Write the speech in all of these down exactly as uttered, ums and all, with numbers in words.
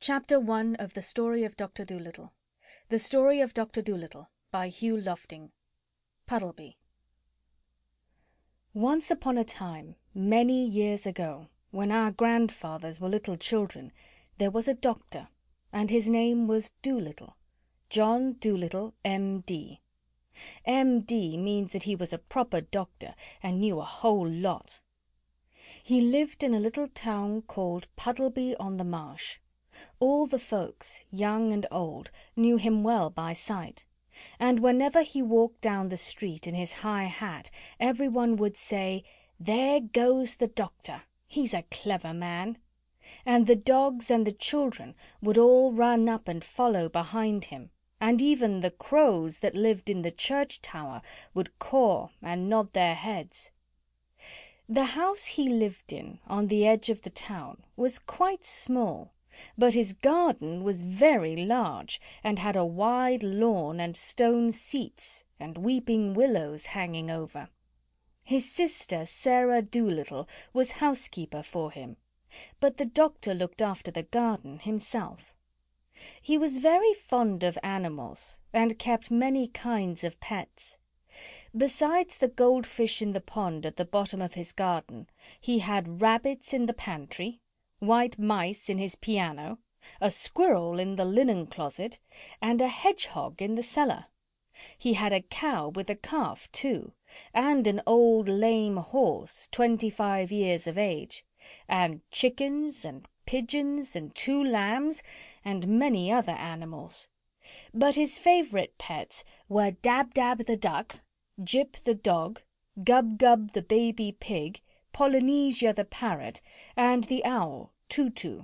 Chapter one of The Story of Doctor Dolittle. The Story of Doctor Dolittle by Hugh Lofting. Puddleby. Once upon a time, many years ago, when our grandfathers were little children, there was a doctor, and his name was Dolittle. John Dolittle, M D M D means that he was a proper doctor and knew a whole lot. He lived in a little town called Puddleby on the Marsh. All the folks, young and old, knew him well by sight, and whenever he walked down the street in his high hat, every one would say, "There goes the doctor! He's a clever man!" And the dogs and the children would all run up and follow behind him, and even the crows that lived in the church tower would caw and nod their heads. The house he lived in, on the edge of the town, was quite small, but his garden was very large, and had a wide lawn and stone seats and weeping willows hanging over. His sister Sarah Dolittle was housekeeper for him, but the doctor looked after the garden himself. He was very fond of animals, and kept many kinds of pets. Besides the goldfish in the pond at the bottom of his garden, he had rabbits in the pantry, white mice in his piano, a squirrel in the linen closet, and a hedgehog in the cellar. He had a cow with a calf, too, and an old lame horse, twenty-five years of age, and chickens and pigeons and two lambs, and many other animals. But his favourite pets were Dab-Dab the duck, Jip the dog, Gub-Gub the baby pig, Polynesia the parrot, and the owl, Too-Too.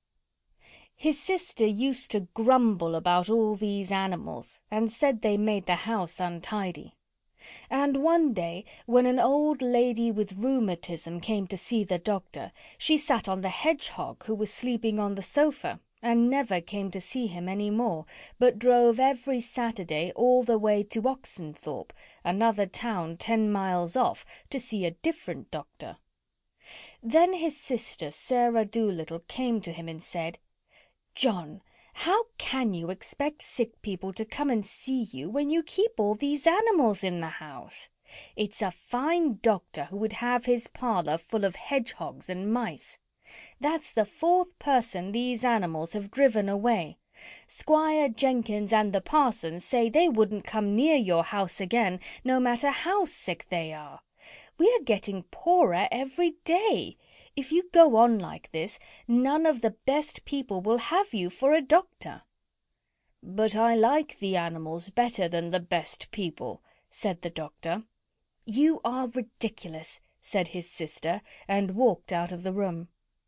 His sister used to grumble about all these animals, and said they made the house untidy. And one day, when an old lady with rheumatism came to see the doctor, she sat on the hedgehog who was sleeping on the sofa, and never came to see him any more, but drove every Saturday all the way to Oxenthorpe, another town ten miles off, to see a different doctor. Then his sister Sarah Dolittle came to him and said, "John, how can you expect sick people to come and see you when you keep all these animals in the house? It's a fine doctor who would have his parlour full of hedgehogs and mice. That's the fourth person these animals have driven away. Squire Jenkins and the parson say they wouldn't come near your house again, no matter how sick they are. We are getting poorer every day. If you go on like this, none of the best people will have you for a doctor." "But I like the animals better than the best people," said the doctor. "You are ridiculous," said his sister, and walked out of the room.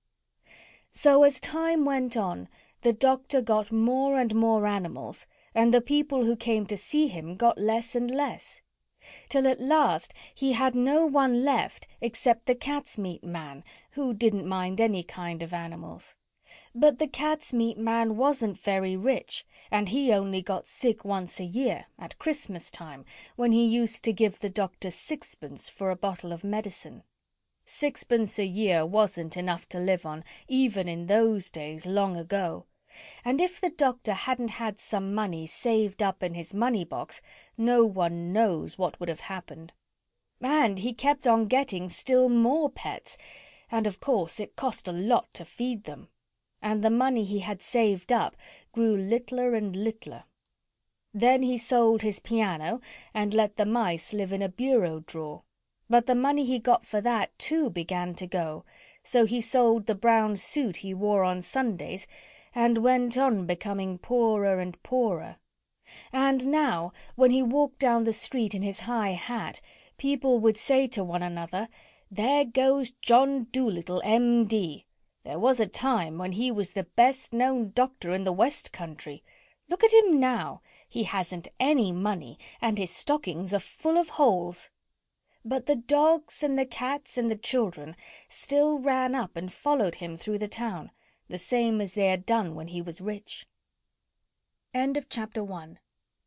So as time went on, the doctor got more and more animals, and the people who came to see him got less and less, till at last he had no one left except the cat's-meat man, who didn't mind any kind of animals. But the cat's-meat man wasn't very rich, and he only got sick once a year, at Christmas time, when he used to give the doctor sixpence for a bottle of medicine. Sixpence a year wasn't enough to live on, even in those days long ago, and if the doctor hadn't had some money saved up in his money-box, no one knows what would have happened. And he kept on getting still more pets, and of course it cost a lot to feed them, and the money he had saved up grew littler and littler. Then he sold his piano and let the mice live in a bureau drawer. But the money he got for that, too, began to go, so he sold the brown suit he wore on Sundays, and went on becoming poorer and poorer. And now, when he walked down the street in his high hat, people would say to one another, "There goes John Dolittle, M D There was a time when he was the best-known doctor in the West Country. Look at him now. He hasn't any money, and his stockings are full of holes." But the dogs and the cats and the children still ran up and followed him through the town, the same as they had done when he was rich. End of chapter one.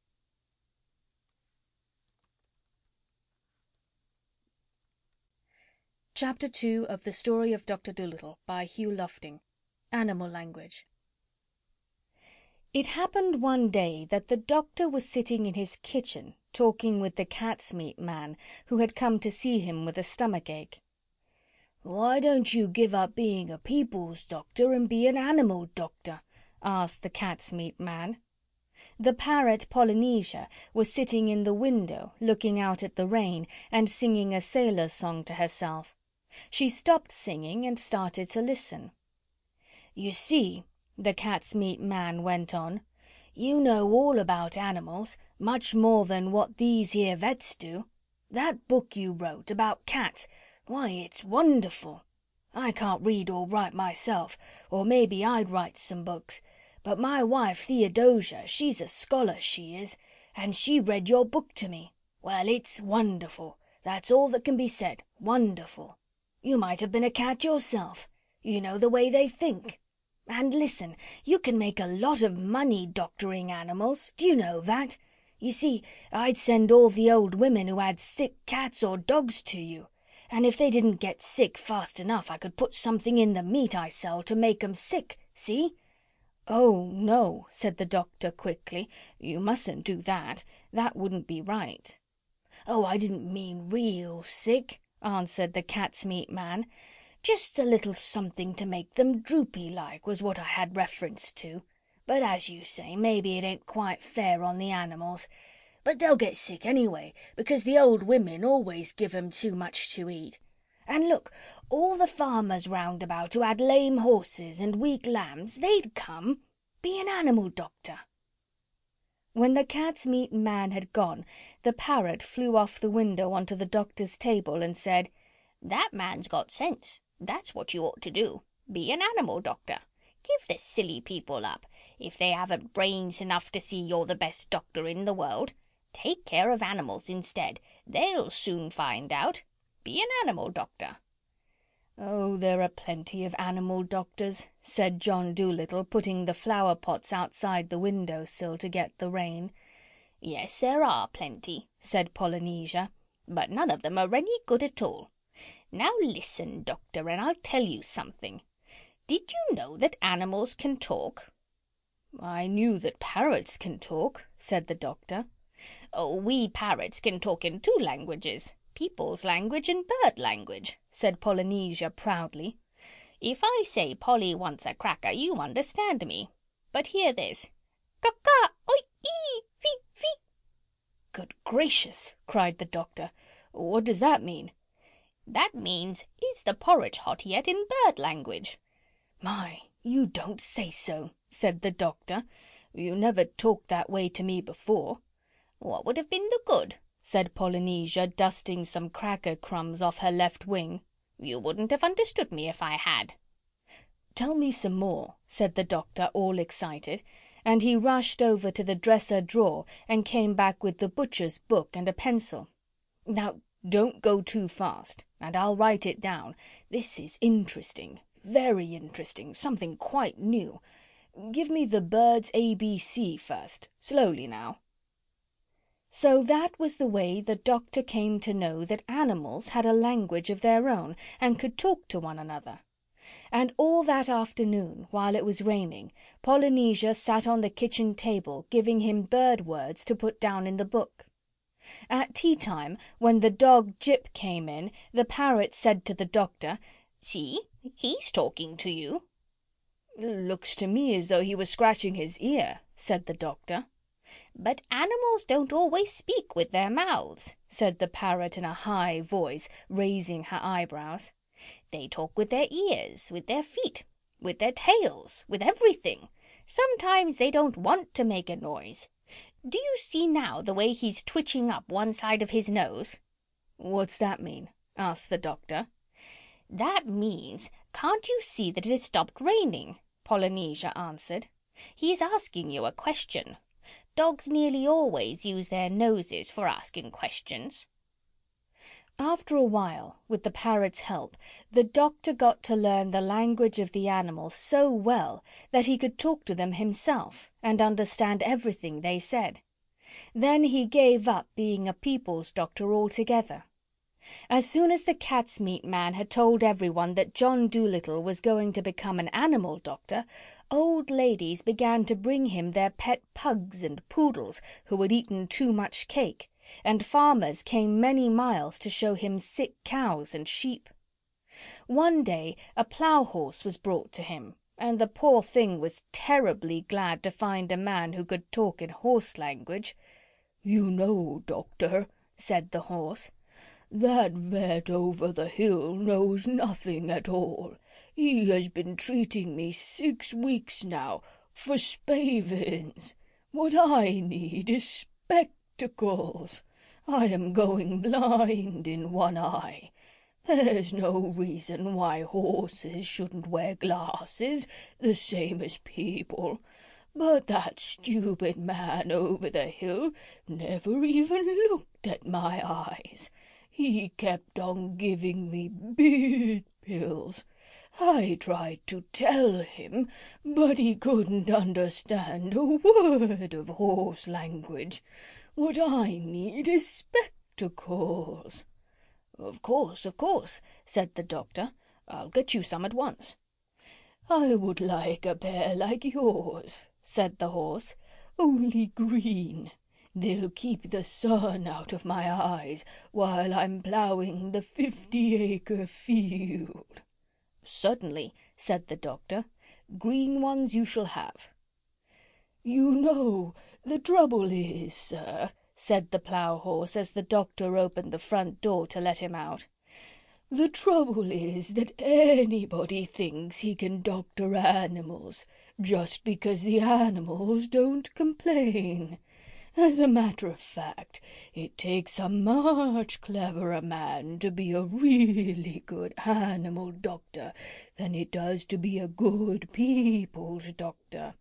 Chapter two of The Story of Doctor Dolittle by Hugh Lofting. Animal Language. It happened one day that the doctor was sitting in his kitchen talking with the cat's meat man, who had come to see him with a stomachache. "Why don't you give up being a people's doctor and be an animal doctor?" asked the cat's meat man. The parrot Polynesia was sitting in the window looking out at the rain and singing a sailor's song to herself. She stopped singing and started to listen. "You see," the cat's meat man went on, "you know all about animals, much more than what these here vets do. That book you wrote about cats, why, it's wonderful. I can't read or write myself, or maybe I'd write some books, but my wife Theodosia, she's a scholar, she is, and she read your book to me. Well, it's wonderful. That's all that can be said. Wonderful. You might have been a cat yourself. You know the way they think. And listen, you can make a lot of money doctoring animals. Do you know that? You see, I'd send all the old women who had sick cats or dogs to you, and if they didn't get sick fast enough I could put something in the meat I sell to make 'em sick, see?" "Oh, no," said the doctor quickly. "You mustn't do that. That wouldn't be right." "Oh, I didn't mean real sick," answered the cat's meat man. "Just a little something to make them droopy like was what I had reference to. But as you say, maybe it ain't quite fair on the animals. But they'll get sick anyway, because the old women always give 'em too much to eat. And look, all the farmers round about who had lame horses and weak lambs, they'd come. Be an animal doctor." When the cat's meat man had gone, the parrot flew off the window onto the doctor's table and said, "That man's got sense. That's what you ought to do. Be an animal doctor. Give the silly people up. If they haven't brains enough to see you're the best doctor in the world, take care of animals instead. They'll soon find out. Be an animal doctor." "Oh, there are plenty of animal doctors," said John Dolittle, putting the flower pots outside the window sill to get the rain. "Yes, there are plenty," said Polynesia, "but none of them are any good at all. Now listen, doctor, and I'll tell you something. Did you know that animals can talk?" "I knew that parrots can talk," said the doctor. "Oh, we parrots can talk in two languages, people's language and bird language," said Polynesia proudly. "If I say Polly wants a cracker, you understand me. But hear this. Caw-caw, oi-ee, fee-fee." "Good gracious!" cried the doctor. "What does that mean?" "That means, is the porridge hot yet in bird language." "My, you don't say so," said the doctor. "You never talked that way to me before." "What would have been the good?" said Polynesia, dusting some cracker crumbs off her left wing. "You wouldn't have understood me if I had." "Tell me some more," said the doctor, all excited, and he rushed over to the dresser drawer and came back with the butcher's book and a pencil. "Now, don't go too fast, and I'll write it down. This is interesting, very interesting, something quite new. Give me the bird's A B C first. Slowly now." So that was the way the doctor came to know that animals had a language of their own and could talk to one another. And all that afternoon, while it was raining, Polynesia sat on the kitchen table giving him bird words to put down in the book. At tea-time, when the dog Jip came in, the parrot said to the doctor, "See, he's talking to you." "Looks to me as though he was scratching his ear," said the doctor. "But animals don't always speak with their mouths," said the parrot in a high voice, raising her eyebrows. "They talk with their ears, with their feet, with their tails, with everything. Sometimes they don't want to make a noise. Do you see now the way he's twitching up one side of his nose?" "What's that mean?" asked the doctor. "That means, can't you see that it has stopped raining?" Polynesia answered. "He's asking you a question. Dogs nearly always use their noses for asking questions." After a while, with the parrot's help, the doctor got to learn the language of the animals so well that he could talk to them himself and understand everything they said. Then he gave up being a people's doctor altogether. As soon as the cat's meat man had told everyone that John Dolittle was going to become an animal doctor, old ladies began to bring him their pet pugs and poodles who had eaten too much cake, and farmers came many miles to show him sick cows and sheep. One day a plough-horse was brought to him, and the poor thing was terribly glad to find a man who could talk in horse language. "You know, Doctor," said the horse, "that vet over the hill knows nothing at all. He has been treating me six weeks now for spavins. What I need is spectacles. I am going blind in one eye. There's no reason why horses shouldn't wear glasses, the same as people. But that stupid man over the hill never even looked at my eyes. He kept on giving me big pills. I tried to tell him, but he couldn't understand a word of horse language. What I need is spectacles." "Of course, of course," said the doctor. "I'll get you some at once." "I would like a pair like yours," said the horse, "only green. They'll keep the sun out of my eyes while I'm ploughing the fifty-acre field." "Certainly," said the doctor. "Green ones you shall have." "You know, the trouble is, sir," said the plough-horse, as the doctor opened the front door to let him out, "the trouble is that anybody thinks he can doctor animals, just because the animals don't complain. As a matter of fact, it takes a much cleverer man to be a really good animal doctor than it does to be a good people's doctor.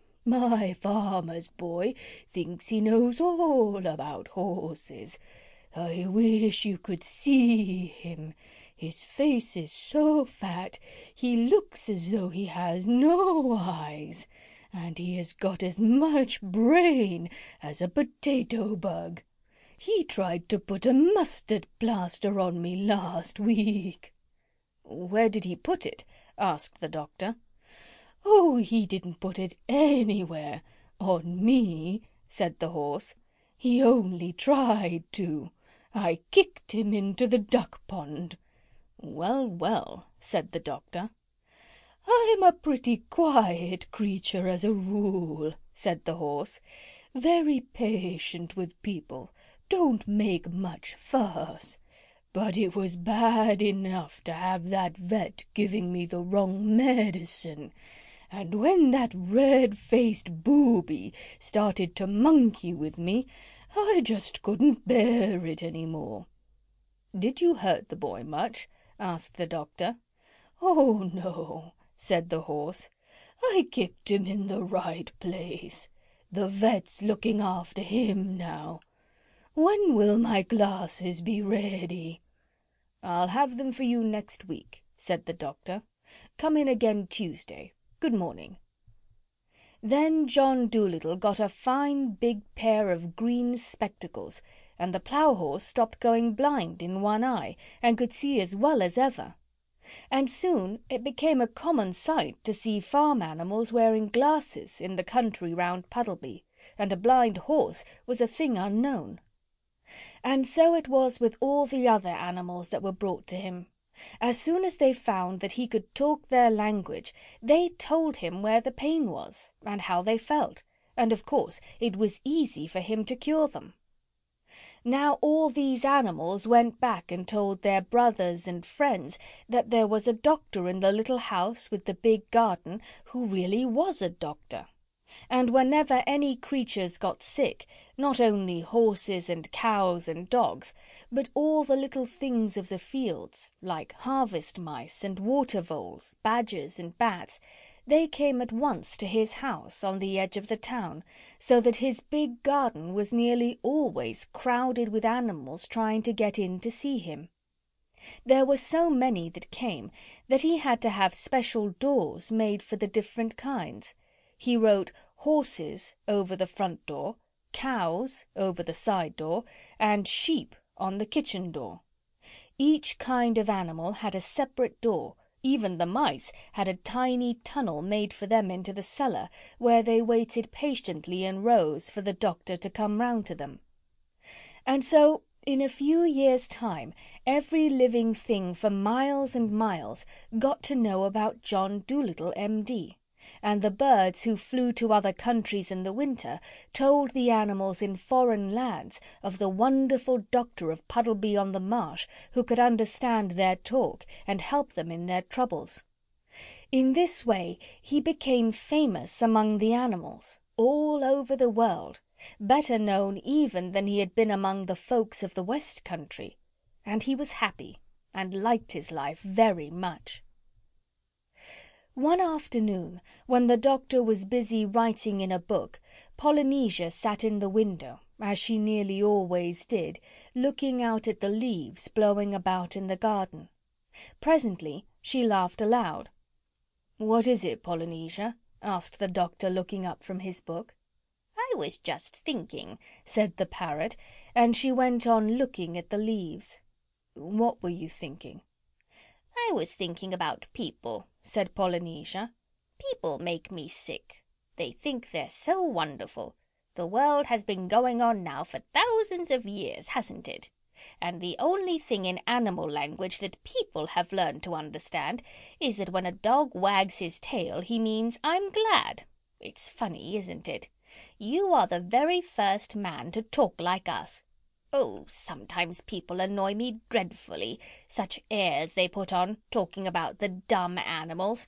My farmer's boy thinks he knows all about horses. I wish you could see him. His face is so fat he looks as though he has no eyes, and he has got as much brain as a potato bug. He tried to put a mustard plaster on me last week." "Where did he put it?" asked the doctor. "Oh, he didn't put it anywhere on me," said the horse. "He only tried to. I kicked him into the duck pond." "Well, well," said the doctor. "I'm a pretty quiet creature as a rule," said the horse. "Very patient with people, don't make much fuss. But it was bad enough to have that vet giving me the wrong medicine. And when that red-faced booby started to monkey with me, I just couldn't bear it any more." "Did you hurt the boy much?" asked the doctor. "Oh, no," said the horse. "I kicked him in the right place. The vet's looking after him now. When will my glasses be ready?" "I'll have them for you next week," said the doctor. "Come in again Tuesday. Good morning." Then John Dolittle got a fine big pair of green spectacles, and the plough-horse stopped going blind in one eye and could see as well as ever. And soon it became a common sight to see farm animals wearing glasses in the country round Puddleby, and a blind horse was a thing unknown. And so it was with all the other animals that were brought to him. As soon as they found that he could talk their language, they told him where the pain was, and how they felt, and of course it was easy for him to cure them. Now all these animals went back and told their brothers and friends that there was a doctor in the little house with the big garden who really was a doctor. And whenever any creatures got sick, not only horses and cows and dogs, but all the little things of the fields, like harvest mice and water voles, badgers and bats, they came at once to his house on the edge of the town, so that his big garden was nearly always crowded with animals trying to get in to see him. There were so many that came that he had to have special doors made for the different kinds. He wrote horses over the front door, cows over the side door, and sheep on the kitchen door. Each kind of animal had a separate door, Even the mice had a tiny tunnel made for them into the cellar, where they waited patiently in rows for the doctor to come round to them. And so, in a few years' time, every living thing for miles and miles got to know about John Dolittle, M D, and the birds who flew to other countries in the winter told the animals in foreign lands of the wonderful doctor of Puddleby-on-the-Marsh who could understand their talk and help them in their troubles. In this way he became famous among the animals, all over the world, better known even than he had been among the folks of the West Country, and he was happy and liked his life very much. One afternoon, when the doctor was busy writing in a book, Polynesia sat in the window, as she nearly always did, looking out at the leaves blowing about in the garden. Presently she laughed aloud. "What is it, Polynesia?" asked the doctor, looking up from his book. "I was just thinking," said the parrot, and she went on looking at the leaves. "What were you thinking?" "I was thinking about people," said Polynesia. "People make me sick. They think they're so wonderful. The world has been going on now for thousands of years, hasn't it? And the only thing in animal language that people have learned to understand is that when a dog wags his tail he means I'm glad. It's funny, isn't it? You are the very first man to talk like us. Oh, sometimes people annoy me dreadfully. Such airs they put on, talking about the dumb animals.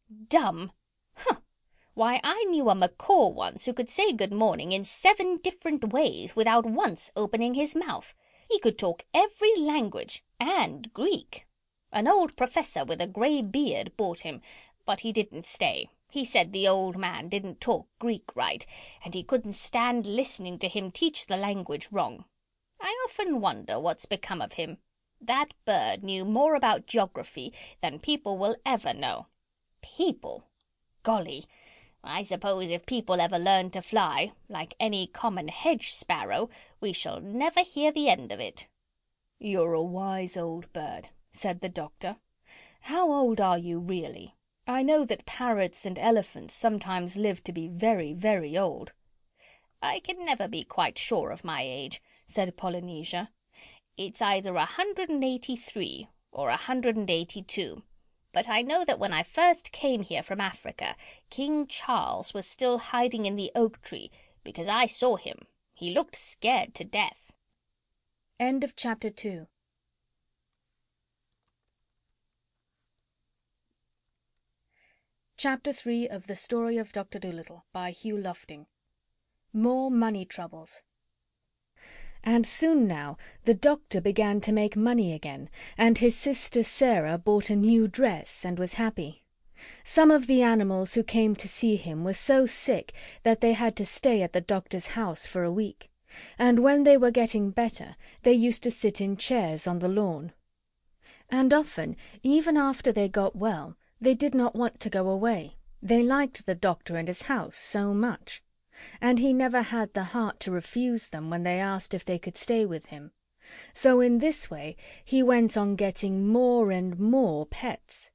Dumb? Huh! Why, I knew a macaw once who could say good morning in seven different ways without once opening his mouth. He could talk every language, and Greek. An old professor with a grey beard bought him, but he didn't stay. He said the old man didn't talk Greek right, and he couldn't stand listening to him teach the language wrong. I often wonder what's become of him. That bird knew more about geography than people will ever know. People! Golly! I suppose if people ever learn to fly, like any common hedge sparrow, we shall never hear the end of it." "You're a wise old bird," said the doctor. "How old are you really? I know that parrots and elephants sometimes live to be very, very old." "I can never be quite sure of my age," said Polynesia. "It's either a hundred and eighty-three or a hundred and eighty-two. But I know that when I first came here from Africa, King Charles was still hiding in the oak tree, because I saw him. He looked scared to death." End of chapter two. Chapter three of The Story of Doctor Dolittle by Hugh Lofting. More money troubles. And soon now the doctor began to make money again, and his sister Sarah bought a new dress and was happy. Some of the animals who came to see him were so sick that they had to stay at the doctor's house for a week, and when they were getting better they used to sit in chairs on the lawn. And often, even after they got well, they did not want to go away. They liked the doctor and his house so much. And he never had the heart to refuse them when they asked if they could stay with him. So in this way he went on getting more and more pets.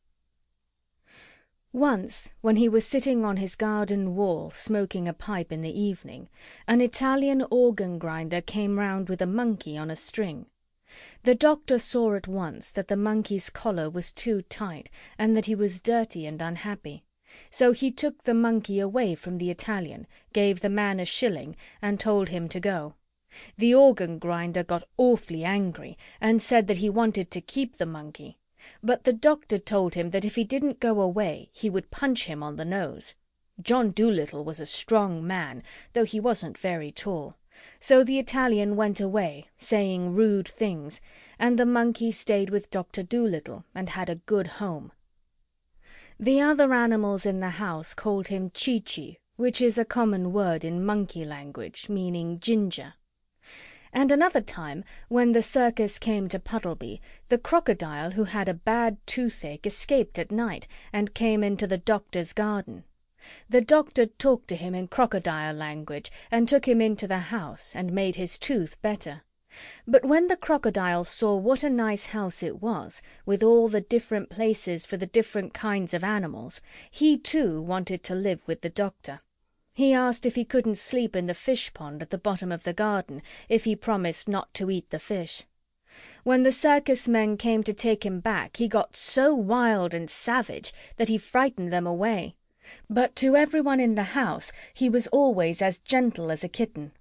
Once, when he was sitting on his garden wall smoking a pipe in the evening, an Italian organ-grinder came round with a monkey on a string. The doctor saw at once that the monkey's collar was too tight and that he was dirty and unhappy. So he took the monkey away from the Italian, gave the man a shilling, and told him to go. The organ-grinder got awfully angry and said that he wanted to keep the monkey, but the doctor told him that if he didn't go away he would punch him on the nose. John Dolittle was a strong man, though he wasn't very tall. So the Italian went away, saying rude things, and the monkey stayed with Doctor Dolittle and had a good home. The other animals in the house called him Chee-Chee, which is a common word in monkey language, meaning ginger. And another time, when the circus came to Puddleby, the crocodile who had a bad toothache escaped at night and came into the doctor's garden. The doctor talked to him in crocodile language and took him into the house and made his tooth better. But when the Crocodile saw what a nice house it was, with all the different places for the different kinds of animals, he too wanted to live with the Doctor. He asked if he couldn't sleep in the fish pond at the bottom of the garden if he promised not to eat the fish. When the circus men came to take him back he got so wild and savage that he frightened them away. But to everyone in the house he was always as gentle as a kitten.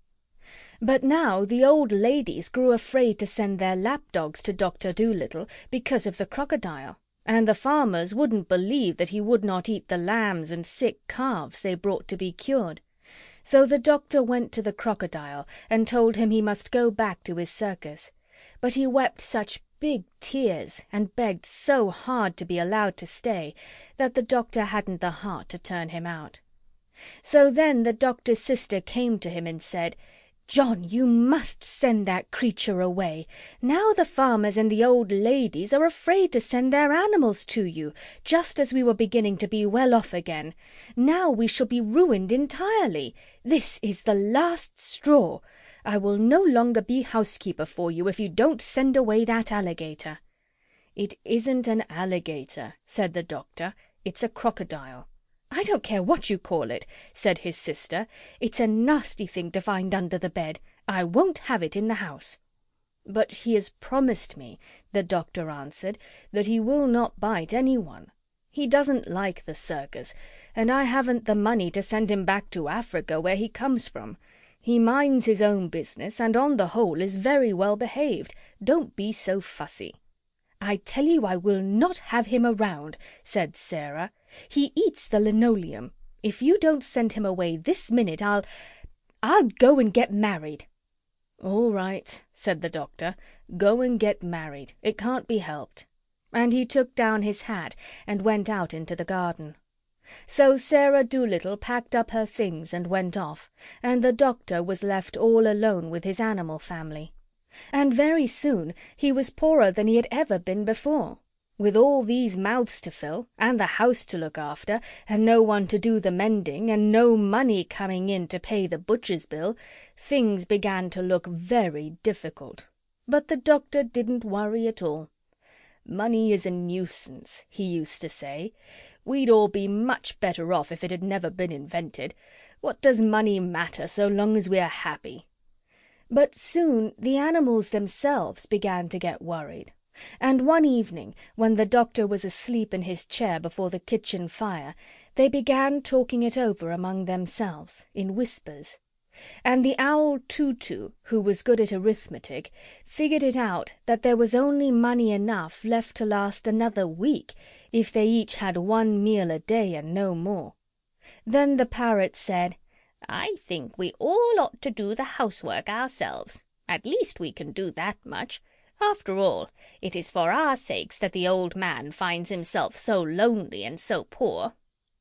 But now the old ladies grew afraid to send their lapdogs to Doctor Dolittle because of the Crocodile, and the farmers wouldn't believe that he would not eat the lambs and sick calves they brought to be cured. So the doctor went to the Crocodile and told him he must go back to his circus. But he wept such big tears and begged so hard to be allowed to stay that the doctor hadn't the heart to turn him out. So then the doctor's sister came to him and said, "John, you must send that creature away. Now the farmers and the old ladies are afraid to send their animals to you, just as we were beginning to be well off again. Now we shall be ruined entirely. This is the last straw. I will no longer be housekeeper for you if you don't send away that alligator." "It isn't an alligator," said the doctor. "It's a crocodile." "I don't care what you call it," said his sister. "It's a nasty thing to find under the bed. I won't have it in the house." "But he has promised me," the doctor answered, "that he will not bite anyone. He doesn't like the circus, and I haven't the money to send him back to Africa where he comes from. He minds his own business and on the whole is very well behaved. Don't be so fussy." "I tell you I will not have him around," said Sarah. "He eats the linoleum. If you don't send him away this minute I'll... I'll go and get married." "All right," said the doctor. "Go and get married. It can't be helped." And he took down his hat and went out into the garden. So Sarah Dolittle packed up her things and went off, and the doctor was left all alone with his animal family. And very soon he was poorer than he had ever been before. With all these mouths to fill, and the house to look after, and no one to do the mending, and no money coming in to pay the butcher's bill, things began to look very difficult. But the doctor didn't worry at all. "Money is a nuisance," he used to say. "We'd all be much better off if it had never been invented. What does money matter so long as we are happy?" But soon the animals themselves began to get worried. And one evening, when the doctor was asleep in his chair before the kitchen fire, they began talking it over among themselves, in whispers. And the owl Too-Too, who was good at arithmetic, figured it out that there was only money enough left to last another week if they each had one meal a day and no more. Then the parrot said, "I think we all ought to do the housework ourselves. At least we can do that much. After all, it is for our sakes that the old man finds himself so lonely and so poor."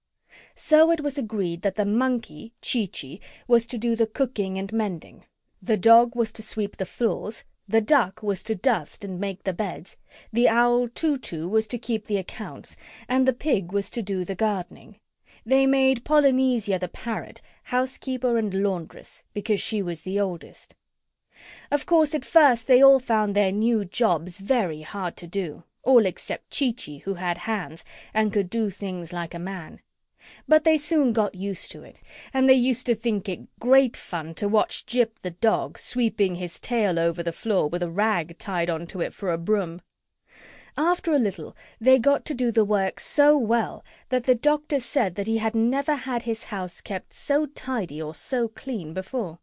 So it was agreed that the monkey, Chee-Chee, was to do the cooking and mending. The dog was to sweep the floors, the duck was to dust and make the beds, the owl Too-Too was to keep the accounts, and the pig was to do the gardening. They made Polynesia the parrot housekeeper and laundress, because she was the oldest. Of course, at first they all found their new jobs very hard to do, all except Chee-Chee, who had hands and could do things like a man. But they soon got used to it, and they used to think it great fun to watch Jip the dog sweeping his tail over the floor with a rag tied onto it for a broom. After a little they got to do the work so well that the doctor said that he had never had his house kept so tidy or so clean before.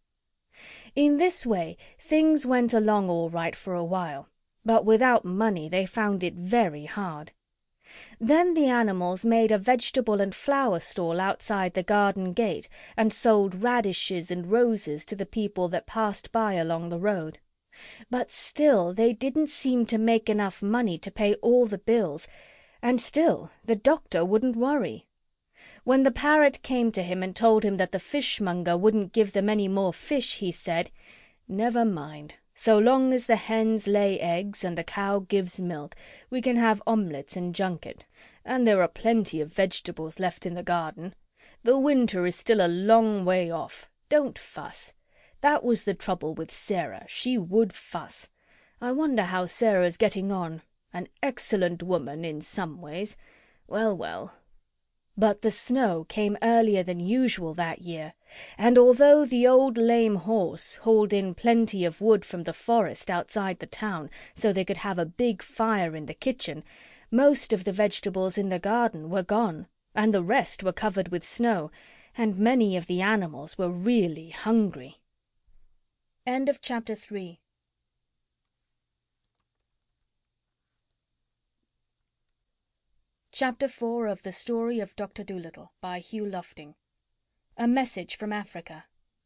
In this way things went along all right for a while, but without money they found it very hard. Then the animals made a vegetable and flower stall outside the garden gate and sold radishes and roses to the people that passed by along the road. But still they didn't seem to make enough money to pay all the bills, and still the doctor wouldn't worry. When the parrot came to him and told him that the fishmonger wouldn't give them any more fish, he said, "Never mind. So long as the hens lay eggs and the cow gives milk, we can have omelettes and junket. And there are plenty of vegetables left in the garden. The winter is still a long way off. Don't fuss. That was the trouble with Sarah. She would fuss. I wonder how Sarah's getting on. An excellent woman in some ways. Well, well. But the snow came earlier than usual that year, and although the old lame horse hauled in plenty of wood from the forest outside the town so they could have a big fire in the kitchen, most of the vegetables in the garden were gone, and the rest were covered with snow, and many of the animals were really hungry. End of chapter three. Chapter four of The Story of Doctor Dolittle by Hugh Lofting. A Message from Africa.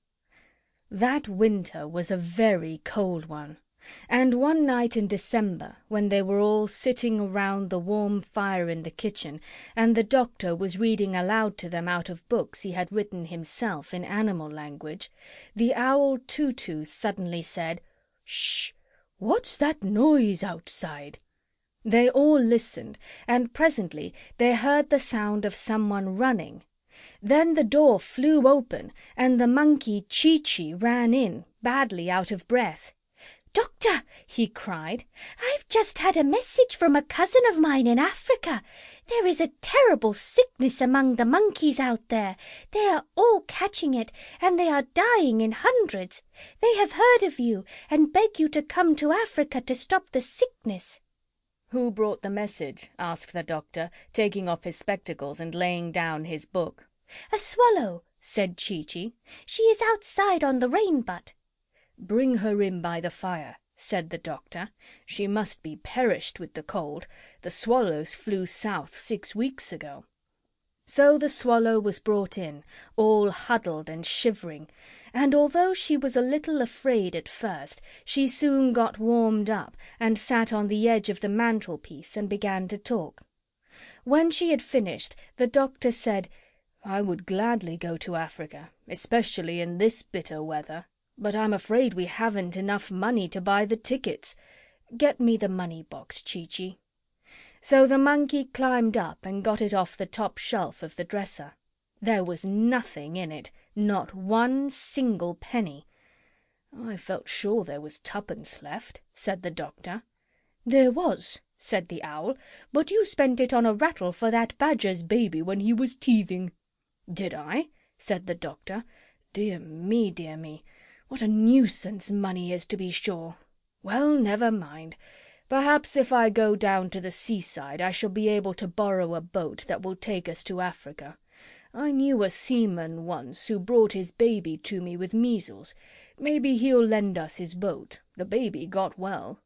That winter was a very cold one, and one night in December, when they were all sitting around the warm fire in the kitchen, and the doctor was reading aloud to them out of books he had written himself in animal language, the owl Tutu suddenly said, "Shh! What's that noise outside?" They all listened, and presently they heard the sound of someone running. Then the door flew open, and the monkey Chee-Chee ran in, badly out of breath. "Doctor," he cried, "I've just had a message from a cousin of mine in Africa. There is a terrible sickness among the monkeys out there. They are all catching it, and they are dying in hundreds. They have heard of you, and beg you to come to Africa to stop the sickness." "Who brought the message?" asked the doctor, taking off his spectacles and laying down his book. "A swallow," said Chee-Chee. "She is outside on the rain-butt." "Bring her in by the fire," said the doctor. "She must be perished with the cold. The swallows flew south six weeks ago." So the swallow was brought in, all huddled and shivering, and although she was a little afraid at first, she soon got warmed up and sat on the edge of the mantelpiece and began to talk. When she had finished, the doctor said, "I would gladly go to Africa, especially in this bitter weather, but I'm afraid we haven't enough money to buy the tickets. Get me the money-box, Chee-Chee." So the monkey climbed up and got it off the top shelf of the dresser. There was nothing in it, not one single penny. "I felt sure there was twopence left," said the doctor. "There was," said the owl, "but you spent it on a rattle for that badger's baby when he was teething." "Did I?" said the doctor. "Dear me, dear me, what a nuisance money is, to be sure. Well, never mind. Perhaps if I go down to the seaside I shall be able to borrow a boat that will take us to Africa. I knew a seaman once who brought his baby to me with measles. Maybe he'll lend us his boat. The baby got well."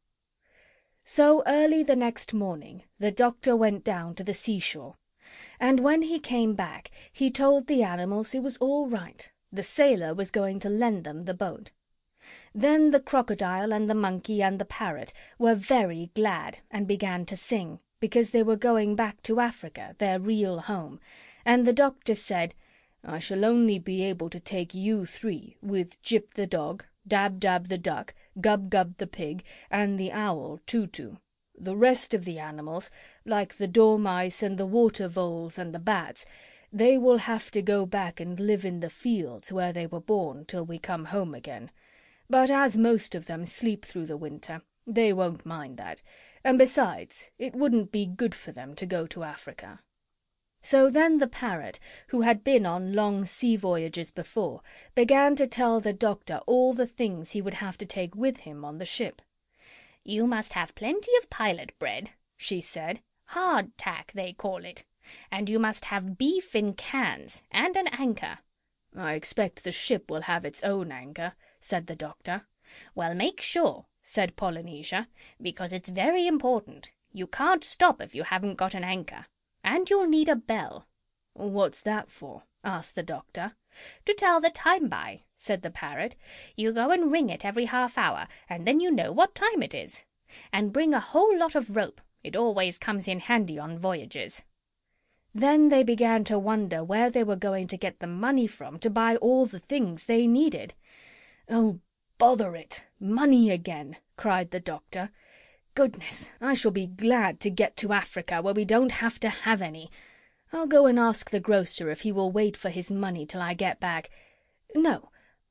So early the next morning the doctor went down to the seashore, and when he came back he told the animals it was all right. The sailor was going to lend them the boat. Then the crocodile and the monkey and the parrot were very glad and began to sing, because they were going back to Africa, their real home, and the doctor said, "I shall only be able to take you three, with Jip the dog, Dab-Dab the duck, Gub-Gub the pig, and the owl Tutu. The rest of the animals, like the dormice and the water voles and the bats, they will have to go back and live in the fields where they were born till we come home again. But as most of them sleep through the winter, they won't mind that, and besides, it wouldn't be good for them to go to Africa." So then the parrot, who had been on long sea voyages before, began to tell the doctor all the things he would have to take with him on the ship. "You must have plenty of pilot bread," she said. "Hard tack, they call it. And you must have beef in cans, and an anchor." "I expect the ship will have its own anchor," said the doctor. "Well, make sure," said Polynesia, "because it's very important. You can't stop if you haven't got an anchor. And you'll need a bell." "What's that for?" asked the doctor. "To tell the time by," said the parrot. "You go and ring it every half hour, and then you know what time it is. And bring a whole lot of rope. It always comes in handy on voyages." Then they began to wonder where they were going to get the money from to buy all the things they needed. "Oh, bother it! Money again!" cried the doctor. "Goodness, I shall be glad to get to Africa where we don't have to have any. I'll go and ask the grocer if he will wait for his money till I get back. No,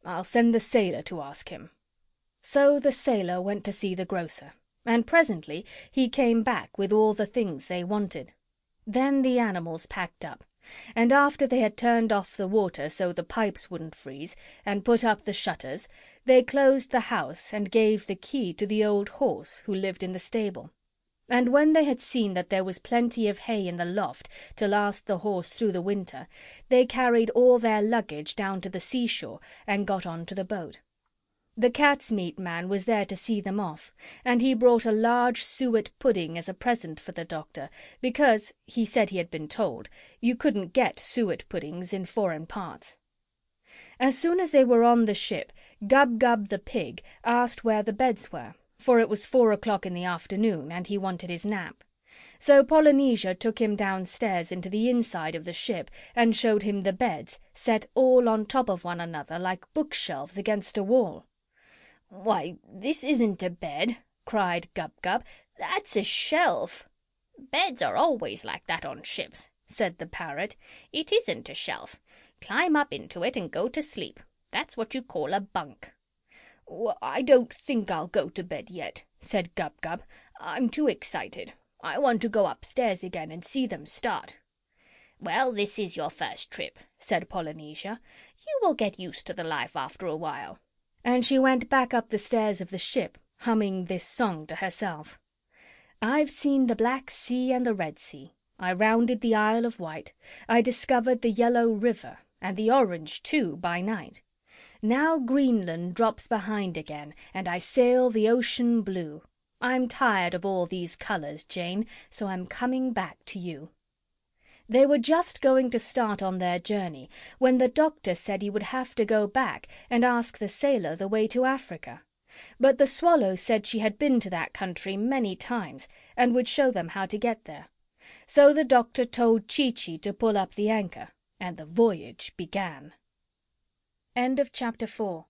I'll send the sailor to ask him." So the sailor went to see the grocer, and presently he came back with all the things they wanted. Then the animals packed up, and after they had turned off the water so the pipes wouldn't freeze, and put up the shutters, they closed the house and gave the key to the old horse who lived in the stable. And when they had seen that there was plenty of hay in the loft to last the horse through the winter, they carried all their luggage down to the seashore and got on to the boat. The cat's meat man was there to see them off, and he brought a large suet pudding as a present for the doctor, because, he said he had been told, you couldn't get suet puddings in foreign parts. As soon as they were on the ship, Gub-Gub the pig asked where the beds were, for it was four o'clock in the afternoon, and he wanted his nap. So Polynesia took him downstairs into the inside of the ship and showed him the beds, set all on top of one another like bookshelves against a wall. "Why, this isn't a bed," cried Gub-Gub. "That's a shelf." "Beds are always like that on ships," said the parrot. "It isn't a shelf. Climb up into it and go to sleep. That's what you call a bunk." "Well, I don't think I'll go to bed yet," said Gub-Gub. "I'm too excited. I want to go upstairs again and see them start." "Well, this is your first trip," said Polynesia. "You will get used to the life after a while." And she went back up the stairs of the ship, humming this song to herself. "I've seen the Black Sea and the Red Sea. I rounded the Isle of Wight. I discovered the Yellow River, and the Orange, too, by night. Now Greenland drops behind again, and I sail the ocean blue. I'm tired of all these colours, Jane, so I'm coming back to you." They were just going to start on their journey when the doctor said he would have to go back and ask the sailor the way to Africa. But the Swallow said she had been to that country many times and would show them how to get there. So the doctor told Chee-Chee to pull up the anchor, and the voyage began. End of chapter four.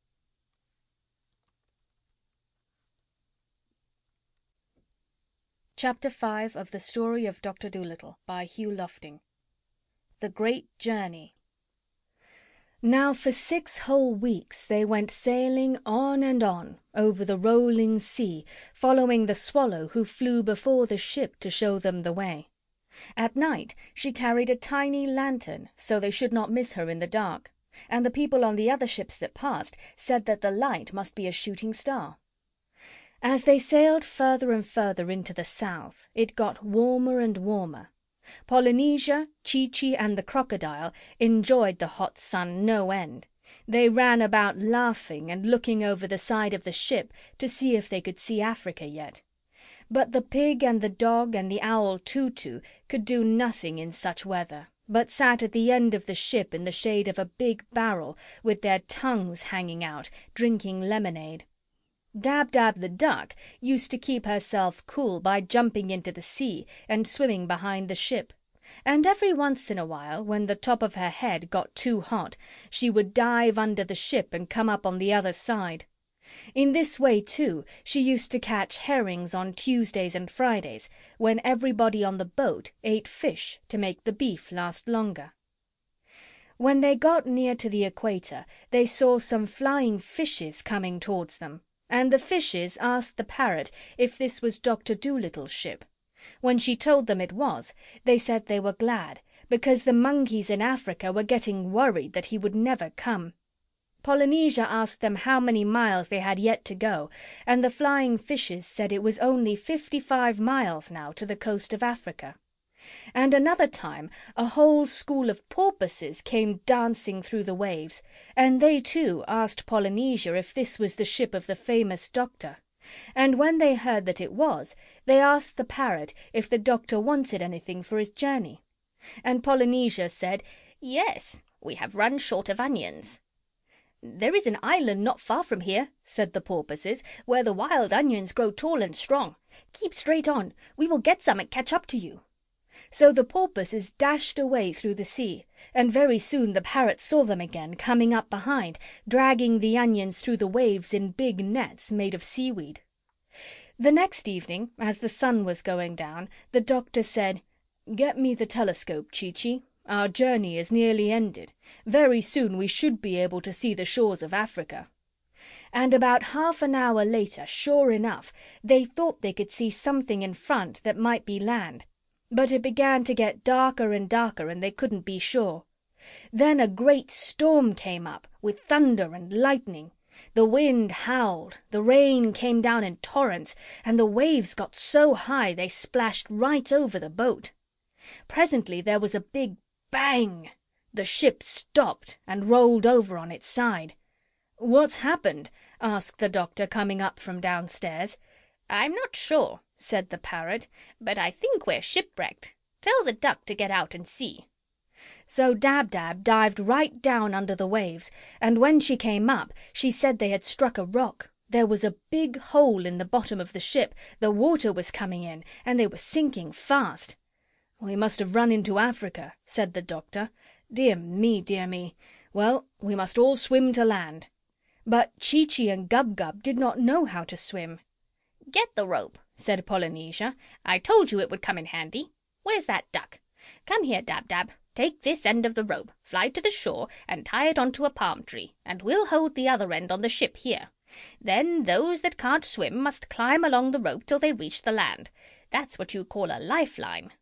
Chapter five of The Story of Doctor Dolittle by Hugh Lofting. The Great Journey. Now for six whole weeks they went sailing on and on over the rolling sea, following the Swallow who flew before the ship to show them the way. At night she carried a tiny lantern so they should not miss her in the dark, and the people on the other ships that passed said that the light must be a shooting star. As they sailed further and further into the south, it got warmer and warmer. Polynesia, Chee-Chee, and the Crocodile enjoyed the hot sun no end. They ran about laughing and looking over the side of the ship to see if they could see Africa yet. But the pig and the dog and the owl Too-Too could do nothing in such weather, but sat at the end of the ship in the shade of a big barrel, with their tongues hanging out, drinking lemonade. Dab-Dab the duck used to keep herself cool by jumping into the sea and swimming behind the ship, and every once in a while, when the top of her head got too hot, she would dive under the ship and come up on the other side. In this way, too, she used to catch herrings on Tuesdays and Fridays, when everybody on the boat ate fish to make the beef last longer. When they got near to the equator, they saw some flying fishes coming towards them, and the fishes asked the parrot if this was Doctor Dolittle's ship. When she told them it was, they said they were glad, because the monkeys in Africa were getting worried that he would never come. Polynesia asked them how many miles they had yet to go, and the flying fishes said it was only fifty-five miles now to the coast of Africa. And another time a whole school of porpoises came dancing through the waves, and they too asked Polynesia if this was the ship of the famous doctor. And when they heard that it was, they asked the parrot if the doctor wanted anything for his journey. And Polynesia said, "Yes, we have run short of onions." "There is an island not far from here," said the porpoises, "where the wild onions grow tall and strong. Keep straight on. We will get some and catch up to you." So the porpoises dashed away through the sea, and very soon the parrot saw them again, coming up behind, dragging the onions through the waves in big nets made of seaweed. The next evening, as the sun was going down, the doctor said, "Get me the telescope, Chee-Chee. Our journey is nearly ended. Very soon we should be able to see the shores of Africa." And about half an hour later, sure enough, they thought they could see something in front that might be land. But it began to get darker and darker, and they couldn't be sure. Then a great storm came up, with thunder and lightning. The wind howled, the rain came down in torrents, and the waves got so high they splashed right over the boat. Presently there was a big bang. The ship stopped and rolled over on its side. "What's happened?" asked the doctor, coming up from downstairs. "I'm not sure," said the parrot, "but I think we're shipwrecked. Tell the duck to get out and see." So Dab-Dab dived right down under the waves, and when she came up she said they had struck a rock. There was a big hole in the bottom of the ship, the water was coming in, and they were sinking fast. "We must have run into Africa," said the doctor. "Dear me, dear me. Well, we must all swim to land." But Chee-Chee and Gub-Gub did not know how to swim. "Get the rope," said Polynesia. "I told you it would come in handy. Where's that duck? Come here, Dab-Dab. Take this end of the rope, fly to the shore, and tie it onto a palm tree, and we'll hold the other end on the ship here. Then those that can't swim must climb along the rope till they reach the land. That's what you call a lifeline."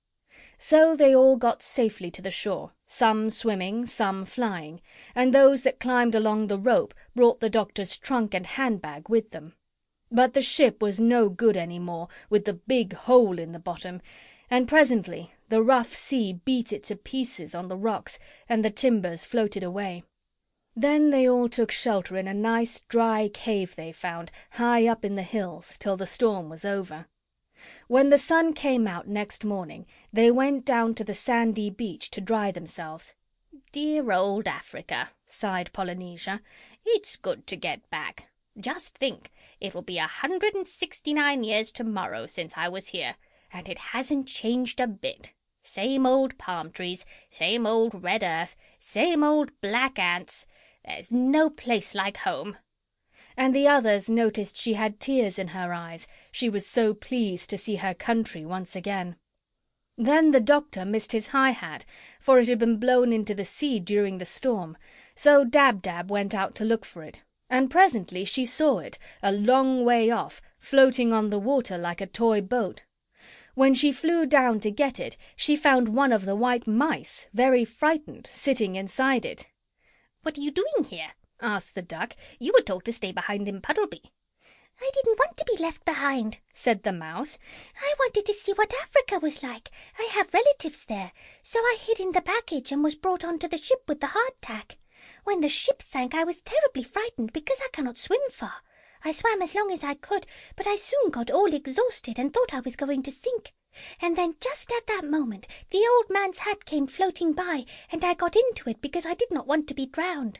So they all got safely to the shore, some swimming, some flying, and those that climbed along the rope brought the doctor's trunk and handbag with them. But the ship was no good any more, with the big hole in the bottom, and presently the rough sea beat it to pieces on the rocks, and the timbers floated away. Then they all took shelter in a nice dry cave they found, high up in the hills, till the storm was over. When the sun came out next morning, they went down to the sandy beach to dry themselves. "Dear old Africa," sighed Polynesia. "It's good to get back. Just think, it will be a hundred and sixty-nine years tomorrow since I was here, and it hasn't changed a bit. Same old palm trees, same old red earth, same old black ants. There's no place like home." And the others noticed she had tears in her eyes, she was so pleased to see her country once again. Then the doctor missed his high hat, for it had been blown into the sea during the storm, so Dab-Dab went out to look for it, and presently she saw it, a long way off, floating on the water like a toy boat. When she flew down to get it, she found one of the white mice, very frightened, sitting inside it. "What are you doing here?" asked the duck. "You were told to stay behind in Puddleby." "I didn't want to be left behind," said the mouse. "I wanted to see what Africa was like. I have relatives there, so I hid in the baggage and was brought onto the ship with the hardtack. When the ship sank, I was terribly frightened because I cannot swim far. I swam as long as I could, but I soon got all exhausted and thought I was going to sink. And then just at that moment, the old man's hat came floating by, and I got into it because I did not want to be drowned."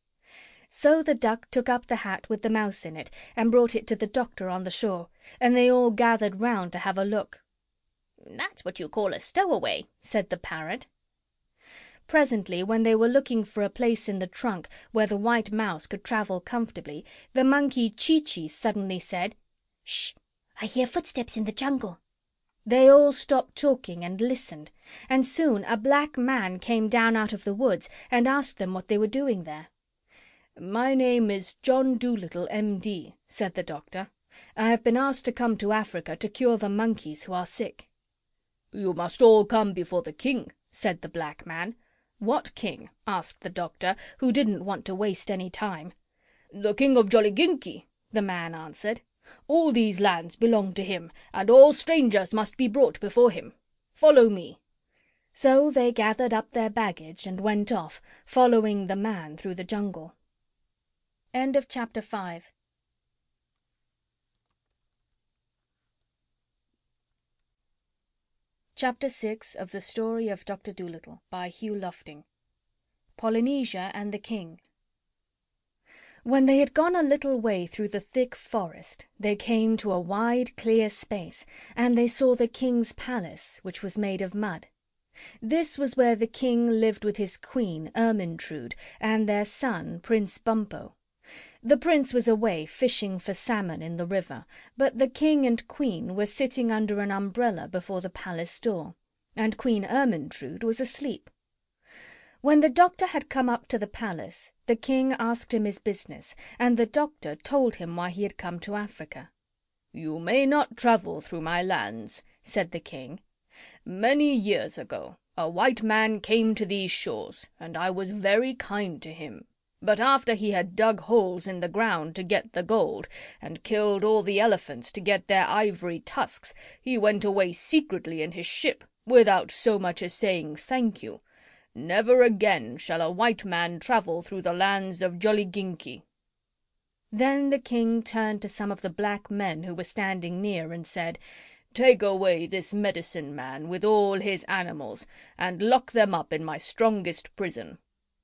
So the duck took up the hat with the mouse in it and brought it to the doctor on the shore, and they all gathered round to have a look. "That's what you call a stowaway," said the parrot. Presently, when they were looking for a place in the trunk where the white mouse could travel comfortably, the monkey Chee-Chee suddenly said, "Shh! I hear footsteps in the jungle." They all stopped talking and listened, and soon a black man came down out of the woods and asked them what they were doing there. "My name is John Dolittle, M D," said the doctor. "I have been asked to come to Africa to cure the monkeys who are sick." "You must all come before the king," said the black man. "What king?" asked the doctor, who didn't want to waste any time. "The King of Jolliginki," the man answered. "All these lands belong to him, and all strangers must be brought before him. Follow me." So they gathered up their baggage and went off, following the man through the jungle. End of chapter five. Chapter six of the Story of Doctor Dolittle by Hugh Lofting. Polynesia and the King. When they had gone a little way through the thick forest, they came to a wide, clear space, and they saw the king's palace, which was made of mud. This was where the king lived with his queen, Ermyntrude, and their son, Prince Bumpo. The prince was away fishing for salmon in the river, but the king and queen were sitting under an umbrella before the palace door, and Queen Ermyntrude was asleep. When the doctor had come up to the palace, the king asked him his business, and the doctor told him why he had come to Africa. "You may not travel through my lands," said the king. "Many years ago a white man came to these shores, and I was very kind to him. But after he had dug holes in the ground to get the gold, and killed all the elephants to get their ivory tusks, he went away secretly in his ship, without so much as saying thank you. Never again shall a white man travel through the lands of Jolliginki." Then the king turned to some of the black men who were standing near and said, "Take away this medicine man with all his animals, and lock them up in my strongest prison."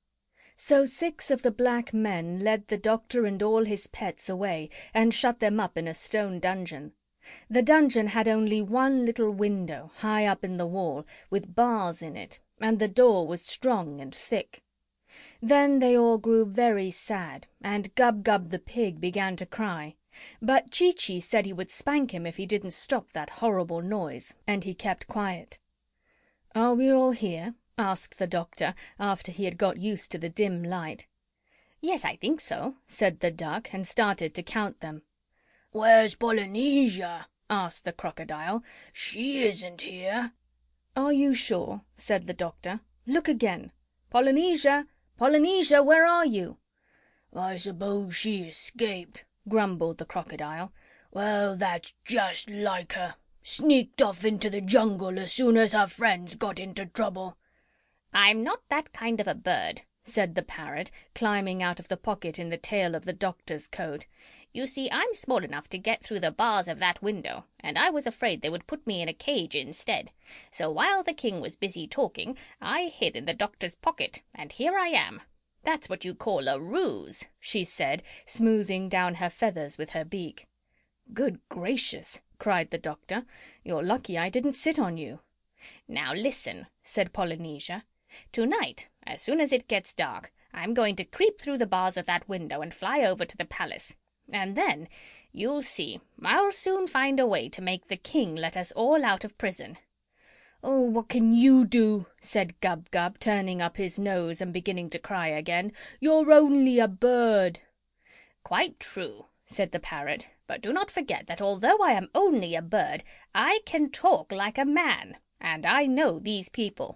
So six of the black men led the doctor and all his pets away, and shut them up in a stone dungeon. The dungeon had only one little window, high up in the wall, with bars in it, and the door was strong and thick. Then they all grew very sad, and Gub-Gub the pig began to cry. But Chee-Chee said he would spank him if he didn't stop that horrible noise, and he kept quiet. "Are we all here?" asked the doctor, after he had got used to the dim light. "Yes, I think so," said the duck, and started to count them. "Where's Polynesia?" asked the crocodile. "She isn't here." "Are you sure?" said the doctor. "Look again. Polynesia! Polynesia, where are you?" "I suppose she escaped," grumbled the crocodile. "Well, that's just like her. Sneaked off into the jungle as soon as her friends got into trouble." "I'm not that kind of a bird," said the parrot, climbing out of the pocket in the tail of the doctor's coat. "You see, I'm small enough to get through the bars of that window, and I was afraid they would put me in a cage instead. So while the king was busy talking, I hid in the doctor's pocket, and here I am. That's what you call a ruse," she said, smoothing down her feathers with her beak. "Good gracious!" cried the doctor. "You're lucky I didn't sit on you." "Now listen," said Polynesia. "Tonight, as soon as it gets dark, I'm going to creep through the bars of that window and fly over to the palace. And then, you'll see, I'll soon find a way to make the king let us all out of prison." "Oh, what can you do?" said Gub-Gub, turning up his nose and beginning to cry again. "You're only a bird." "Quite true," said the parrot. "But do not forget that although I am only a bird, I can talk like a man, and I know these people."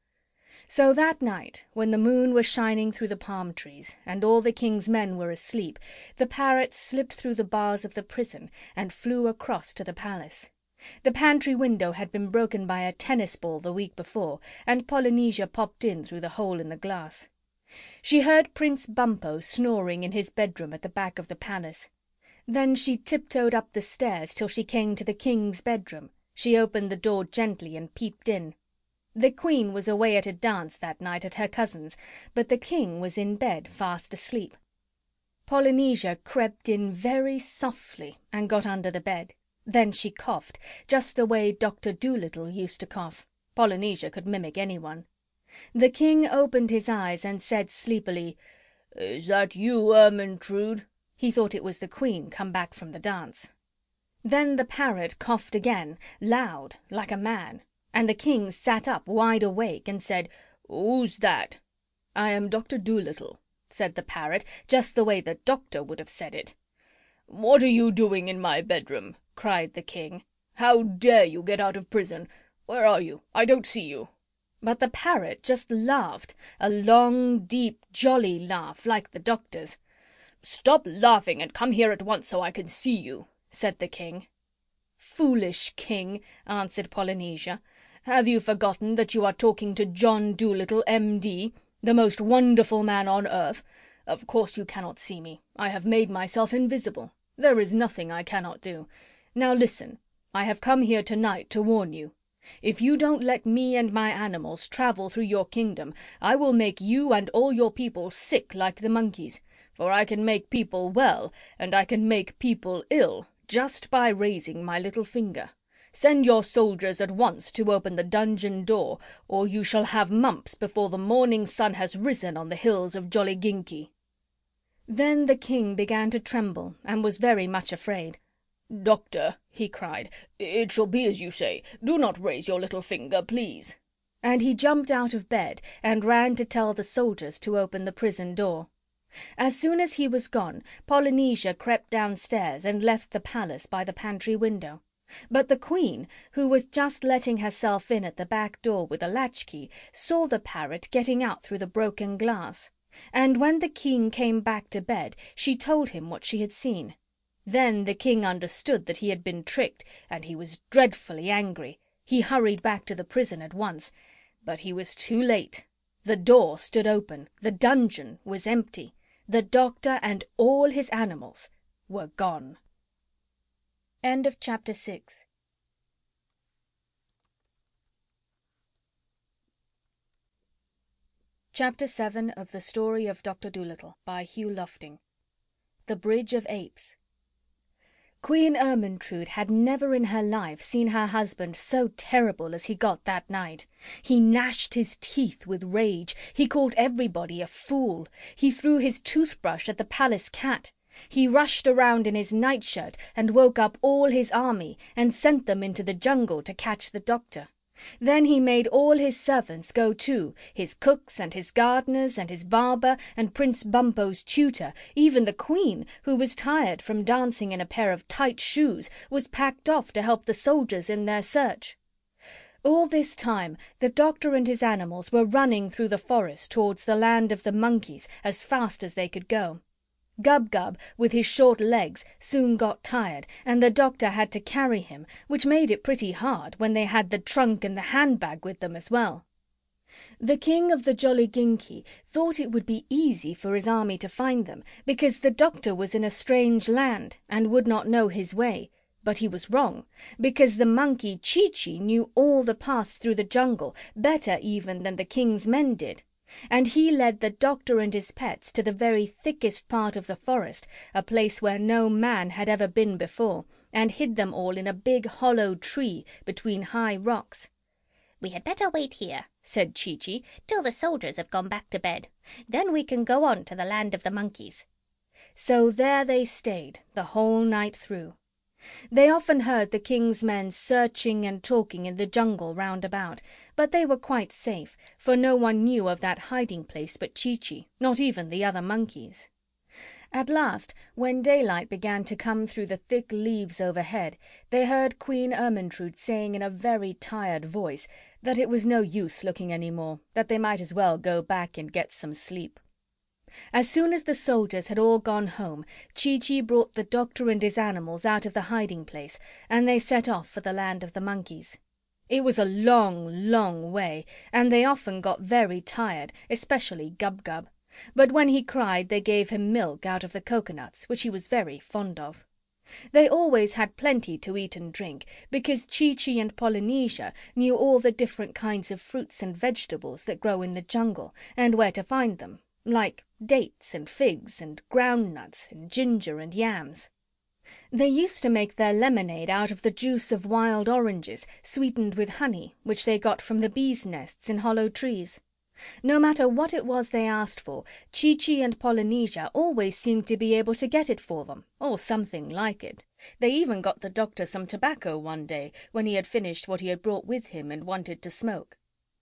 So that night, when the moon was shining through the palm trees, and all the king's men were asleep, the parrot slipped through the bars of the prison and flew across to the palace. The pantry window had been broken by a tennis ball the week before, and Polynesia popped in through the hole in the glass. She heard Prince Bumpo snoring in his bedroom at the back of the palace. Then she tiptoed up the stairs till she came to the king's bedroom. She opened the door gently and peeped in. The queen was away at a dance that night at her cousin's, but the king was in bed fast asleep. Polynesia crept in very softly and got under the bed. Then she coughed, just the way Doctor Dolittle used to cough. Polynesia could mimic anyone. The king opened his eyes and said sleepily, "Is that you, Ermintrude?" He thought it was the queen come back from the dance. Then the parrot coughed again, loud, like a man, and the king sat up wide awake and said, "Who's that?" "I am Doctor Dolittle," said the parrot, just the way the doctor would have said it. "What are you doing in my bedroom?" cried the king. "How dare you get out of prison? Where are you? I don't see you." But the parrot just laughed, a long, deep, jolly laugh, like the doctor's. "Stop laughing and come here at once so I can see you," said the king. "Foolish king," answered Polynesia. "Have you forgotten that you are talking to John Dolittle, M D, the most wonderful man on earth? Of course you cannot see me. I have made myself invisible. There is nothing I cannot do. Now listen. I have come here tonight to warn you. If you don't let me and my animals travel through your kingdom, I will make you and all your people sick like the monkeys. For I can make people well, and I can make people ill, just by raising my little finger. Send your soldiers at once to open the dungeon door, or you shall have mumps before the morning sun has risen on the hills of Jolliginki." Then the king began to tremble, and was very much afraid. "Doctor," he cried, "it shall be as you say. Do not raise your little finger, please." and he jumped out of bed and ran to tell the soldiers to open the prison door. As soon as he was gone, Polynesia crept downstairs and left the palace by the pantry window. But the Queen, who was just letting herself in at the back door with a latchkey, saw the parrot getting out through the broken glass. And when the king came back to bed, she told him what she had seen. Then the king understood that he had been tricked, and he was dreadfully angry. He hurried back to the prison at once. But he was too late. The door stood open. The dungeon was empty. The doctor and all his animals were gone. End of chapter six. Chapter seven of The Story of Doctor Dolittle by Hugh Lofting. The Bridge of Apes. Queen Ermyntrude had never in her life seen her husband so terrible as he got that night. He gnashed his teeth with rage. He called everybody a fool. He threw his toothbrush at the palace cat. He rushed around in his nightshirt and woke up all his army and sent them into the jungle to catch the doctor. Then he made all his servants go too, his cooks and his gardeners and his barber and Prince Bumpo's tutor. Even the Queen, who was tired from dancing in a pair of tight shoes, was packed off to help the soldiers in their search. All this time the doctor and his animals were running through the forest towards the land of the monkeys as fast as they could go. Gub-Gub, with his short legs, soon got tired, and the doctor had to carry him, which made it pretty hard when they had the trunk and the handbag with them as well. The king of the Jolliginki thought it would be easy for his army to find them, because the doctor was in a strange land and would not know his way. But he was wrong, because the monkey Chee-Chee knew all the paths through the jungle, better even than the king's men did. And he led the doctor and his pets to the very thickest part of the forest, a place where no man had ever been before, and hid them all in a big hollow tree between high rocks. "We had better wait here," said Chee-Chee, "till the soldiers have gone back to bed. Then we can go on to the land of the monkeys." So there they stayed the whole night through. They often heard the king's men searching and talking in the jungle round about, but they were quite safe, for no one knew of that hiding place but Chee-Chee, not even the other monkeys. At last, when daylight began to come through the thick leaves overhead, they heard Queen Ermyntrude saying in a very tired voice that it was no use looking any more, that they might as well go back and get some sleep. As soon as the soldiers had all gone home, Chee-Chee brought the doctor and his animals out of the hiding place, and they set off for the land of the monkeys. It was a long, long way, and they often got very tired, especially Gub-Gub. But when he cried, they gave him milk out of the coconuts, which he was very fond of. They always had plenty to eat and drink, because Chee-Chee and Polynesia knew all the different kinds of fruits and vegetables that grow in the jungle, and where to find them, like dates and figs and groundnuts and ginger and yams. They used to make their lemonade out of the juice of wild oranges, sweetened with honey, which they got from the bees' nests in hollow trees. No matter what it was they asked for, Chee-Chee and Polynesia always seemed to be able to get it for them, or something like it. They even got the doctor some tobacco one day, when he had finished what he had brought with him and wanted to smoke.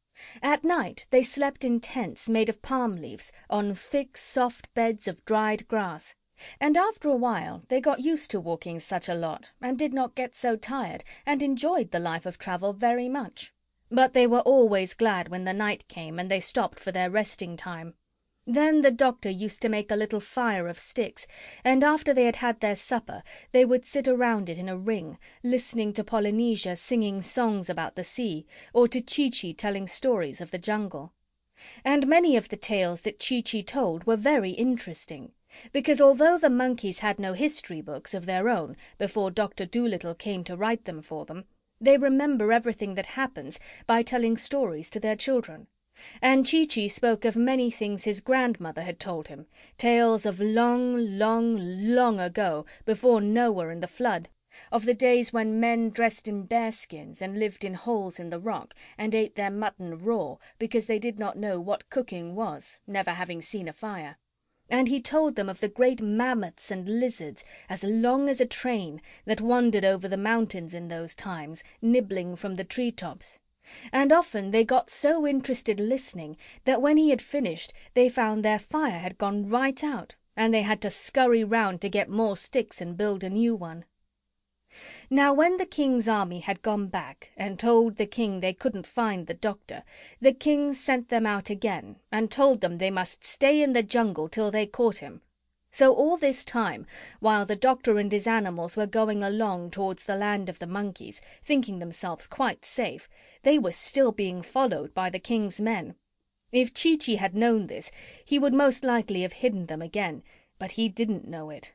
At night they slept in tents made of palm leaves, on thick, soft beds of dried grass. And after a while they got used to walking such a lot, and did not get so tired, and enjoyed the life of travel very much. But they were always glad when the night came and they stopped for their resting time. Then the doctor used to make a little fire of sticks, and after they had had their supper they would sit around it in a ring, listening to Polynesia singing songs about the sea, or to Chee-Chee telling stories of the jungle. And many of the tales that Chee-Chee told were very interesting, because although the monkeys had no history books of their own before Doctor Dolittle came to write them for them, they remember everything that happens by telling stories to their children. And Chee-Chee spoke of many things his grandmother had told him, tales of long, long, long ago, before Noah and the flood, of the days when men dressed in bearskins and lived in holes in the rock and ate their mutton raw because they did not know what cooking was, never having seen a fire. And he told them of the great mammoths and lizards, as long as a train, that wandered over the mountains in those times, nibbling from the tree-tops. And often they got so interested listening that when he had finished they found their fire had gone right out, and they had to scurry round to get more sticks and build a new one. Now when the king's army had gone back and told the king they couldn't find the doctor, the king sent them out again and told them they must stay in the jungle till they caught him. So all this time, while the doctor and his animals were going along towards the land of the monkeys, thinking themselves quite safe, they were still being followed by the king's men. If Chee-Chee had known this, he would most likely have hidden them again, but he didn't know it.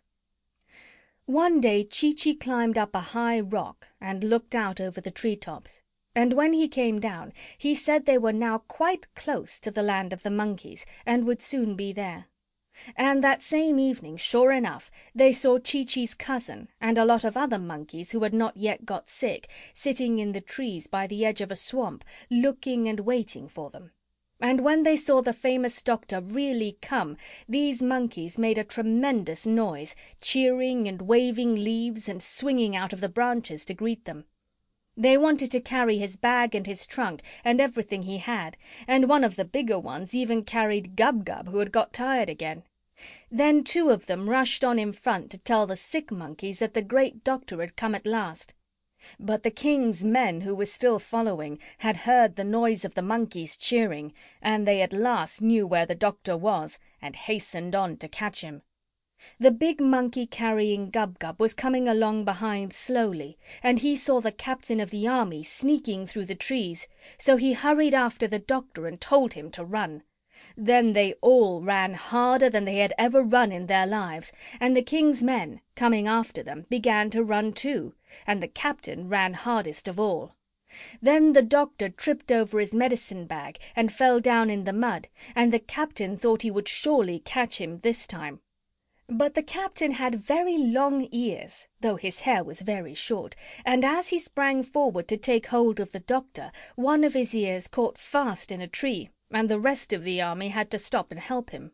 One day Chee-Chee climbed up a high rock and looked out over the treetops, and when he came down he said they were now quite close to the land of the monkeys and would soon be there. And that same evening, sure enough, they saw Chee-Chee's cousin and a lot of other monkeys who had not yet got sick sitting in the trees by the edge of a swamp, looking and waiting for them. And when they saw the famous doctor really come, these monkeys made a tremendous noise, cheering and waving leaves and swinging out of the branches to greet them. They wanted to carry his bag and his trunk and everything he had, and one of the bigger ones even carried Gub-Gub, who had got tired again. Then two of them rushed on in front to tell the sick monkeys that the great doctor had come at last. But the king's men, who were still following, had heard the noise of the monkeys cheering, and they at last knew where the doctor was and hastened on to catch him. The big monkey carrying Gub-Gub was coming along behind slowly, and he saw the captain of the army sneaking through the trees, so he hurried after the doctor and told him to run. Then they all ran harder than they had ever run in their lives, and the king's men, coming after them, began to run too, and the captain ran hardest of all. Then the doctor tripped over his medicine bag and fell down in the mud, and the captain thought he would surely catch him this time. But the captain had very long ears, though his hair was very short, and as he sprang forward to take hold of the doctor, one of his ears caught fast in a tree, and the rest of the army had to stop and help him.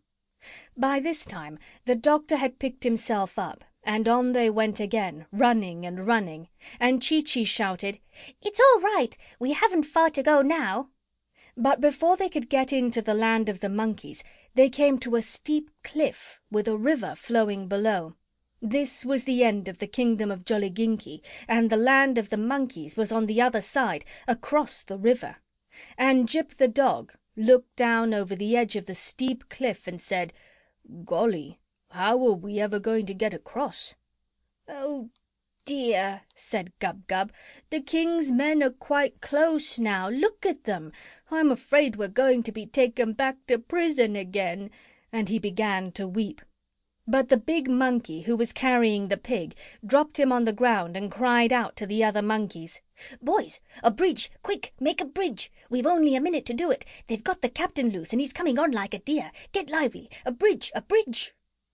By this time the doctor had picked himself up, and on they went again, running and running, and Chee-Chee shouted, "It's all right. We haven't far to go now." But before they could get into the land of the monkeys, they came to a steep cliff with a river flowing below. This was the end of the kingdom of Jolliginki, and the land of the monkeys was on the other side, across the river. And Jip the dog looked down over the edge of the steep cliff and said, "Golly, how are we ever going to get across?" "Oh dear," said Gub-Gub, "the king's men are quite close now. Look at them. I'm afraid we're going to be taken back to prison again." And he began to weep. But the big monkey who was carrying the pig dropped him on the ground and cried out to the other monkeys, "Boys, a bridge! Quick, make a bridge! We've only a minute to do it. They've got the captain loose and he's coming on like a deer. Get lively! A bridge! A bridge!"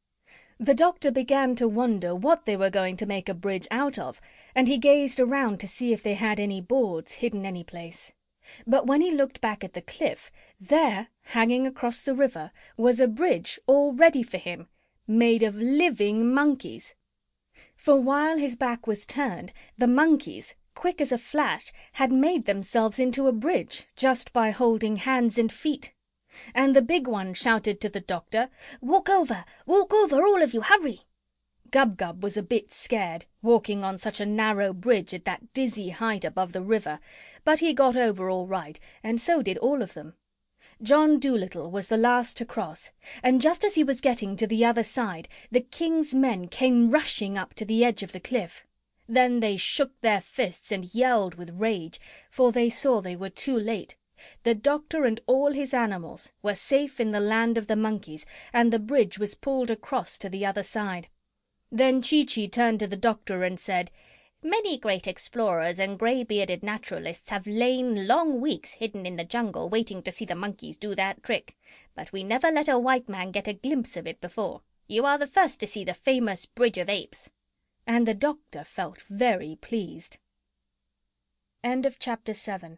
The doctor began to wonder what they were going to make a bridge out of, and he gazed around to see if they had any boards hidden any place. But when he looked back at the cliff, there, hanging across the river, was a bridge all ready for him, made of living monkeys. For while his back was turned, the monkeys, quick as a flash, had made themselves into a bridge just by holding hands and feet. And the big one shouted to the doctor, "Walk over! Walk over, all of you! Hurry!" Gub-Gub was a bit scared, walking on such a narrow bridge at that dizzy height above the river, but he got over all right, and so did all of them. John Dolittle was the last to cross, and just as he was getting to the other side, the king's men came rushing up to the edge of the cliff. Then they shook their fists and yelled with rage, for they saw they were too late. The doctor and all his animals were safe in the land of the monkeys, and the bridge was pulled across to the other side. Then Chee-Chee turned to the doctor and said, "Many great explorers and grey-bearded naturalists have lain long weeks hidden in the jungle waiting to see the monkeys do that trick, but we never let a white man get a glimpse of it before. You are the first to see the famous Bridge of Apes." And the doctor felt very pleased. End of chapter seven.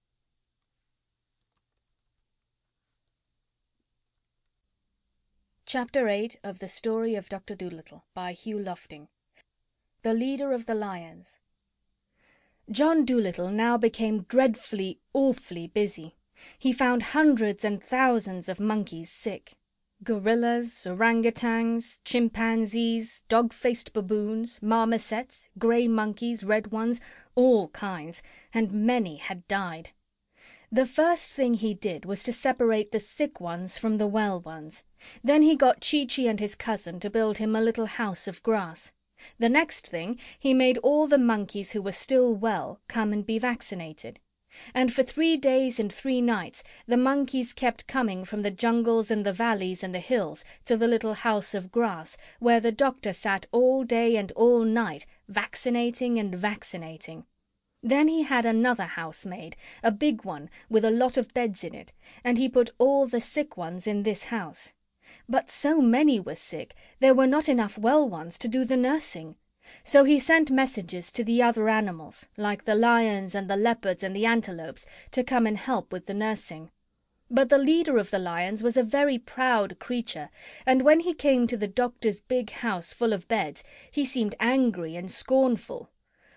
Chapter eight of The Story of Doctor Dolittle by Hugh Lofting. The Leader of the Lions. John Dolittle now became dreadfully, awfully busy. He found hundreds and thousands of monkeys sick. Gorillas, orangutans, chimpanzees, dog-faced baboons, marmosets, grey monkeys, red ones, all kinds, and many had died. The first thing he did was to separate the sick ones from the well ones. Then he got Chee-Chee and his cousin to build him a little house of grass. The next thing, he made all the monkeys who were still well come and be vaccinated. And for three days and three nights the monkeys kept coming from the jungles and the valleys and the hills to the little house of grass, where the doctor sat all day and all night, vaccinating and vaccinating. Then he had another house made, a big one with a lot of beds in it, and he put all the sick ones in this house. But so many were sick there were not enough well ones to do the nursing. So he sent messages to the other animals, like the lions and the leopards and the antelopes, to come and help with the nursing. But the leader of the lions was a very proud creature, and when he came to the doctor's big house full of beds, he seemed angry and scornful.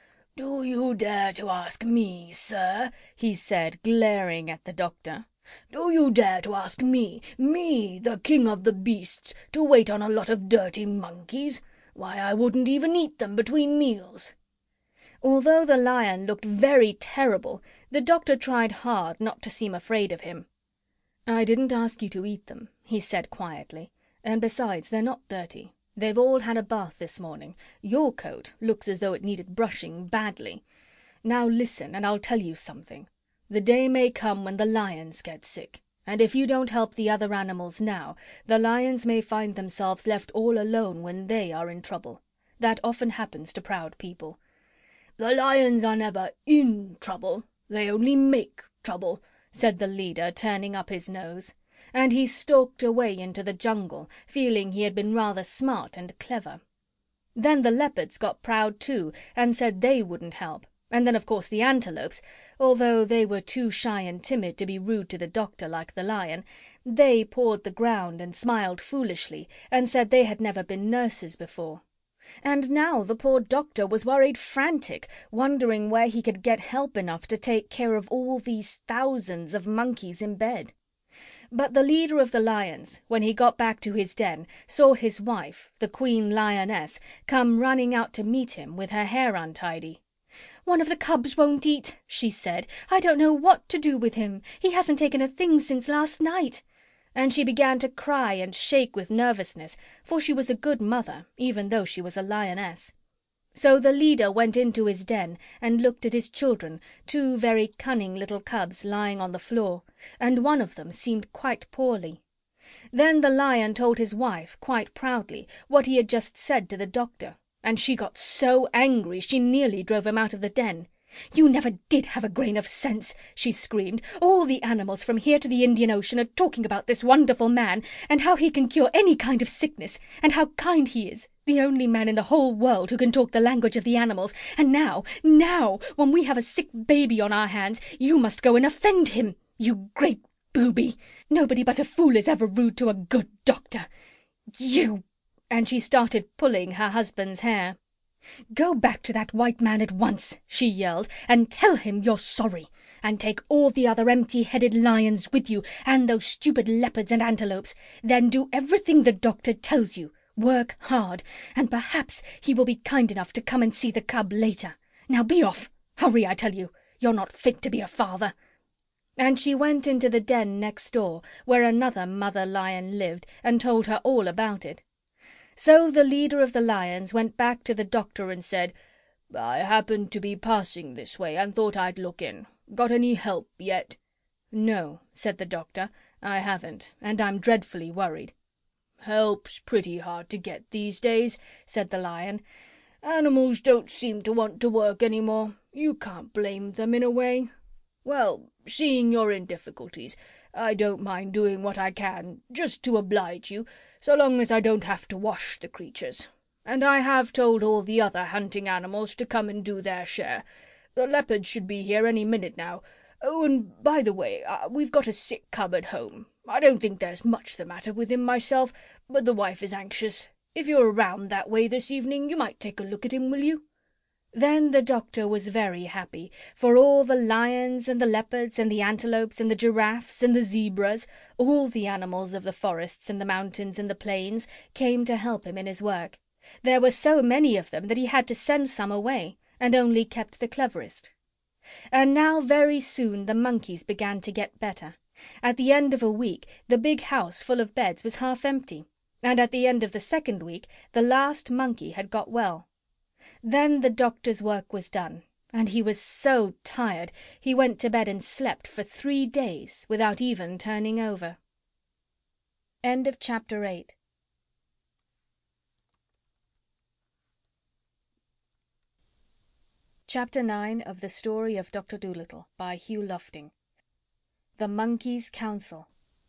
"Do you dare to ask me, sir," he said, glaring at the doctor. "Do you dare to ask me, me, the king of the beasts, to wait on a lot of dirty monkeys? Why, I wouldn't even eat them between meals." Although the lion looked very terrible, the doctor tried hard not to seem afraid of him. "I didn't ask you to eat them," he said quietly, "and besides, they're not dirty. They've all had a bath this morning. Your coat looks as though it needed brushing badly. Now listen, and I'll tell you something. The day may come when the lions get sick, and if you don't help the other animals now, the lions may find themselves left all alone when they are in trouble. That often happens to proud people." "The lions are never in trouble. They only make trouble," said the leader, turning up his nose. And he stalked away into the jungle, feeling he had been rather smart and clever. Then the leopards got proud too, and said they wouldn't help. And then, of course, the antelopes, although they were too shy and timid to be rude to the doctor like the lion, they pawed the ground and smiled foolishly, and said they had never been nurses before. And now the poor doctor was worried frantic, wondering where he could get help enough to take care of all these thousands of monkeys in bed. But the leader of the lions, when he got back to his den, saw his wife, the Queen Lioness, come running out to meet him with her hair untidy. "One of the cubs won't eat," she said. "I don't know what to do with him. He hasn't taken a thing since last night." And she began to cry and shake with nervousness, for she was a good mother, even though she was a lioness. So the leader went into his den and looked at his children, two very cunning little cubs lying on the floor, and one of them seemed quite poorly. Then the lion told his wife, quite proudly, what he had just said to the doctor, and she got so angry she nearly drove him out of the den. "You never did have a grain of sense," she screamed. "All the animals from here to the Indian Ocean are talking about this wonderful man, and how he can cure any kind of sickness, and how kind he is, the only man in the whole world who can talk the language of the animals, and now, now, when we have a sick baby on our hands, you must go and offend him. You great booby! Nobody but a fool is ever rude to a good doctor. You—" and she started pulling her husband's hair. "Go back to that white man at once," she yelled, "and tell him you're sorry. And take all the other empty-headed lions with you, and those stupid leopards and antelopes. Then do everything the doctor tells you. Work hard, and perhaps he will be kind enough to come and see the cub later. Now be off. Hurry, I tell you. You're not fit to be a father." And she went into the den next door, where another mother lion lived, and told her all about it. So the leader of the lions went back to the doctor and said, "I happened to be passing this way and thought I'd look in. Got any help yet?" "No," said the doctor, "I haven't, and I'm dreadfully worried." "Help's pretty hard to get these days," said the lion. "Animals don't seem to want to work any more. You can't blame them in a way. Well, seeing you're in difficulties, I don't mind doing what I can, just to oblige you, so long as I don't have to wash the creatures. And I have told all the other hunting animals to come and do their share. The leopards should be here any minute now. Oh, and by the way, uh, we've got a sick cub at home. I don't think there's much the matter with him myself, but the wife is anxious. If you're around that way this evening, you might take a look at him, will you?" Then the doctor was very happy, for all the lions and the leopards and the antelopes and the giraffes and the zebras, all the animals of the forests and the mountains and the plains, came to help him in his work. There were so many of them that he had to send some away, and only kept the cleverest. And now very soon the monkeys began to get better. At the end of a week the big house full of beds was half empty, and at the end of the second week the last monkey had got well. Then the doctor's work was done, and he was so tired he went to bed and slept for three days without even turning over. End of chapter eight. Chapter nine of The Story of Doctor Dolittle by Hugh Lofting. The Monkey's Council.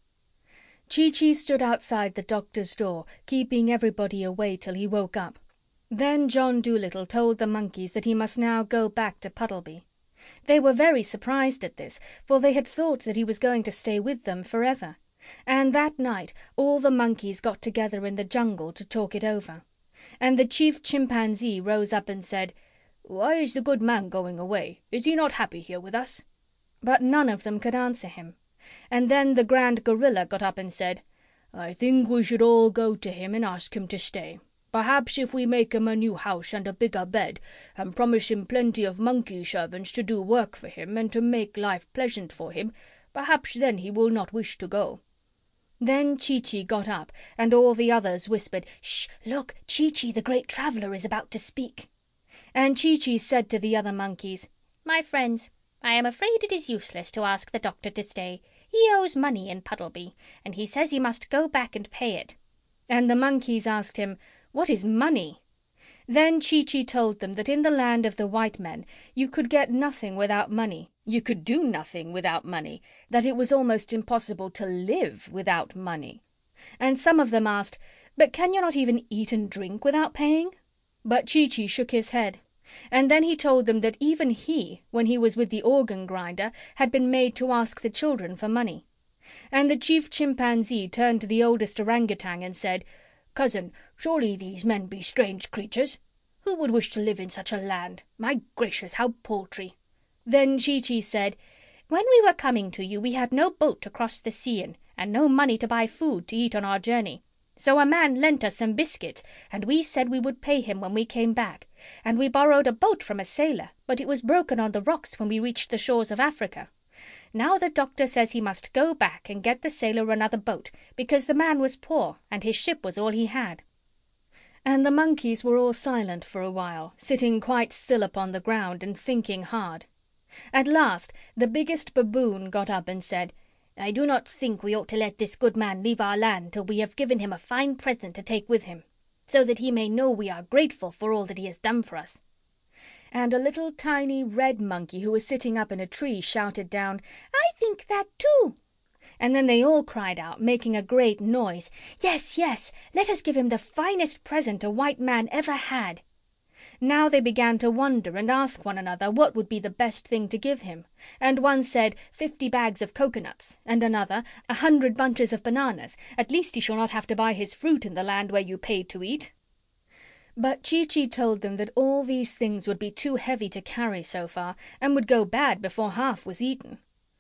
Chee-Chee stood outside the doctor's door, keeping everybody away till he woke up. Then John Dolittle told the monkeys that he must now go back to Puddleby. They were very surprised at this, for they had thought that he was going to stay with them forever. And that night all the monkeys got together in the jungle to talk it over. And the chief chimpanzee rose up and said, "Why is the good man going away? Is he not happy here with us?" But none of them could answer him. And then the grand gorilla got up and said, "I think we should all go to him and ask him to stay. Perhaps if we make him a new house and a bigger bed, and promise him plenty of monkey servants to do work for him and to make life pleasant for him, perhaps then he will not wish to go." Then Chee-Chee got up, and all the others whispered, "Shh! Look! Chee-Chee, the great traveller, is about to speak." And Chee-Chee said to the other monkeys, "My friends, I am afraid it is useless to ask the doctor to stay. He owes money in Puddleby, and he says he must go back and pay it." And the monkeys asked him, "What is money?" Then Chee-Chee told them that in the land of the white men you could get nothing without money, you could do nothing without money, that it was almost impossible to live without money. And some of them asked, "But can you not even eat and drink without paying?" But Chee-Chee shook his head. And then he told them that even he, when he was with the organ grinder, had been made to ask the children for money. And the chief chimpanzee turned to the oldest orangutan and said, "Cousin, surely these men be strange creatures. Who would wish to live in such a land? My gracious, how paltry!" Then Chee-Chee said, "When we were coming to you we had no boat to cross the sea in, and no money to buy food to eat on our journey. So a man lent us some biscuits, and we said we would pay him when we came back. And we borrowed a boat from a sailor, but it was broken on the rocks when we reached the shores of Africa. Now the doctor says he must go back and get the sailor another boat, because the man was poor and his ship was all he had." And the monkeys were all silent for a while, sitting quite still upon the ground and thinking hard. At last the biggest baboon got up and said, "I do not think we ought to let this good man leave our land till we have given him a fine present to take with him, so that he may know we are grateful for all that he has done for us." And a little tiny red monkey who was sitting up in a tree shouted down, "I think that too." And then they all cried out, making a great noise, "Yes, yes, let us give him the finest present a white man ever had." Now they began to wonder and ask one another what would be the best thing to give him, and one said fifty bags of coconuts, and another a hundred bunches of bananas. At least he shall not have to buy his fruit in the land where you paid to eat. But Chee-Chee told them that all these things would be too heavy to carry so far, and would go bad before half was eaten.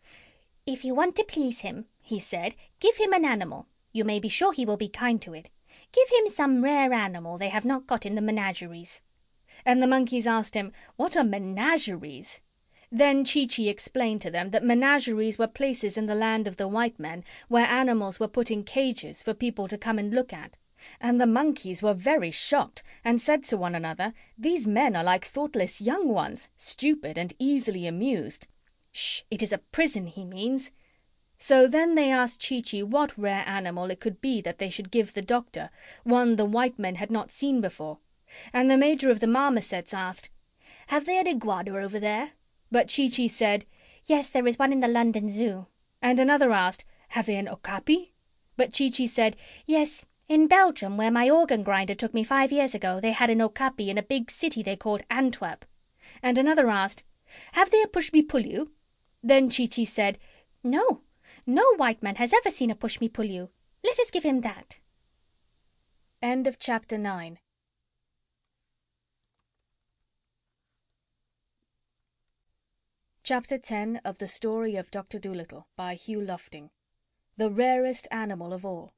"If you want to please him," he said, "give him an animal. You may be sure he will be kind to it. Give him some rare animal they have not got in the menageries." And the monkeys asked him, "What are menageries?" Then Chee-Chee explained to them that menageries were places in the land of the white men where animals were put in cages for people to come and look at. And the monkeys were very shocked and said to one another, "These men are like thoughtless young ones, stupid and easily amused." "Shh! It is a prison he means." So then they asked Chee-Chee what rare animal it could be that they should give the doctor, one the white men had not seen before. And the major of the marmosets asked, "Have they an iguana over there?" But Chee-Chee said, "Yes, there is one in the London Zoo." And another asked, "Have they an okapi?" But Chee-Chee said, "Yes, in Belgium, where my organ grinder took me five years ago, they had an okapi in a big city they called Antwerp." And another asked, "Have they a push-me-pull-you?" Then Chee-Chee said, "No, no white man has ever seen a push-me-pull-you. Let us give him that." End of chapter nine. Chapter ten of the Story of Doctor Dolittle by Hugh Lofting. The Rarest Animal of All.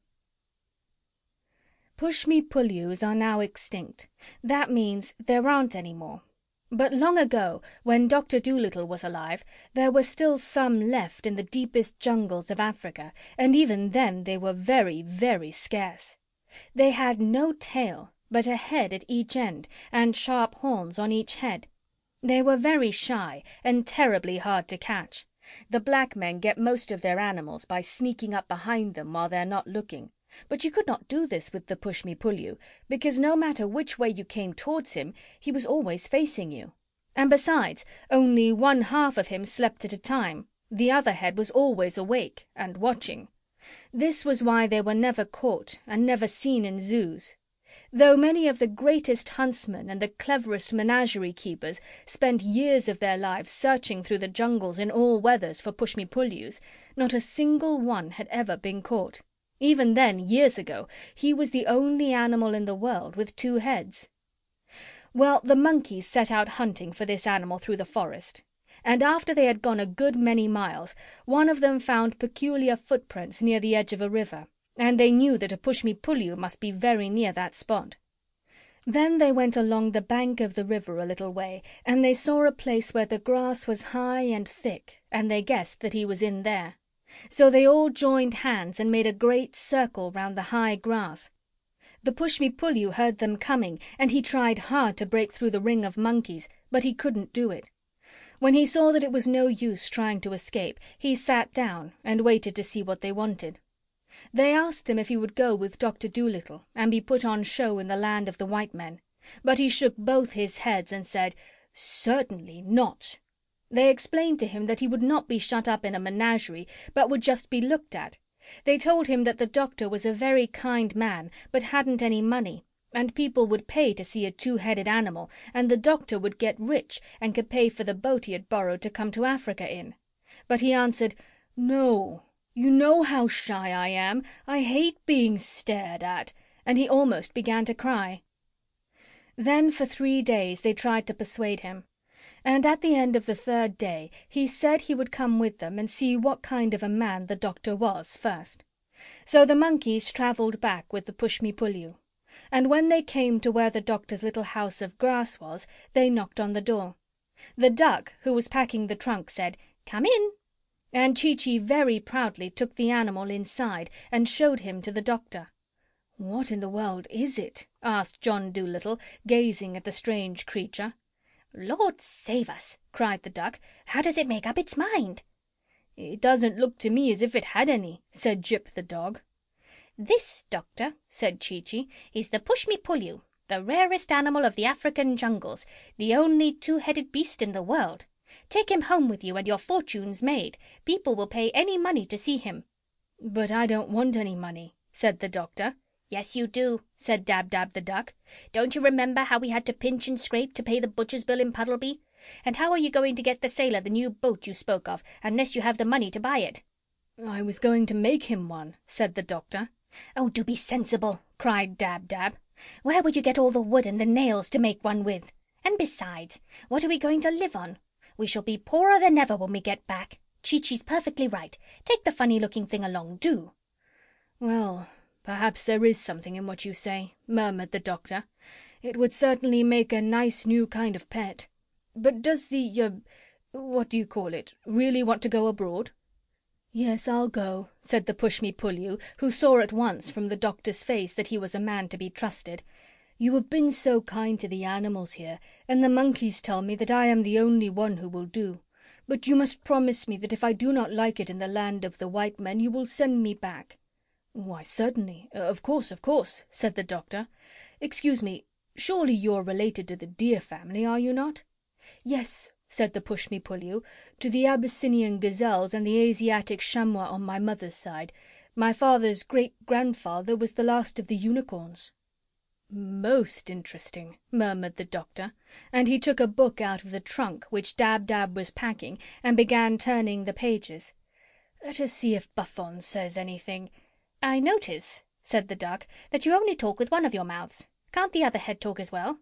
Pushmi-Pullews are now extinct. That means there aren't any more. But long ago, when Doctor Dolittle was alive, there were still some left in the deepest jungles of Africa, and even then they were very, very scarce. They had no tail, but a head at each end, and sharp horns on each head. They were very shy and terribly hard to catch. The black men get most of their animals by sneaking up behind them while they're not looking. But you could not do this with the Pushmi-Pullyu, because no matter which way you came towards him, he was always facing you. And besides, only one half of him slept at a time. The other head was always awake and watching. This was why they were never caught and never seen in zoos. Though many of the greatest huntsmen and the cleverest menagerie keepers spent years of their lives searching through the jungles in all weathers for Pushmi-Pullus, not a single one had ever been caught. Even then, years ago, he was the only animal in the world with two heads. Well, the monkeys set out hunting for this animal through the forest. And after they had gone a good many miles, one of them found peculiar footprints near the edge of a river, and they knew that a Pushmi-Pullu must be very near that spot. Then they went along the bank of the river a little way, and they saw a place where the grass was high and thick, and they guessed that he was in there. So they all joined hands and made a great circle round the high grass. The Pushmi-Pullu heard them coming, and he tried hard to break through the ring of monkeys, but he couldn't do it. When he saw that it was no use trying to escape, he sat down and waited to see what they wanted. They asked him if he would go with Doctor Dolittle and be put on show in the land of the white men, but he shook both his heads and said, "Certainly not." They explained to him that he would not be shut up in a menagerie, but would just be looked at. They told him that the doctor was a very kind man, but hadn't any money, and people would pay to see a two-headed animal, and the doctor would get rich and could pay for the boat he had borrowed to come to Africa in. But he answered, "No, you know how shy I am. I hate being stared at," and he almost began to cry. Then for three days they tried to persuade him. And at the end of the third day he said he would come with them and see what kind of a man the doctor was first. So the monkeys travelled back with the Pushmi-Pullu. And when they came to where the doctor's little house of grass was, they knocked on the door. The duck, who was packing the trunk, said, "Come in." And Chee-Chee very proudly took the animal inside and showed him to the doctor. "What in the world is it?" asked John Dolittle, gazing at the strange creature. "Lord save us!" cried the duck. "How does it make up its mind?" "It doesn't look to me as if it had any," said Jip the dog. "This, doctor," said Chee-Chee, "is the Pushmi-Pullu, the rarest animal of the African jungles, the only two-headed beast in the world. Take him home with you and your fortune's made. People will pay any money to see him." "But I don't want any money," said the doctor. "Yes, you do," said Dab-Dab the duck. "Don't you remember how we had to pinch and scrape to pay the butcher's bill in Puddleby? And how are you going to get the sailor the new boat you spoke of, unless you have the money to buy it?" "I was going to make him one," said the doctor. "Oh, do be sensible," cried Dab-Dab. "Where would you get all the wood and the nails to make one with? And besides, what are we going to live on? We shall be poorer than ever when we get back. Chee-Chee's perfectly right. Take the funny-looking thing along, do." "Well, perhaps there is something in what you say," murmured the doctor. "It would certainly make a nice new kind of pet. But does the, uh, what do you call it, really want to go abroad?" "Yes, I'll go," said the Pushmi-Pullu, who saw at once from the doctor's face that he was a man to be trusted. "You have been so kind to the animals here, and the monkeys tell me that I am the only one who will do. But you must promise me that if I do not like it in the land of the white men, you will send me back." "Why, certainly. Uh, of course, of course," said the doctor. "Excuse me, surely you're related to the deer family, are you not?" "Yes," said the Pushmi-Pullu, "to the Abyssinian gazelles and the Asiatic chamois on my mother's side. My father's great-grandfather was the last of the unicorns." "Most interesting," murmured the doctor, and he took a book out of the trunk which Dab-Dab was packing and began turning the pages. "Let us see if Buffon says anything." "I notice," said the duck, "that you only talk with one of your mouths. Can't the other head talk as well?"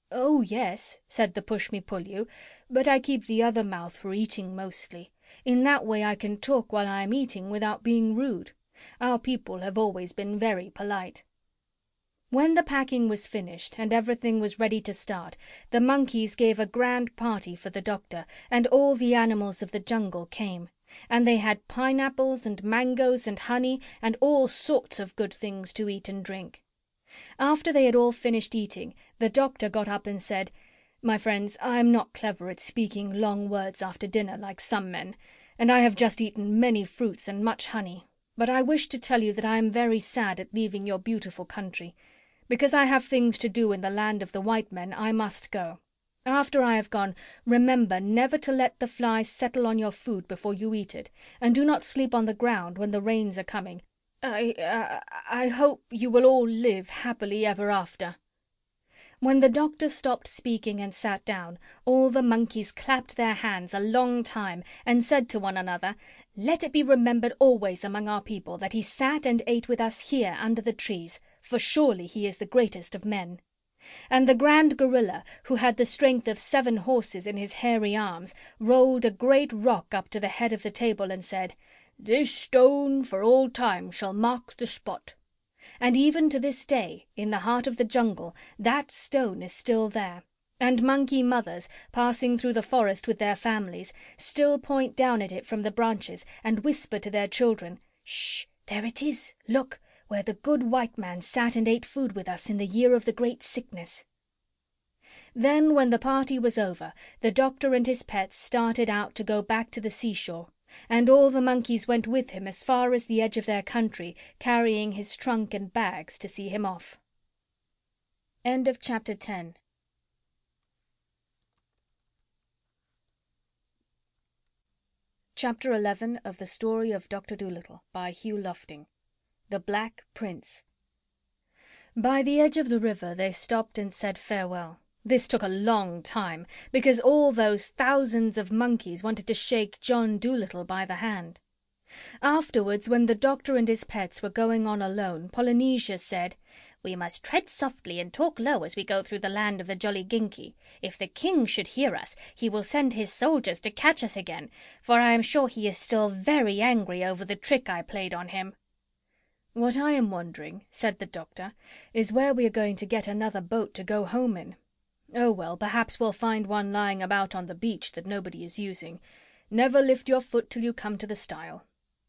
"Oh, yes," said the Push-me-pull-you, "but I keep the other mouth for eating mostly. In that way I can talk while I am eating without being rude. Our people have always been very polite." When the packing was finished and everything was ready to start, the monkeys gave a grand party for the Doctor, and all the animals of the jungle came. And they had pineapples and mangoes and honey and all sorts of good things to eat and drink. After they had all finished eating, the Doctor got up and said, "My friends, I am not clever at speaking long words after dinner like some men, and I have just eaten many fruits and much honey, but I wish to tell you that I am very sad at leaving your beautiful country. Because I have things to do in the land of the white men, I must go. After I have gone, remember never to let the flies settle on your food before you eat it, and do not sleep on the ground when the rains are coming. I, uh, I hope you will all live happily ever after." When the Doctor stopped speaking and sat down, all the monkeys clapped their hands a long time and said to one another, "Let it be remembered always among our people that he sat and ate with us here under the trees, for surely he is the greatest of men." And the Grand Gorilla, who had the strength of seven horses in his hairy arms, rolled a great rock up to the head of the table and said, "This stone for all time shall mark the spot." And even to this day, in the heart of the jungle, that stone is still there, and monkey mothers, passing through the forest with their families, still point down at it from the branches and whisper to their children, "Shh! There it is! Look! Where the good white man sat and ate food with us in the year of the great sickness." Then, when the party was over, the Doctor and his pets started out to go back to the seashore, and all the monkeys went with him as far as the edge of their country, carrying his trunk and bags to see him off. End of chapter ten. Chapter eleven of The Story of Doctor Dolittle by Hugh Lofting. The Black Prince. By the edge of the river they stopped and said farewell. This took a long time, because all those thousands of monkeys wanted to shake John Dolittle by the hand. Afterwards, when the Doctor and his pets were going on alone, Polynesia said, "We must tread softly and talk low as we go through the land of the Jolliginki. If the king should hear us, he will send his soldiers to catch us again, for I am sure he is still very angry over the trick I played on him." "What I am wondering," said the Doctor, "is where we are going to get another boat to go home in. Oh, well, perhaps we'll find one lying about on the beach that nobody is using. Never lift your foot till you come to the stile."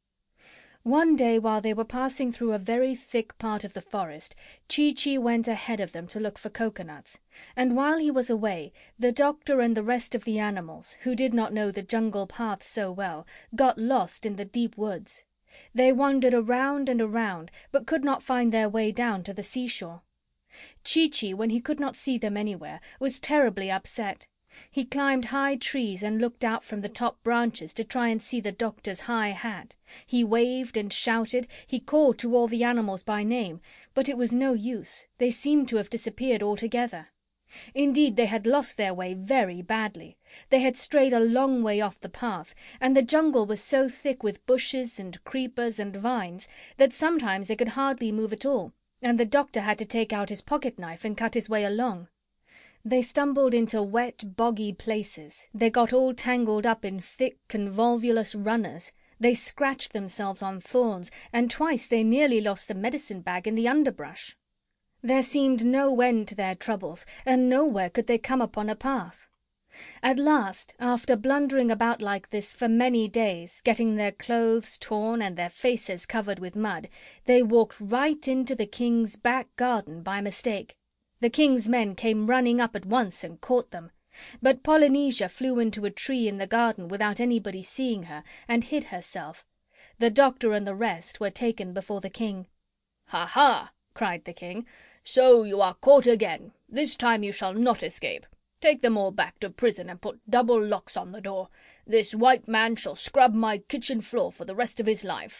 One day, while they were passing through a very thick part of the forest, Chee-Chee went ahead of them to look for coconuts, and while he was away, the Doctor and the rest of the animals, who did not know the jungle path so well, got lost in the deep woods. They wandered around and around, but could not find their way down to the seashore. Chee-Chee, when he could not see them anywhere, was terribly upset. He climbed high trees and looked out from the top branches to try and see the Doctor's high hat. He waved and shouted, he called to all the animals by name, but it was no use. They seemed to have disappeared altogether. Indeed, they had lost their way very badly. They had strayed a long way off the path, and the jungle was so thick with bushes and creepers and vines that sometimes they could hardly move at all, and the Doctor had to take out his pocket-knife and cut his way along. They stumbled into wet, boggy places. They got all tangled up in thick, convolvulous runners. They scratched themselves on thorns, and twice they nearly lost the medicine bag in the underbrush. There seemed no end to their troubles, and nowhere could they come upon a path. At last, after blundering about like this for many days, getting their clothes torn and their faces covered with mud, they walked right into the king's back garden by mistake. The king's men came running up at once and caught them. But Polynesia flew into a tree in the garden without anybody seeing her, and hid herself. The Doctor and the rest were taken before the king. "Ha ha!" cried the king. "So you are caught again. This time you shall not escape. Take them all back to prison and put double locks on the door. This white man shall scrub my kitchen floor for the rest of his life."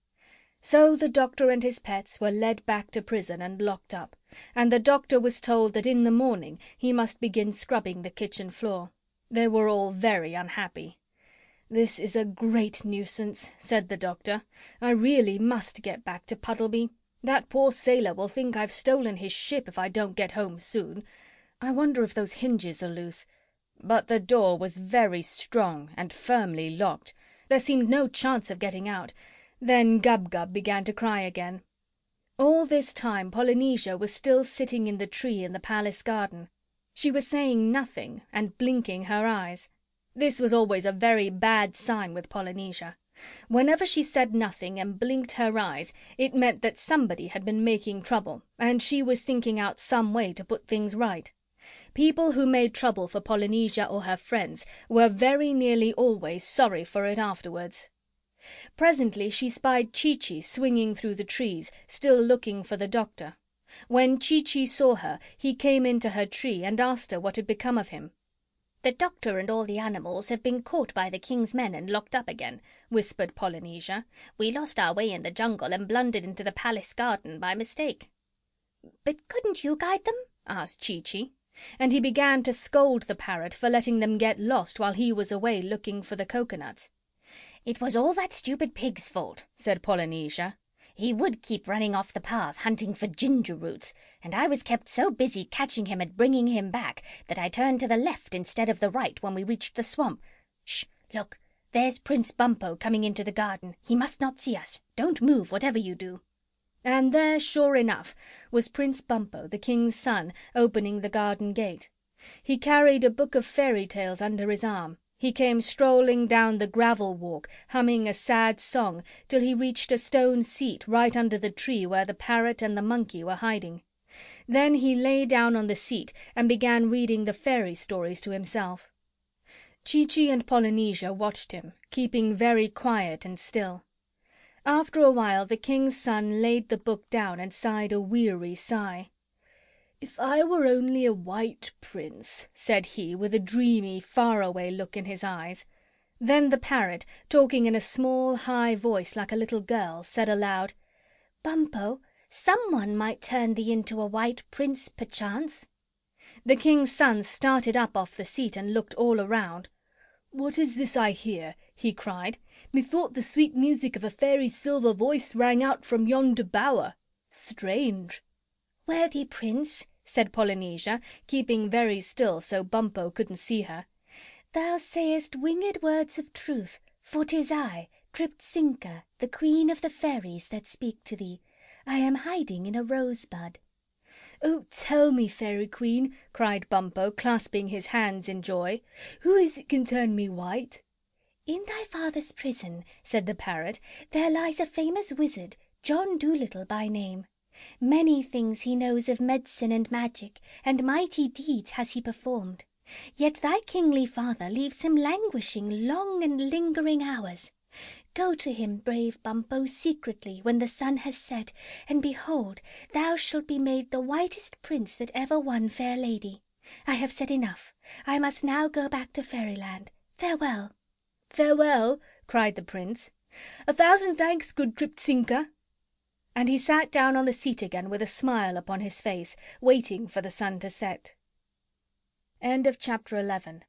So the Doctor and his pets were led back to prison and locked up, and the Doctor was told that in the morning he must begin scrubbing the kitchen floor. They were all very unhappy. "This is a great nuisance," said the Doctor. "I really must get back to Puddleby. That poor sailor will think I've stolen his ship if I don't get home soon. I wonder if those hinges are loose. But the door was very strong and firmly locked. There seemed no chance of getting out. Then Gub-Gub began to cry again. All this time Polynesia was still sitting in the tree in the palace garden. She was saying nothing and blinking her eyes. This was always a very bad sign with Polynesia. Whenever she said nothing and blinked her eyes, it meant that somebody had been making trouble, and she was thinking out some way to put things right. People who made trouble for Polynesia or her friends were very nearly always sorry for it afterwards. Presently she spied Chee-Chee swinging through the trees, still looking for the doctor. When Chee-Chee saw her, he came into her tree and asked her what had become of him. "The doctor and all the animals have been caught by the king's men and locked up again," whispered Polynesia. "We lost our way in the jungle and blundered into the palace garden by mistake." "But couldn't you guide them?" asked Chee-Chee. And he began to scold the parrot for letting them get lost while he was away looking for the coconuts. "It was all that stupid pig's fault," said Polynesia. "He would keep running off the path hunting for ginger roots, and I was kept so busy catching him and bringing him back that I turned to the left instead of the right when we reached the swamp. Shh! Look, there's Prince Bumpo coming into the garden. He must not see us. Don't move, whatever you do." And there, sure enough, was Prince Bumpo, the king's son, opening the garden gate. He carried a book of fairy tales under his arm. He came strolling down the gravel walk, humming a sad song, till he reached a stone seat right under the tree where the parrot and the monkey were hiding. Then he lay down on the seat and began reading the fairy stories to himself. Chee-Chee and Polynesia watched him, keeping very quiet and still. After a while the king's son laid the book down and sighed a weary sigh. "If I were only a white prince," said he, with a dreamy, far-away look in his eyes. Then the parrot, talking in a small, high voice like a little girl, said aloud, "Bumpo, someone might turn thee into a white prince, perchance." The king's son started up off the seat and looked all around. "What is this I hear?" he cried. "Methought the sweet music of a fairy's silver voice rang out from yonder bower. Strange!" "Worthy prince," said Polynesia, keeping very still so Bumpo couldn't see her, "thou sayest winged words of truth, for 'tis I, Triptzinka, the queen of the fairies, that speak to thee. I am hiding in a rosebud." "Oh, tell me, fairy queen," cried Bumpo, clasping his hands in joy. "Who is it can turn me white?" "In thy father's prison," said the parrot, "there lies a famous wizard, John Dolittle by name. Many things he knows of medicine and magic, and mighty deeds has he performed. Yet thy kingly father leaves him languishing long and lingering hours. Go to him, brave Bumpo, secretly, when the sun has set, and behold, thou shalt be made the whitest prince that ever won fair lady. I have said enough. I must now go back to Fairyland. Farewell." "Farewell!" cried the prince. "A thousand thanks, good Triptzinka." And he sat down on the seat again with a smile upon his face, waiting for the sun to set. End of chapter eleven.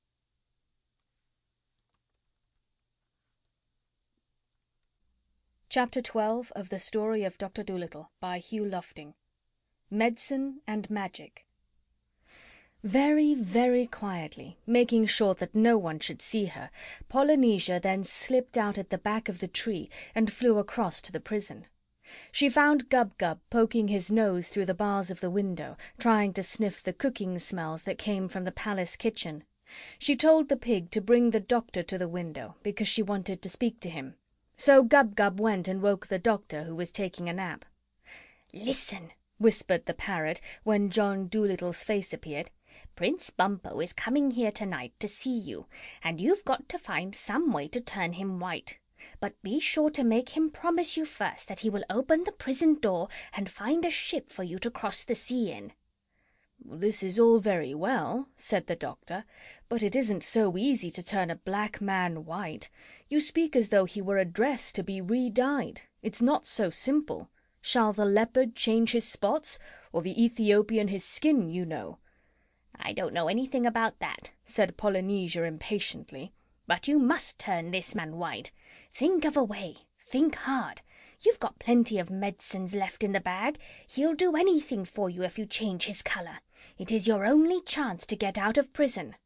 Chapter twelve of The Story of Doctor Dolittle by Hugh Lofting. Medicine and Magic. Very, very quietly, making sure that no one should see her, Polynesia then slipped out at the back of the tree and flew across to the prison. She found Gub-Gub poking his nose through the bars of the window, trying to sniff the cooking smells that came from the palace kitchen. She told the pig to bring the doctor to the window, because she wanted to speak to him. So Gub-Gub went and woke the doctor, who was taking a nap. "Listen," whispered the parrot, when John Dolittle's face appeared. "Prince Bumpo is coming here tonight to see you, and you've got to find some way to turn him white. But be sure to make him promise you first that he will open the prison door and find a ship for you to cross the sea in." "This is all very well," said the doctor, "but it isn't so easy to turn a black man white. You speak as though he were a dress to be re-dyed. It's not so simple. Shall the leopard change his spots, or the Ethiopian his skin, you know?" "I don't know anything about that," said Polynesia impatiently. "But you must turn this man white. Think of a way. Think hard. You've got plenty of medicines left in the bag. He'll do anything for you if you change his colour. It is your only chance to get out of prison."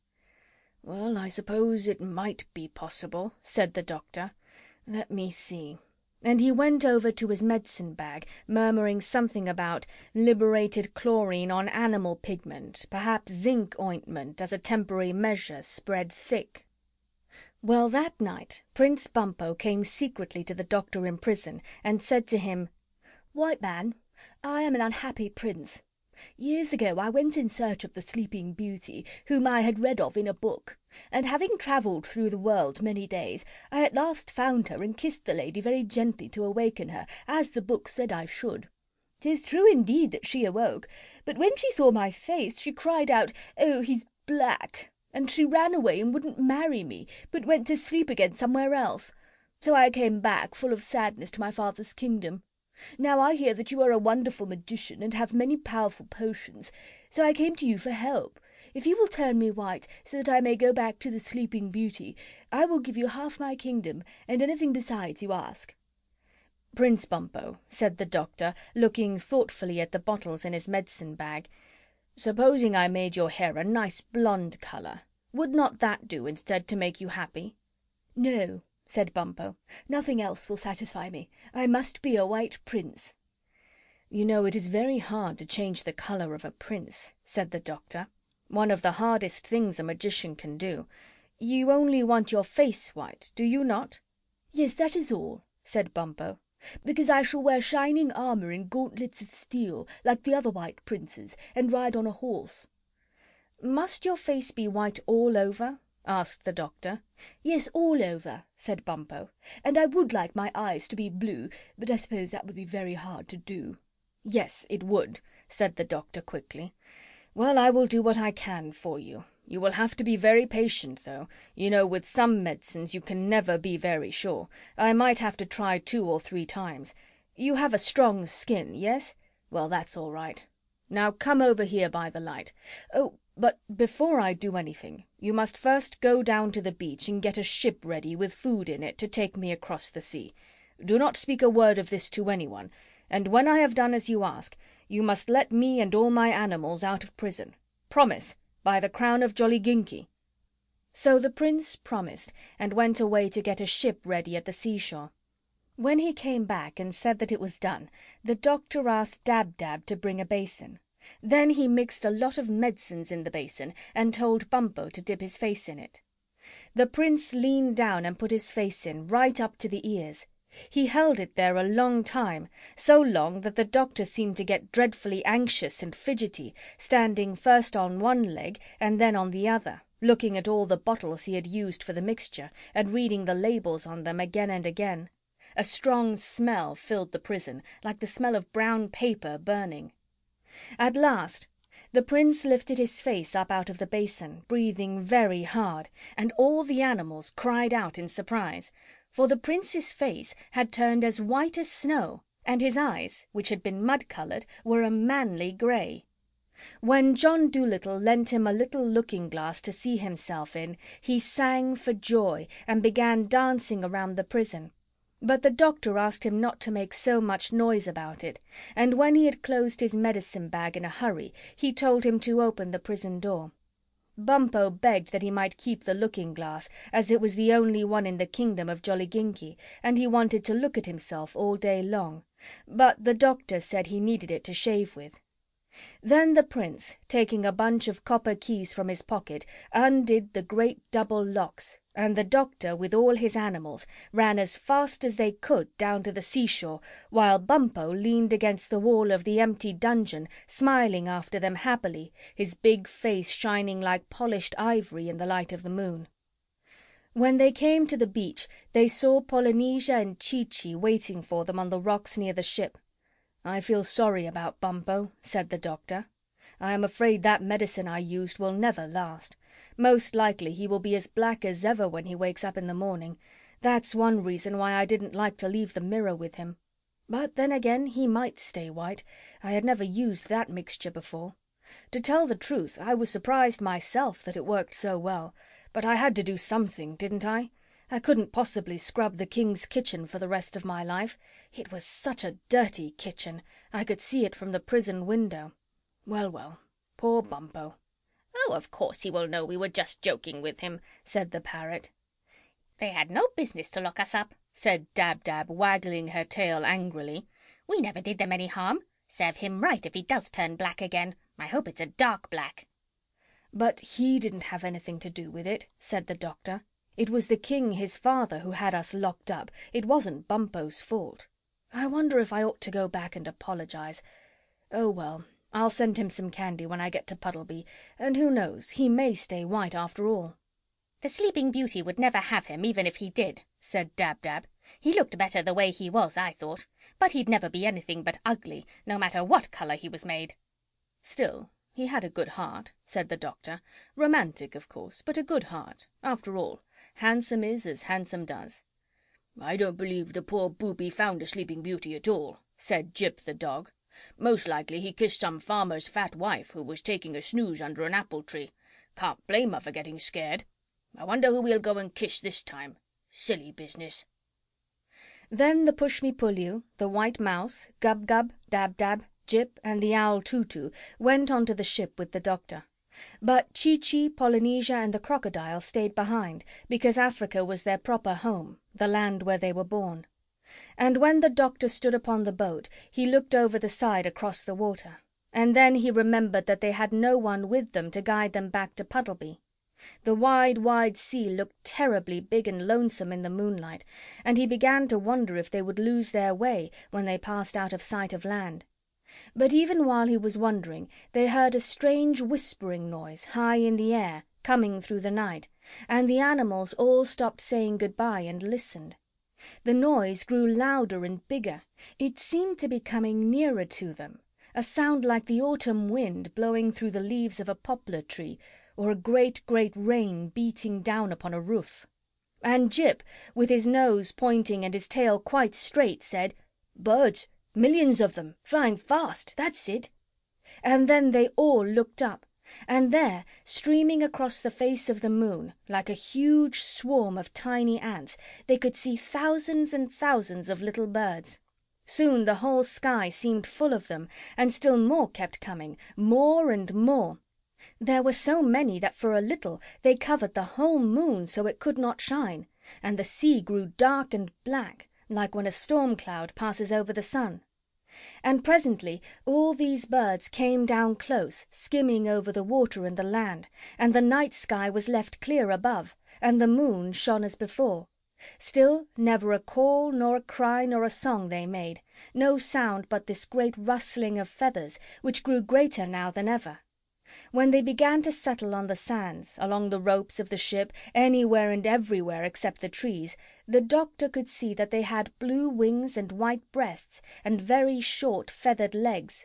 "Well, I suppose it might be possible," said the doctor. "Let me see." And he went over to his medicine bag, murmuring something about liberated chlorine on animal pigment, perhaps zinc ointment as a temporary measure spread thick. Well, that night Prince Bumpo came secretly to the doctor in prison and said to him, "White man, I am an unhappy prince. Years ago I went in search of the Sleeping Beauty, whom I had read of in a book, and having travelled through the world many days, I at last found her and kissed the lady very gently to awaken her, as the book said I should. 'Tis true indeed that she awoke, but when she saw my face she cried out, 'Oh, he's black!' and she ran away and wouldn't marry me, but went to sleep again somewhere else. So I came back, full of sadness, to my father's kingdom. Now I hear that you are a wonderful magician and have many powerful potions, so I came to you for help. If you will turn me white, so that I may go back to the Sleeping Beauty, I will give you half my kingdom, and anything besides you ask." "Prince Bumpo," said the doctor, looking thoughtfully at the bottles in his medicine bag, "supposing I made your hair a nice blonde colour, would not that do instead to make you happy?" "No," said Bumpo, "nothing else will satisfy me. I must be a white prince." "You know it is very hard to change the colour of a prince," said the doctor. "One of the hardest things a magician can do. You only want your face white, do you not?" "Yes, that is all," said Bumpo, "because I shall wear shining armour and gauntlets of steel, like the other white princes, and ride on a horse." "Must your face be white all over?" asked the doctor. "Yes, all over," said Bumpo, "and I would like my eyes to be blue, but I suppose that would be very hard to do." "Yes, it would," said the doctor quickly. "Well, I will do what I can for you. You will have to be very patient, though. You know with some medicines you can never be very sure. I might have to try two or three times. You have a strong skin, yes? Well, that's all right. Now come over here by the light. Oh, but before I do anything, you must first go down to the beach and get a ship ready with food in it to take me across the sea. Do not speak a word of this to anyone, and when I have done as you ask, you must let me and all my animals out of prison. Promise, by the crown of Jolliginki." So the prince promised, and went away to get a ship ready at the seashore. When he came back and said that it was done, the doctor asked Dab Dab to bring a basin. Then he mixed a lot of medicines in the basin and told Bumpo to dip his face in it. The prince leaned down and put his face in, right up to the ears. He held it there a long time, so long that the doctor seemed to get dreadfully anxious and fidgety, standing first on one leg and then on the other, looking at all the bottles he had used for the mixture, and reading the labels on them again and again. A strong smell filled the prison, like the smell of brown paper burning. At last the prince lifted his face up out of the basin, breathing very hard, and all the animals cried out in surprise, for the prince's face had turned as white as snow, and his eyes, which had been mud-coloured, were a manly grey. When John Dolittle lent him a little looking-glass to see himself in, he sang for joy and began dancing around the prison. But the doctor asked him not to make so much noise about it, and when he had closed his medicine bag in a hurry, he told him to open the prison door. Bumpo begged that he might keep the looking-glass, as it was the only one in the kingdom of Jolliginki, and he wanted to look at himself all day long, but the doctor said he needed it to shave with. Then the prince, taking a bunch of copper keys from his pocket, undid the great double locks, and the doctor, with all his animals, ran as fast as they could down to the seashore, while Bumpo leaned against the wall of the empty dungeon, smiling after them happily, his big face shining like polished ivory in the light of the moon. When they came to the beach, they saw Polynesia and Chee-Chee waiting for them on the rocks near the ship. "I feel sorry about Bumpo," said the doctor. "I am afraid that medicine I used will never last. Most likely he will be as black as ever when he wakes up in the morning. That's one reason why I didn't like to leave the mirror with him. But then again, he might stay white. I had never used that mixture before. To tell the truth, I was surprised myself that it worked so well. But I had to do something, didn't I? I couldn't possibly scrub the king's kitchen for the rest of my life. It was such a dirty kitchen. I could see it from the prison window. Well, well, poor Bumpo." "Oh, of course he will know we were just joking with him," said the parrot. "They had no business to lock us up," said Dab-Dab, waggling her tail angrily. "We never did them any harm. Serve him right if he does turn black again. I hope it's a dark black." "But he didn't have anything to do with it," said the doctor. "It was the king, his father, who had us locked up. It wasn't Bumpo's fault. I wonder if I ought to go back and apologize. Oh, well, I'll send him some candy when I get to Puddleby, and who knows, he may stay white after all." "The Sleeping Beauty would never have him, even if he did," said Dab-Dab. "He looked better the way he was, I thought. But he'd never be anything but ugly, no matter what colour he was made." "Still, he had a good heart," said the doctor. "Romantic, of course, but a good heart. After all, handsome is as handsome does." "I don't believe the poor booby found a Sleeping Beauty at all," said Jip the dog. "Most likely he kissed some farmer's fat wife who was taking a snooze under an apple tree. Can't blame her for getting scared. I wonder who he'll go and kiss this time. Silly business." Then the Push-me-pull-you, the White Mouse, Gub-Gub, Dab-Dab, Jip, and the Owl Too-Too went on to the ship with the doctor. But Chee-Chee, Polynesia, and the Crocodile stayed behind, because Africa was their proper home, the land where they were born. And when the doctor stood upon the boat, he looked over the side across the water, and then he remembered that they had no one with them to guide them back to Puddleby. The wide, wide sea looked terribly big and lonesome in the moonlight, and he began to wonder if they would lose their way when they passed out of sight of land. But even while he was wondering, they heard a strange whispering noise high in the air, coming through the night, and the animals all stopped saying good-bye and listened. The noise grew louder and bigger. It seemed to be coming nearer to them, a sound like the autumn wind blowing through the leaves of a poplar tree, or a great, great rain beating down upon a roof. And Jip, with his nose pointing and his tail quite straight, said, "Birds! Millions of them! Flying fast! That's it!" And then they all looked up, and there, streaming across the face of the moon, like a huge swarm of tiny ants, they could see thousands and thousands of little birds. Soon the whole sky seemed full of them, and still more kept coming, more and more. There were so many that for a little they covered the whole moon so it could not shine, and the sea grew dark and black, like when a storm cloud passes over the sun. And presently all these birds came down close, skimming over the water and the land, and the night sky was left clear above, and the moon shone as before. Still never a call nor a cry nor a song they made, no sound but this great rustling of feathers, which grew greater now than ever. When they began to settle on the sands, along the ropes of the ship, anywhere and everywhere except the trees, the doctor could see that they had blue wings and white breasts and very short feathered legs.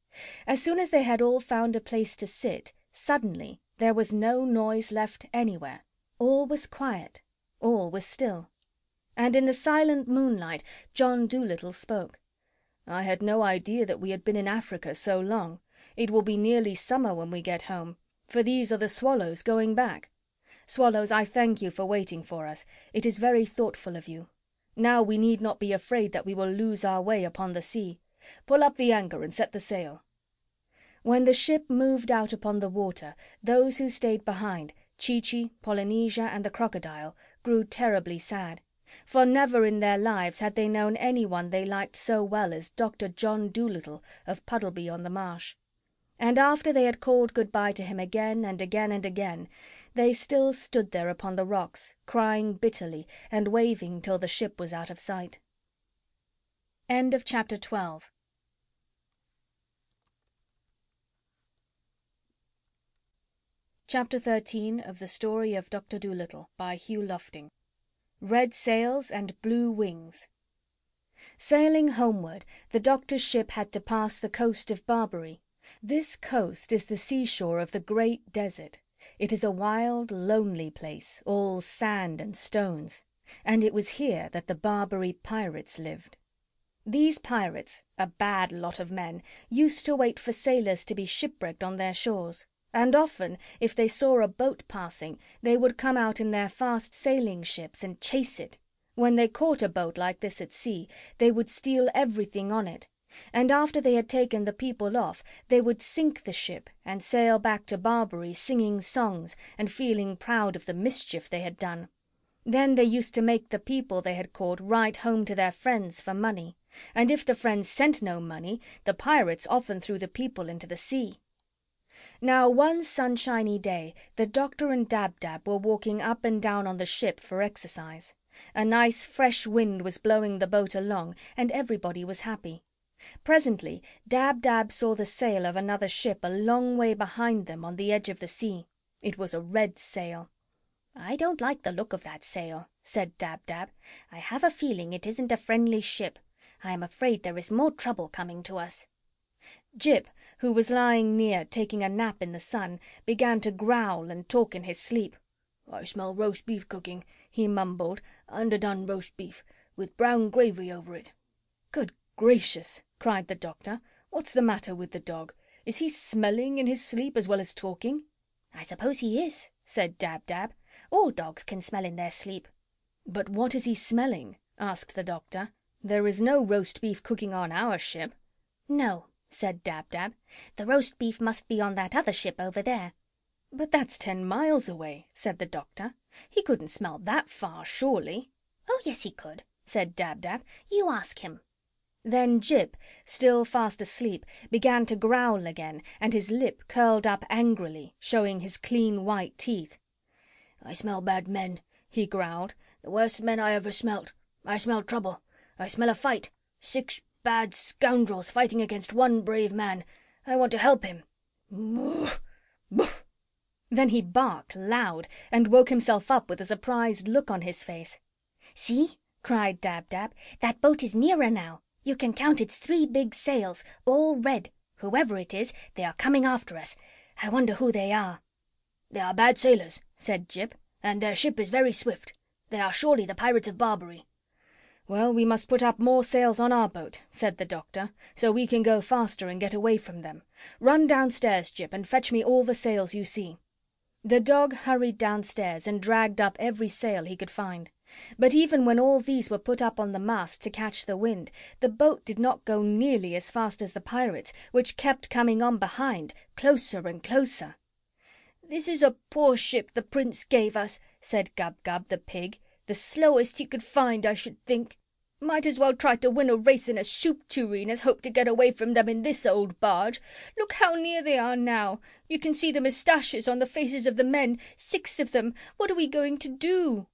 As soon as they had all found a place to sit, suddenly there was no noise left anywhere. All was quiet. All was still. And in the silent moonlight John Dolittle spoke. "I had no idea that we had been in Africa so long. It will be nearly summer when we get home, for these are the swallows going back. Swallows, I thank you for waiting for us. It is very thoughtful of you. Now we need not be afraid that we will lose our way upon the sea. Pull up the anchor and set the sail." When the ship moved out upon the water, those who stayed behind, Chee-Chee, Polynesia, and the Crocodile, grew terribly sad, for never in their lives had they known anyone they liked so well as Doctor John Dolittle of Puddleby-on-the-Marsh. And after they had called good-bye to him again and again and again, they still stood there upon the rocks, crying bitterly and waving till the ship was out of sight. End of chapter twelve. Chapter thirteen of The Story of Doctor Dolittle by Hugh Lofting. Red Sails and Blue Wings. Sailing homeward, the doctor's ship had to pass the coast of Barbary. This coast is the seashore of the great desert. It is a wild, lonely place, all sand and stones, and it was here that the Barbary pirates lived. These pirates, a bad lot of men, used to wait for sailors to be shipwrecked on their shores. and often, if they saw a boat passing, they would come out in their fast sailing ships and chase it. When they caught a boat like this at sea, they would steal everything on it, and after they had taken the people off, they would sink the ship and sail back to Barbary singing songs and feeling proud of the mischief they had done. Then they used to make the people they had caught write home to their friends for money, and if the friends sent no money, the pirates often threw the people into the sea. Now one sunshiny day the Doctor and Dab-Dab were walking up and down on the ship for exercise. A nice fresh wind was blowing the boat along, and everybody was happy. Presently Dab-Dab saw the sail of another ship a long way behind them on the edge of the sea. It was a red sail. "I don't like the look of that sail," said Dab-Dab. "I have a feeling it isn't a friendly ship. I am afraid there is more trouble coming to us." Jip, who was lying near taking a nap in the sun, began to growl and talk in his sleep. "I smell roast beef cooking," he mumbled. "Underdone roast beef, with brown gravy over it." "Good gracious!" cried the Doctor. "What's the matter with the dog? Is he smelling in his sleep as well as talking?" "I suppose he is," said Dab-Dab. "All dogs can smell in their sleep." "But what is he smelling?" asked the Doctor. "There is no roast beef cooking on our ship." "No," said Dab-Dab. "The roast beef must be on that other ship over there." "But that's ten miles away," said the Doctor. "He couldn't smell that far, surely." "Oh, yes, he could," said Dab-Dab. "You ask him." Then Jip, still fast asleep, began to growl again, and his lip curled up angrily, showing his clean white teeth. "I smell bad men," he growled. "The worst men I ever smelt. I smell trouble. I smell a fight. Six bad scoundrels fighting against one brave man. I want to help him. Boof! Boof!" Then he barked loud and woke himself up with a surprised look on his face. "See?" cried Dab-Dab. "That boat is nearer now. You can count its three big sails, all red. Whoever it is, they are coming after us. I wonder who they are." "They are bad sailors," said Jip, "and their ship is very swift. They are surely the pirates of Barbary." "Well, we must put up more sails on our boat," said the Doctor, "so we can go faster and get away from them. Run downstairs, Jip, and fetch me all the sails you see." The dog hurried downstairs and dragged up every sail he could find. But even when all these were put up on the mast to catch the wind, the boat did not go nearly as fast as the pirates, which kept coming on behind, closer and closer. "This is a poor ship the prince gave us," said Gub-Gub the pig. "The slowest he could find, I should think. Might as well try to win a race in a soup tureen as hope to get away from them in this old barge. Look how near they are now. You can see the moustaches on the faces of the men, six of them. What are we going to do?"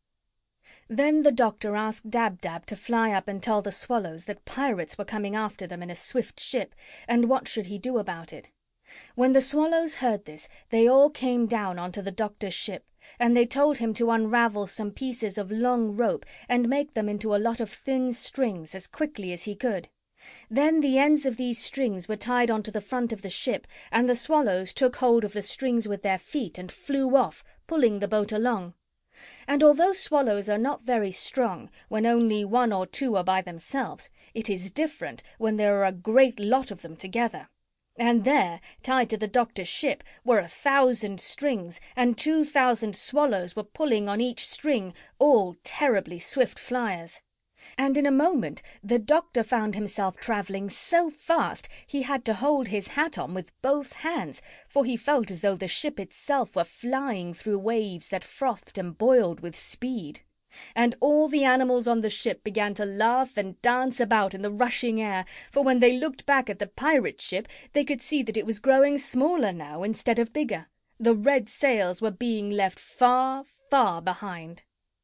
Then the Doctor asked Dab-Dab to fly up and tell the swallows that pirates were coming after them in a swift ship, and what should he do about it. When the swallows heard this, they all came down onto the Doctor's ship, and they told him to unravel some pieces of long rope and make them into a lot of thin strings as quickly as he could. Then the ends of these strings were tied onto the front of the ship, and the swallows took hold of the strings with their feet and flew off, pulling the boat along. And although swallows are not very strong when only one or two are by themselves, it is different when there are a great lot of them together. And there, tied to the Doctor's ship, were a thousand strings, and two thousand swallows were pulling on each string, all terribly swift flyers. And in a moment the Doctor found himself travelling so fast he had to hold his hat on with both hands, for he felt as though the ship itself were flying through waves that frothed and boiled with speed. And all the animals on the ship began to laugh and dance about in the rushing air, for when they looked back at the pirate ship they could see that it was growing smaller now instead of bigger. The red sails were being left far, far behind.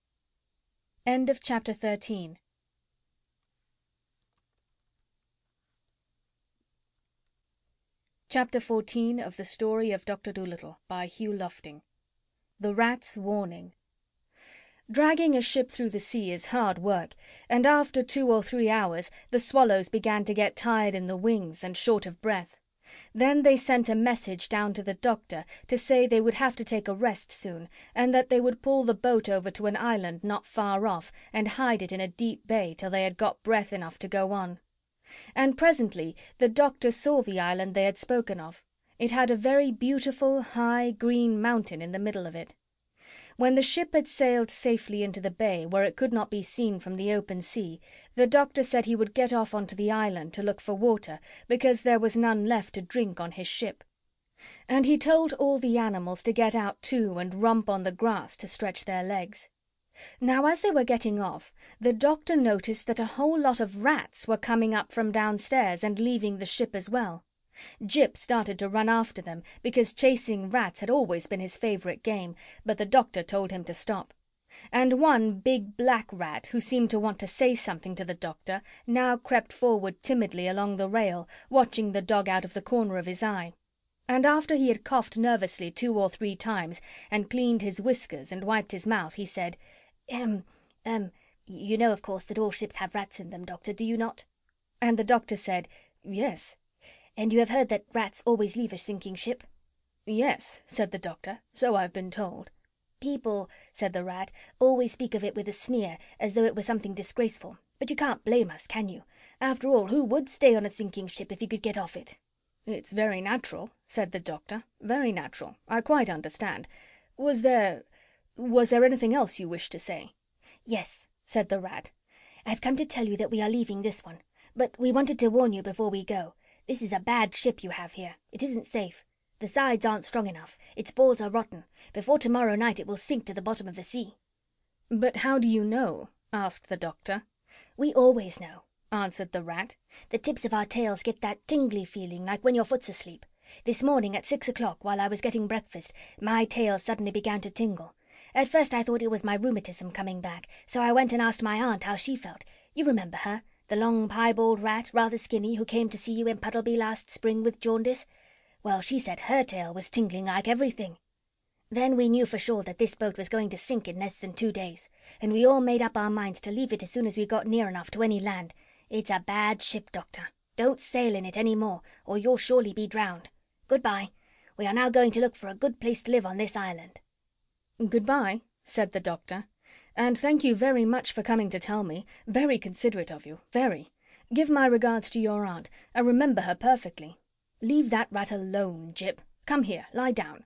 End of chapter thirteen. Chapter fourteen of The Story of Doctor Dolittle by Hugh Lofting. The Rat's Warning. Dragging a ship through the sea is hard work, and after two or three hours the swallows began to get tired in the wings and short of breath. Then they sent a message down to the Doctor to say they would have to take a rest soon, and that they would pull the boat over to an island not far off and hide it in a deep bay till they had got breath enough to go on. And presently the Doctor saw the island they had spoken of. It had a very beautiful, high, green mountain in the middle of it. When the ship had sailed safely into the bay, where it could not be seen from the open sea, the doctor said he would get off onto the island to look for water, because there was none left to drink on his ship. And he told all the animals to get out too and romp on the grass to stretch their legs. Now, as they were getting off, the doctor noticed that a whole lot of rats were coming up from downstairs and leaving the ship as well. Jip started to run after them, because chasing rats had always been his favourite game, but the doctor told him to stop. And one big black rat, who seemed to want to say something to the doctor, now crept forward timidly along the rail, watching the dog out of the corner of his eye. And after he had coughed nervously two or three times, and cleaned his whiskers and wiped his mouth, he said, Um, um, you know, of course, that all ships have rats in them, Doctor, do you not? And the doctor said, Yes. And you have heard that rats always leave a sinking ship? Yes, said the doctor, so I've been told. People, said the rat, always speak of it with a sneer, as though it were something disgraceful. But you can't blame us, can you? After all, who would stay on a sinking ship if he could get off it? It's very natural, said the doctor, very natural. I quite understand. Was there... was there anything else you wished to say? Yes, said the rat. I've come to tell you that we are leaving this one, but we wanted to warn you before we go. This is a bad ship you have here. It isn't safe. The sides aren't strong enough. Its boards are rotten. Before tomorrow night it will sink to the bottom of the sea. But how do you know? Asked the doctor. We always know, answered the rat. The tips of our tails get that tingly feeling like when your foot's asleep. This morning at six o'clock, while I was getting breakfast, my tail suddenly began to tingle. At first I thought it was my rheumatism coming back, so I went and asked my aunt how she felt. You remember her? The long piebald rat, rather skinny, who came to see you in Puddleby last spring with jaundice? Well, she said her tail was tingling like everything. Then we knew for sure that this boat was going to sink in less than two days, and we all made up our minds to leave it as soon as we got near enough to any land. It's a bad ship, Doctor. Don't sail in it any more, or you'll surely be drowned. Goodbye. We are now going to look for a good place to live on this island. Goodbye, said the doctor. And thank you very much for coming to tell me. Very considerate of you, very. Give my regards to your aunt. I remember her perfectly. Leave that rat alone, Jip. Come here, lie down.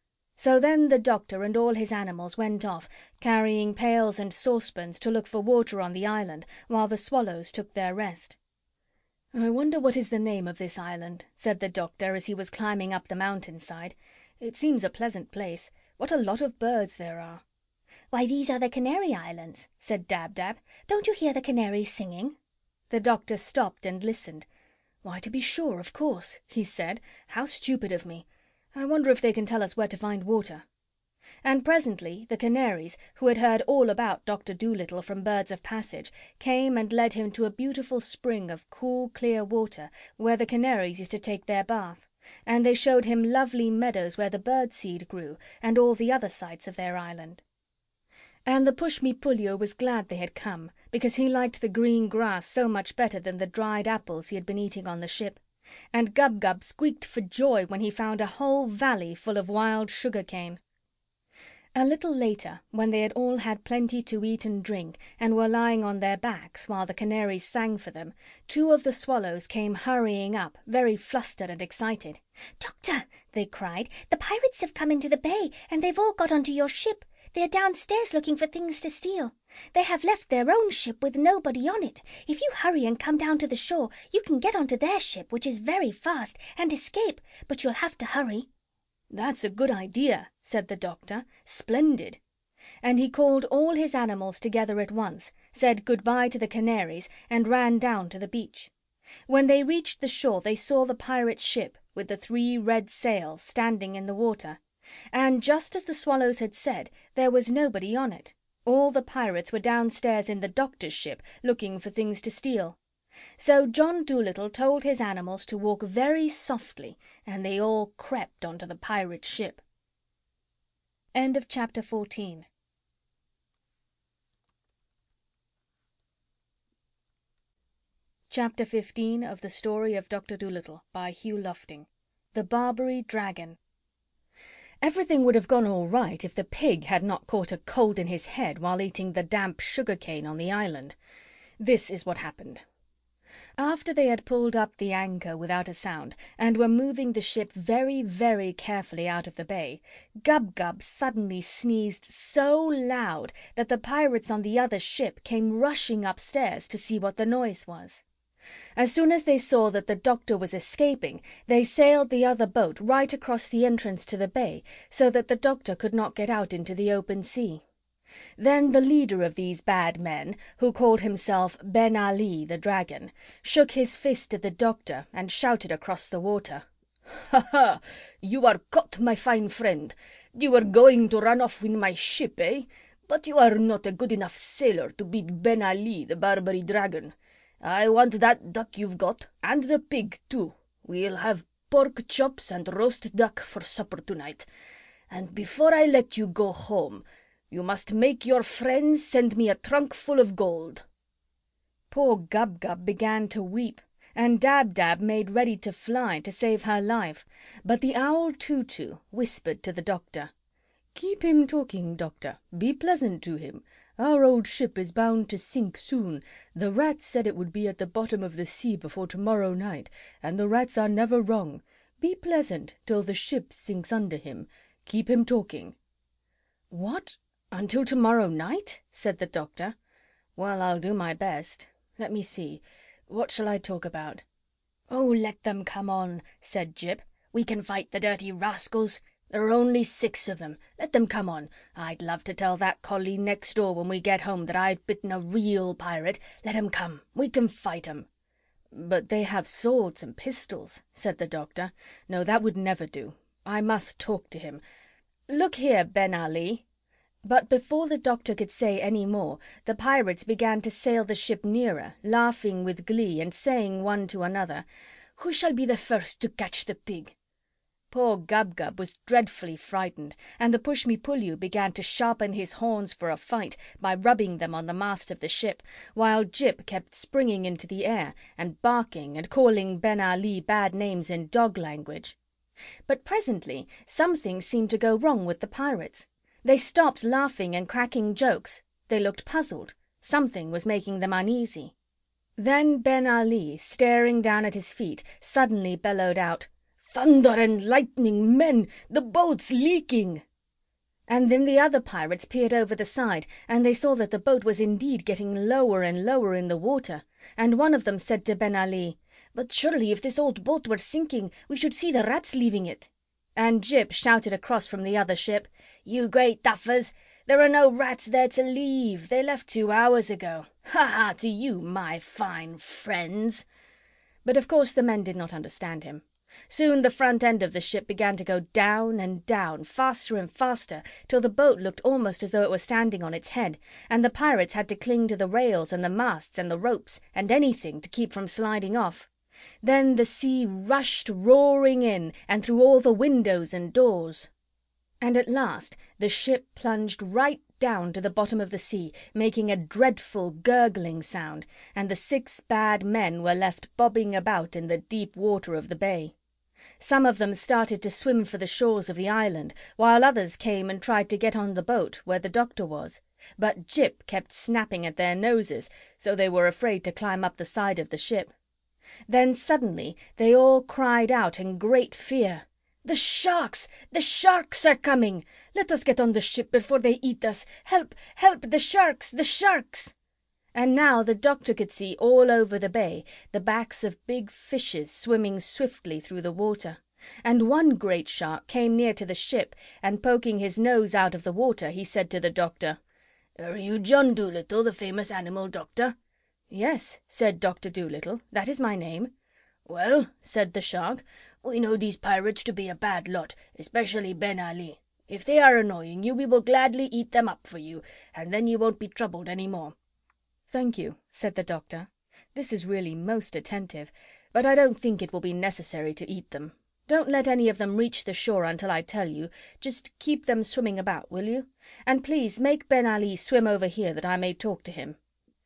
So then the doctor and all his animals went off, carrying pails and saucepans to look for water on the island, while the swallows took their rest. I wonder what is the name of this island, said the doctor as he was climbing up the mountainside. It seems a pleasant place. What a lot of birds there are. Why, these are the Canary Islands, said Dab-Dab. Don't you hear the canaries singing? The doctor stopped and listened. Why, to be sure, of course, he said. How stupid of me. I wonder if they can tell us where to find water. And presently the canaries, who had heard all about Doctor Dolittle from birds of passage, came and led him to a beautiful spring of cool, clear water, where the canaries used to take their bath. And they showed him lovely meadows where the bird-seed grew, and all the other sights of their island. And the Pushmi-Pullyo was glad they had come, because he liked the green grass so much better than the dried apples he had been eating on the ship. And Gub-Gub squeaked for joy when he found a whole valley full of wild sugar-cane. A little later, when they had all had plenty to eat and drink, and were lying on their backs while the canaries sang for them, two of the swallows came hurrying up, very flustered and excited. "Doctor," they cried, "the pirates have come into the bay, and they've all got onto your ship. They are downstairs looking for things to steal. They have left their own ship with nobody on it. If you hurry and come down to the shore, you can get onto their ship, which is very fast, and escape, but you'll have to hurry." "That's a good idea," said the doctor. "Splendid." And he called all his animals together at once, said good-bye to the canaries, and ran down to the beach. When they reached the shore they saw the pirate ship, with the three red sails, standing in the water. And just as the swallows had said, there was nobody on it. All the pirates were downstairs in the doctor's ship, looking for things to steal. So John Dolittle told his animals to walk very softly, and they all crept onto the pirate ship. End of chapter fourteen. Chapter fifteen of the Story of Doctor Dolittle by Hugh Lofting. The Barbary Dragon. Everything would have gone all right if the pig had not caught a cold in his head while eating the damp sugar-cane on the island. This is what happened. After they had pulled up the anchor without a sound, and were moving the ship very, very carefully out of the bay, Gub-Gub suddenly sneezed so loud that the pirates on the other ship came rushing upstairs to see what the noise was. As soon as they saw that the Doctor was escaping, they sailed the other boat right across the entrance to the bay, so that the Doctor could not get out into the open sea. Then the leader of these bad men, who called himself Ben Ali the Dragon, shook his fist at the Doctor and shouted across the water, "Ha ha! You are caught, my fine friend. You were going to run off in my ship, eh? But you are not a good enough sailor to beat Ben Ali the Barbary Dragon. I want that duck you've got, and the pig too. We'll have pork chops and roast duck for supper tonight. And before I let you go home, you must make your friends send me a trunk full of gold." Poor Gub-Gub began to weep, and Dab-Dab made ready to fly to save her life, but the owl Too-Too whispered to the Doctor, "Keep him talking, Doctor. Be pleasant to him. Our old ship is bound to sink soon. The rats said it would be at the bottom of the sea before tomorrow night, and the rats are never wrong. Be pleasant till the ship sinks under him. Keep him talking." "What? Until tomorrow night?" said the Doctor. "Well, I'll do my best. Let me see. What shall I talk about?" "Oh, let them come on," said Jip. "We can fight the dirty rascals. There are only six of them. Let them come on. I'd love to tell that collie next door when we get home that I'd bitten a real pirate. Let 'em come. We can fight 'em." "But they have swords and pistols," said the Doctor. "No, that would never do. I must talk to him. Look here, Ben Ali." But before the Doctor could say any more, the pirates began to sail the ship nearer, laughing with glee and saying one to another, "Who shall be the first to catch the pig?" Poor Gub-Gub was dreadfully frightened, and the Pushmi-Pullyu began to sharpen his horns for a fight by rubbing them on the mast of the ship, while Jip kept springing into the air and barking and calling Ben Ali bad names in dog language. But presently something seemed to go wrong with the pirates. They stopped laughing and cracking jokes. They looked puzzled. Something was making them uneasy. Then Ben Ali, staring down at his feet, suddenly bellowed out, "Thunder and lightning, men! The boat's leaking!" And then the other pirates peered over the side, and they saw that the boat was indeed getting lower and lower in the water. And one of them said to Ben Ali, "But surely if this old boat were sinking, we should see the rats leaving it." And Jip shouted across from the other ship, "You great duffers! There are no rats there to leave. They left two hours ago. Ha ha to you, my fine friends!" But of course the men did not understand him. Soon the front end of the ship began to go down and down, faster and faster, till the boat looked almost as though it were standing on its head, and the pirates had to cling to the rails and the masts and the ropes and anything to keep from sliding off. Then the sea rushed roaring in and through all the windows and doors. And at last the ship plunged right down to the bottom of the sea, making a dreadful gurgling sound, and the six bad men were left bobbing about in the deep water of the bay. Some of them started to swim for the shores of the island, while others came and tried to get on the boat where the Doctor was. But Jip kept snapping at their noses, so they were afraid to climb up the side of the ship. Then suddenly they all cried out in great fear, "The sharks! The sharks are coming! Let us get on the ship before they eat us! Help! Help! The sharks! The sharks!" And now the Doctor could see all over the bay the backs of big fishes swimming swiftly through the water. And one great shark came near to the ship, and poking his nose out of the water, he said to the Doctor, "Are you John Dolittle, the famous animal doctor?" "Yes," said Doctor Dolittle, "that is my name." "Well," said the shark, "we know these pirates to be a bad lot, especially Ben Ali. If they are annoying you, we will gladly eat them up for you, and then you won't be troubled any more." "Thank you," said the Doctor. "This is really most attentive, but I don't think it will be necessary to eat them. Don't let any of them reach the shore until I tell you. Just keep them swimming about, will you? And please make Ben Ali swim over here that I may talk to him."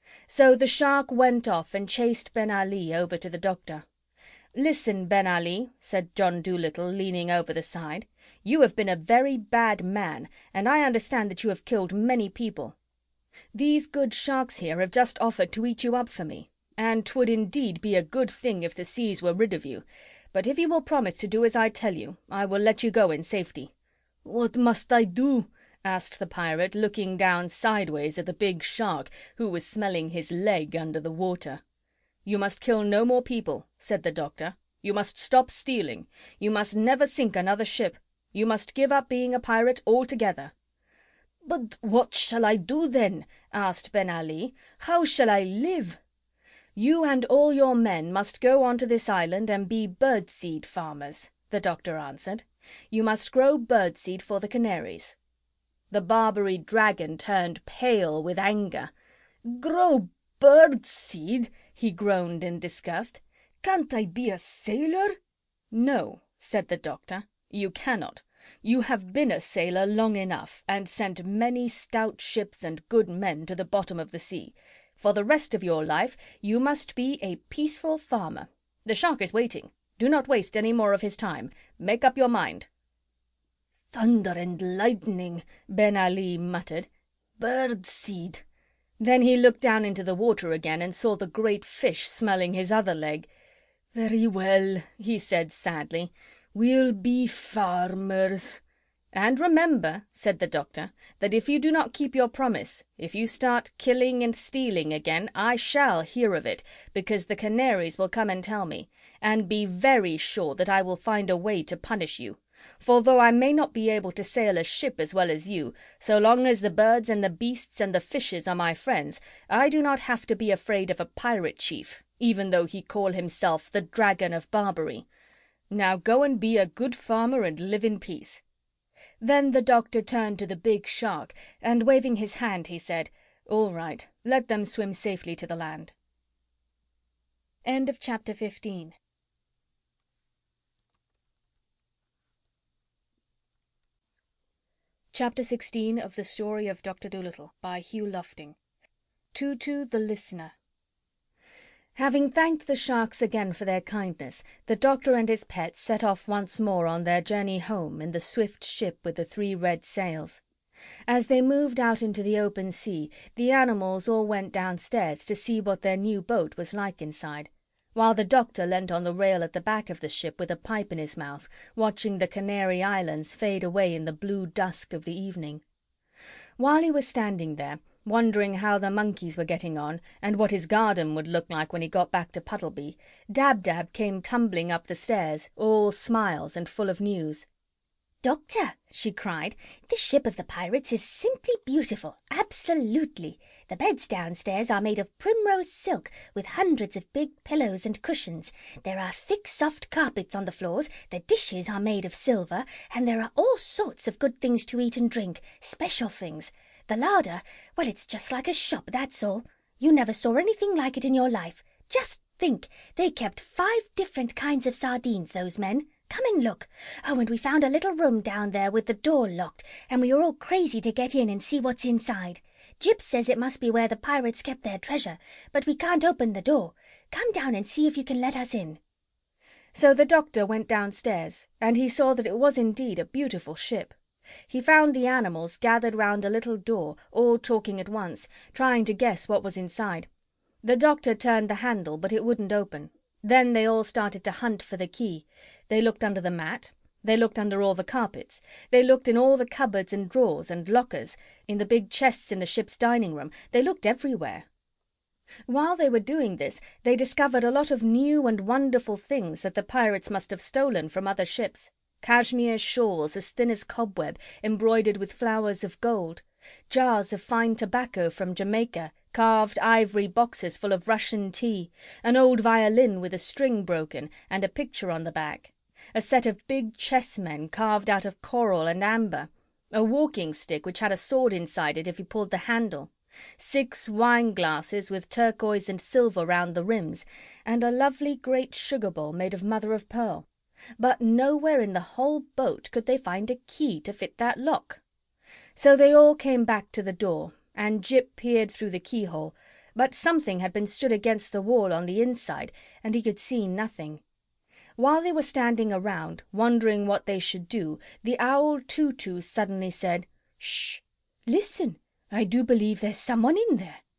So the shark went off and chased Ben Ali over to the Doctor. "Listen, Ben Ali," said John Dolittle, leaning over the side. "You have been a very bad man, and I understand that you have killed many people. These good sharks here have just offered to eat you up for me. and 'twould indeed be a good thing if the seas were rid of you. But if you will promise to do as I tell you, I will let you go in safety." "What must I do?" asked the pirate, looking down sideways at the big shark, who was smelling his leg under the water. "You must kill no more people," said the doctor. "You must stop stealing. You must never sink another ship. You must give up being a pirate altogether." "But what shall I do then?" asked Ben Ali. "How shall I live?" "You and all your men must go on to this island and be birdseed farmers," the doctor answered. "You must grow birdseed for the canaries." The Barbary dragon turned pale with anger. "Grow birdseed?" he groaned in disgust. "Can't I be a sailor?" "No," said the doctor, "you cannot. You have been a sailor long enough, and sent many stout ships and good men to the bottom of the sea. For the rest of your life you must be a peaceful farmer. The shark is waiting. Do not waste any more of his time. Make up your mind." "Thunder and lightning," Ben Ali muttered. "Birdseed." Then he looked down into the water again and saw the great fish smelling his other leg. "Very well," he said sadly. "We'll be farmers." "And remember," said the doctor, "that if you do not keep your promise, if you start killing and stealing again, I shall hear of it, because the canaries will come and tell me, and be very sure that I will find a way to punish you. For though I may not be able to sail a ship as well as you, so long as the birds and the beasts and the fishes are my friends, I do not have to be afraid of a pirate chief, even though he call himself the Dragon of Barbary. Now go and be a good farmer and live in peace." Then the doctor turned to the big shark, and waving his hand, he said, "All right, let them swim safely to the land." End of chapter fifteen. Chapter sixteen of The Story of Doctor Dolittle by Hugh Lofting. Tutu the Listener. Having thanked the sharks again for their kindness, the doctor and his pets set off once more on their journey home in the swift ship with the three red sails. As they moved out into the open sea, the animals all went downstairs to see what their new boat was like inside, while the doctor leant on the rail at the back of the ship with a pipe in his mouth, watching the Canary Islands fade away in the blue dusk of the evening. While he was standing there, wondering how the monkeys were getting on, and what his garden would look like when he got back to Puddleby, Dab-Dab came tumbling up the stairs, all smiles and full of news. "Doctor," she cried, "this ship of the pirates is simply beautiful, absolutely. The beds downstairs are made of primrose silk, with hundreds of big pillows and cushions. There are thick, soft carpets on the floors, the dishes are made of silver, and there are all sorts of good things to eat and drink, special things. The larder, well, it's just like a shop, that's all. You never saw anything like it in your life. Just think, they kept five different kinds of sardines, those men. Come and look. Oh, and we found a little room down there with the door locked, and we are all crazy to get in and see what's inside. Jip says it must be where the pirates kept their treasure, but we can't open the door. Come down and see if you can let us in." So the doctor went downstairs, and he saw that it was indeed a beautiful ship. He found the animals gathered round a little door, all talking at once, trying to guess what was inside. The doctor turned the handle, but it wouldn't open. Then they all started to hunt for the key. They looked under the mat. They looked under all the carpets. They looked in all the cupboards and drawers and lockers, in the big chests in the ship's dining room. They looked everywhere. While they were doing this, they discovered a lot of new and wonderful things that the pirates must have stolen from other ships. Cashmere shawls as thin as cobweb, embroidered with flowers of gold, jars of fine tobacco from Jamaica, carved ivory boxes full of Russian tea, an old violin with a string broken and a picture on the back, a set of big chessmen carved out of coral and amber, a walking stick which had a sword inside it if you pulled the handle, six wine glasses with turquoise and silver round the rims, and a lovely great sugar bowl made of mother of pearl. But nowhere in the whole boat could they find a key to fit that lock. So they all came back to the door, and Jip peered through the keyhole, but something had been stood against the wall on the inside, and he could see nothing. While they were standing around, wondering what they should do, the owl Tutu suddenly said, "Shh! Listen! I do believe there's someone in there."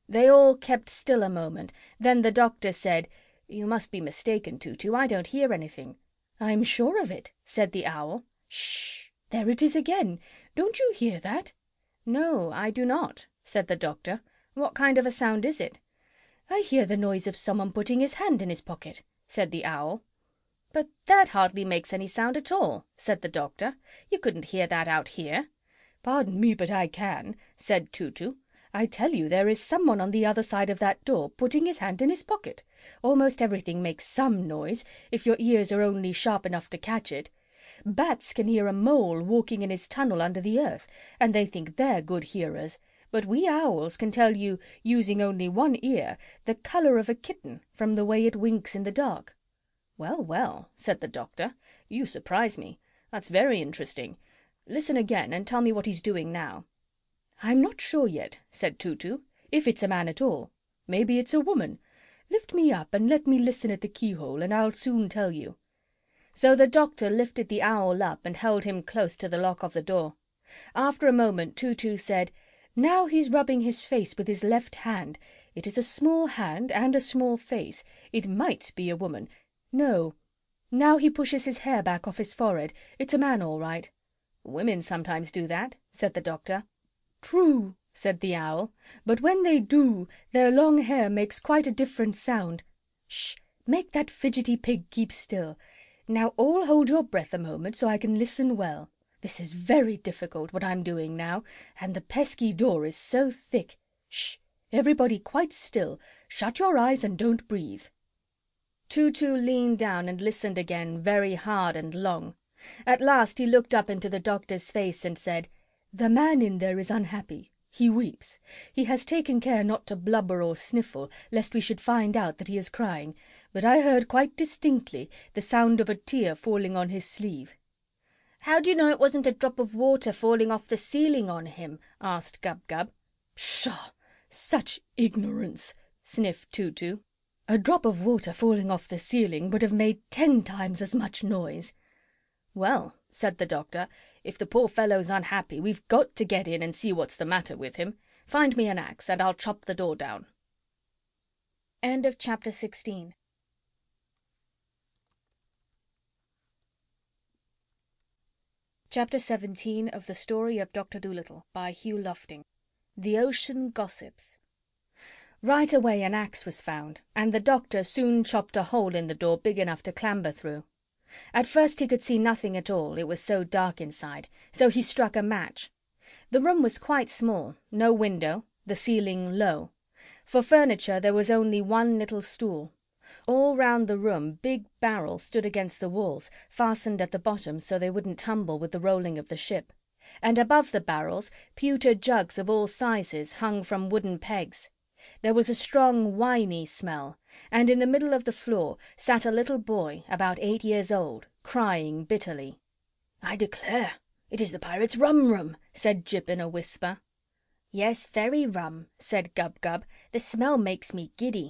They all kept still a moment. Then the doctor said, "You must be mistaken, Tutu. I don't hear anything." "I'm sure of it," said the Owl. "Shh! There it is again. Don't you hear that?" "No, I do not," said the doctor. "What kind of a sound is it?" "I hear the noise of someone putting his hand in his pocket," said the Owl. "But that hardly makes any sound at all," said the doctor. "You couldn't hear that out here." "Pardon me, but I can," said Tutu. "I tell you there is someone on the other side of that door putting his hand in his pocket. Almost everything makes some noise, if your ears are only sharp enough to catch it. Bats can hear a mole walking in his tunnel under the earth, and they think they're good hearers. But we owls can tell you, using only one ear, the colour of a kitten from the way it winks in the dark." "Well, well," said the doctor, "you surprise me. That's very interesting. Listen again and tell me what he's doing now." "I'm not sure yet," said Tutu, "if it's a man at all. Maybe it's a woman. Lift me up and let me listen at the keyhole, and I'll soon tell you." So the doctor lifted the Owl up and held him close to the lock of the door. After a moment Tutu said, "Now he's rubbing his face with his left hand. It is a small hand and a small face. It might be a woman. No. Now he pushes his hair back off his forehead. It's a man all right." "Women sometimes do that," said the doctor. "True," said the Owl, "but when they do, their long hair makes quite a different sound. Shh! Make that fidgety pig keep still. Now all hold your breath a moment so I can listen well. This is very difficult, what I'm doing now, and the pesky door is so thick. Shh! Everybody quite still. Shut your eyes and don't breathe." Tutu leaned down and listened again very hard and long. At last he looked up into the doctor's face and said, "The man in there is unhappy. He weeps. He has taken care not to blubber or sniffle, lest we should find out that he is crying, but I heard quite distinctly the sound of a tear falling on his sleeve." "How do you know it wasn't a drop of water falling off the ceiling on him?" asked Gub-Gub. "Pshaw! Such ignorance!" sniffed Tutu. "A drop of water falling off the ceiling would have made ten times as much noise." "Well," said the doctor, "if the poor fellow's unhappy, we've got to get in and see what's the matter with him. Find me an axe, and I'll chop the door down." End of chapter sixteen. Chapter seventeen of The Story of Doctor Dolittle by Hugh Lofting. The Ocean Gossips. Right away an axe was found, and the doctor soon chopped a hole in the door big enough to clamber through. At first he could see nothing at all, it was so dark inside, so he struck a match. The room was quite small, no window, the ceiling low. For furniture there was only one little stool. All round the room big barrels stood against the walls, fastened at the bottom so they wouldn't tumble with the rolling of the ship. And above the barrels pewter jugs of all sizes hung from wooden pegs. There was a strong winey smell, and in the middle of the floor sat a little boy about eight years old, crying bitterly. "I declare, it is the pirates' rum-room," said Jip in a whisper. "Yes, very rum," said Gub-Gub. "The smell makes me giddy."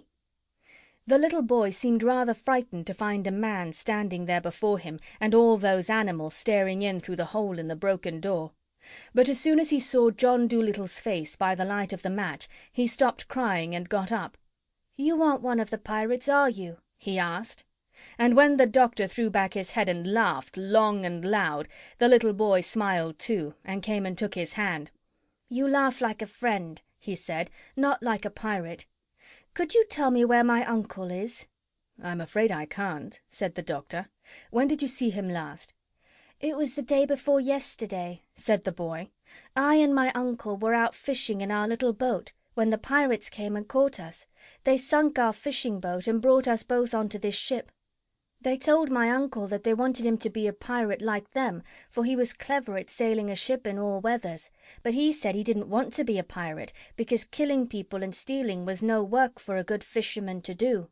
The little boy seemed rather frightened to find a man standing there before him and all those animals staring in through the hole in the broken door. But as soon as he saw John Dolittle's face by the light of the match, he stopped crying and got up. "You aren't one of the pirates, are you?" he asked. And when the doctor threw back his head and laughed long and loud, the little boy smiled too, and came and took his hand. "You laugh like a friend," he said, "not like a pirate. Could you tell me where my uncle is?" "I'm afraid I can't," said the doctor. "When did you see him last?" "It was the day before yesterday," said the boy. "I and my uncle were out fishing in our little boat when the pirates came and caught us. They sunk our fishing boat and brought us both onto this ship. They told my uncle that they wanted him to be a pirate like them, for he was clever at sailing a ship in all weathers, but he said he didn't want to be a pirate because killing people and stealing was no work for a good fisherman to do.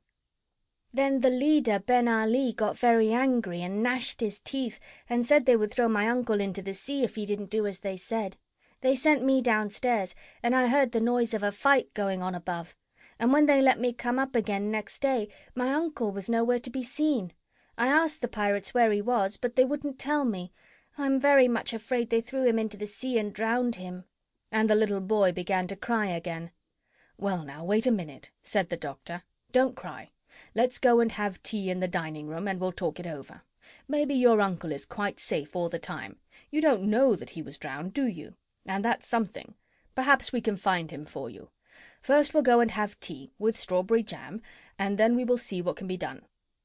Then the leader, Ben Ali, got very angry and gnashed his teeth and said they would throw my uncle into the sea if he didn't do as they said. They sent me downstairs, and I heard the noise of a fight going on above. And when they let me come up again next day, my uncle was nowhere to be seen. I asked the pirates where he was, but they wouldn't tell me. I'm very much afraid they threw him into the sea and drowned him." And the little boy began to cry again. "Well, now, wait a minute," said the doctor. "Don't cry. Let's go and have tea in the dining-room and we'll talk it over. Maybe your uncle is quite safe all the time. You don't know that he was drowned, do you? And that's something. Perhaps we can find him for you. First we'll go and have tea, with strawberry jam, and then we will see what can be done."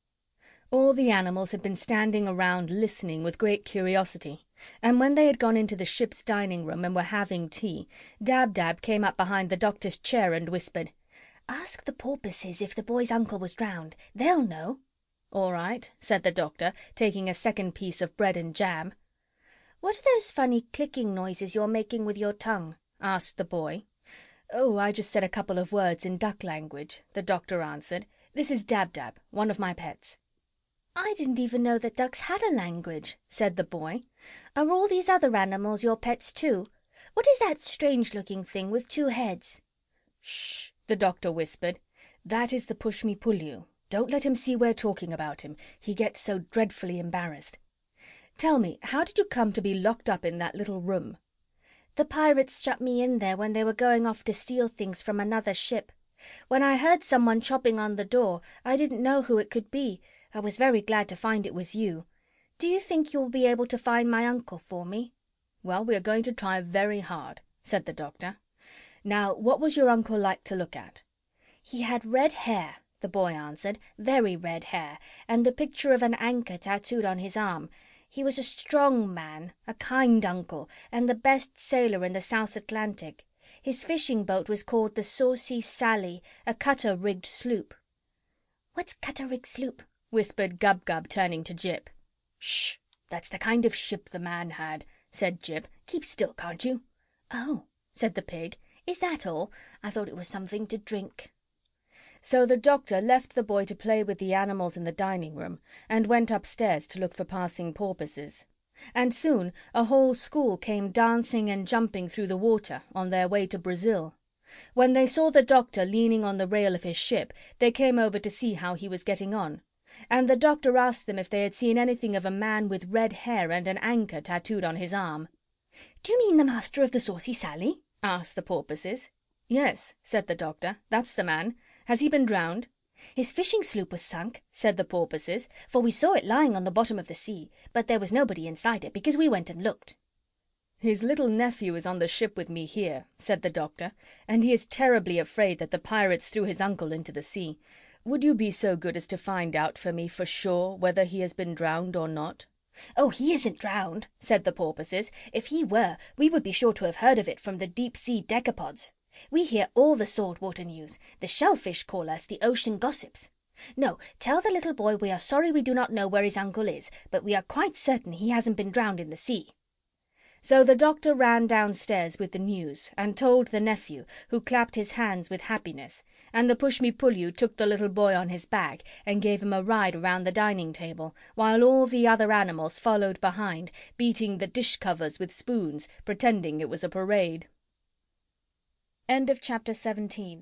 All the animals had been standing around listening with great curiosity, and when they had gone into the ship's dining-room and were having tea, Dab-Dab came up behind the doctor's chair and whispered, "Ask the porpoises if the boy's uncle was drowned. They'll know." "All right," said the doctor, taking a second piece of bread and jam. "What are those funny clicking noises you're making with your tongue?" asked the boy. "Oh, I just said a couple of words in duck language," the doctor answered. "This is Dab-Dab, one of my pets." "I didn't even know that ducks had a language," said the boy. "Are all these other animals your pets too? What is that strange-looking thing with two heads?" "Shh," the doctor whispered. "That is the Pushmi-Pullyu. Don't let him see we're talking about him. He gets so dreadfully embarrassed. Tell me, how did you come to be locked up in that little room?" "The pirates shut me in there when they were going off to steal things from another ship. When I heard someone chopping on the door, I didn't know who it could be. I was very glad to find it was you. Do you think you'll be able to find my uncle for me?" "Well, we are going to try very hard," said the doctor. "Now, what was your uncle like to look at?" "He had red hair," the boy answered, "very red hair, and the picture of an anchor tattooed on his arm. He was a strong man, a kind uncle, and the best sailor in the South Atlantic. His fishing boat was called the Saucy Sally, a cutter-rigged sloop." "What's cutter-rigged sloop?" whispered Gub-Gub, turning to Jip. "Shh! That's the kind of ship the man had," said Jip. "Keep still, can't you?" "Oh," said the pig. "Is that all? I thought it was something to drink." So the doctor left the boy to play with the animals in the dining-room and went upstairs to look for passing porpoises. And soon a whole school came dancing and jumping through the water on their way to Brazil. When they saw the doctor leaning on the rail of his ship, they came over to see how he was getting on. And the doctor asked them if they had seen anything of a man with red hair and an anchor tattooed on his arm. "Do you mean the master of the Saucy Sally?" asked the porpoises. "Yes," said the doctor, "that's the man. Has he been drowned?" "His fishing sloop was sunk," said the porpoises, "for we saw it lying on the bottom of the sea, but there was nobody inside it because we went and looked." "His little nephew is on the ship with me here," said the doctor, "and he is terribly afraid that the pirates threw his uncle into the sea. Would you be so good as to find out for me for sure whether he has been drowned or not?" "Oh, he isn't drowned," said the porpoises. "If he were, we would be sure to have heard of it from the deep-sea decapods. We hear all the saltwater news. The shellfish call us the ocean gossips. No, tell the little boy we are sorry we do not know where his uncle is, but we are quite certain he hasn't been drowned in the sea." So the doctor ran downstairs with the news and told the nephew, who clapped his hands with happiness, and the Pushmi-Pullyu took the little boy on his back and gave him a ride around the dining table, while all the other animals followed behind, beating the dish covers with spoons, pretending it was a parade. End of chapter seventeen.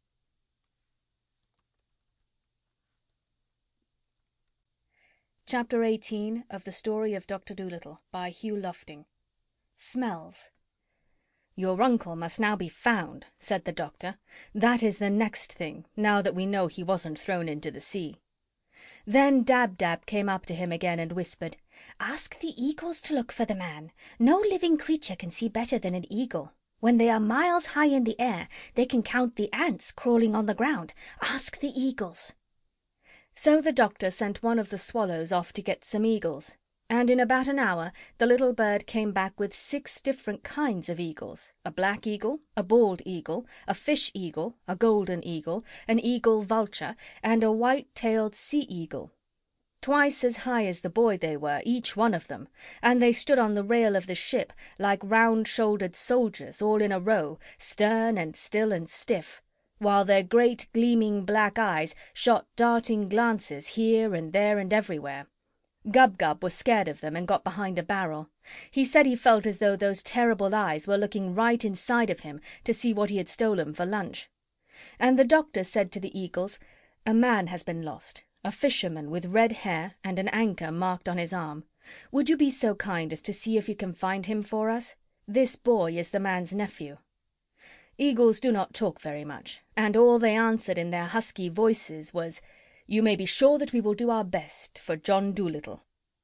Chapter eighteen of The Story of Doctor Dolittle by Hugh Lofting. Smells. "Your uncle must now be found," said the doctor. "That is the next thing, now that we know he wasn't thrown into the sea." Then Dab-Dab came up to him again and whispered, "Ask the eagles to look for the man. No living creature can see better than an eagle. When they are miles high in the air, they can count the ants crawling on the ground. Ask the eagles." So the doctor sent one of the swallows off to get some eagles, and in about an hour the little bird came back with six different kinds of eagles: a black eagle, a bald eagle, a fish eagle, a golden eagle, an eagle vulture, and a white-tailed sea eagle. Twice as high as the boy they were, each one of them, and they stood on the rail of the ship like round-shouldered soldiers all in a row, stern and still and stiff, while their great gleaming black eyes shot darting glances here and there and everywhere. Gub-Gub was scared of them and got behind a barrel. He said he felt as though those terrible eyes were looking right inside of him to see what he had stolen for lunch. And the doctor said to the eagles, "A man has been lost, a fisherman with red hair and an anchor marked on his arm. Would you be so kind as to see if you can find him for us? This boy is the man's nephew." Eagles do not talk very much, and all they answered in their husky voices was, "You may be sure that we will do our best for John Dolittle."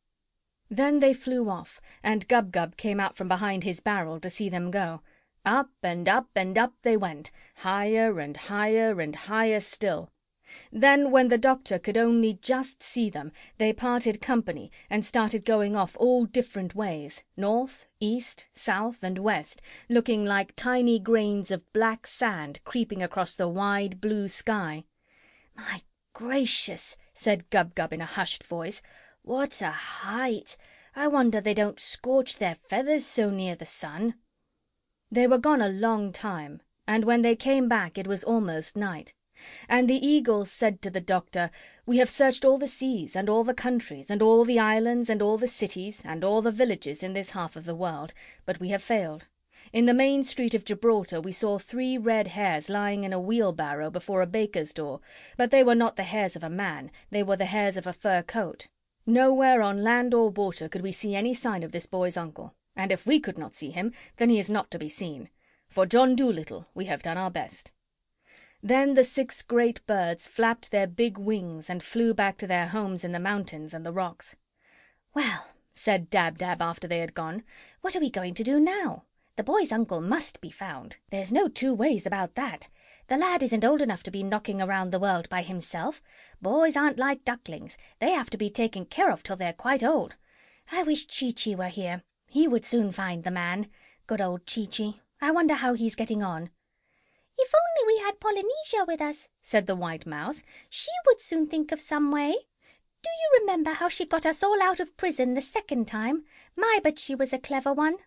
Then they flew off, and Gub-Gub came out from behind his barrel to see them go. Up and up and up they went, higher and higher and higher still. Then, when the Doctor could only just see them, they parted company and started going off all different ways, north, east, south, and west, looking like tiny grains of black sand creeping across the wide blue sky. "My gracious," said Gub-Gub in a hushed voice, "what a height! I wonder they don't scorch their feathers so near the sun." They were gone a long time, and when they came back it was almost night. And the Eagles said to the Doctor, "We have searched all the seas and all the countries and all the islands and all the cities and all the villages in this half of the world, but we have failed. In the main street of Gibraltar we saw three red hares lying in a wheelbarrow before a baker's door, but they were not the hairs of a man, they were the hairs of a fur coat. Nowhere on land or water could we see any sign of this boy's uncle, and if we could not see him, then he is not to be seen. For John Dolittle we have done our best." Then the six great birds flapped their big wings and flew back to their homes in the mountains and the rocks. "Well," said Dab-Dab after they had gone, "what are we going to do now? The boy's uncle must be found. There's no two ways about that. The lad isn't old enough to be knocking around the world by himself. Boys aren't like ducklings. They have to be taken care of till they're quite old. I wish Chee-Chee were here. He would soon find the man. Good old Chee-Chee. I wonder how he's getting on." "If only we had Polynesia with us," said the White Mouse. "She would soon think of some way. Do you remember how she got us all out of prison the second time? My, but she was a clever one."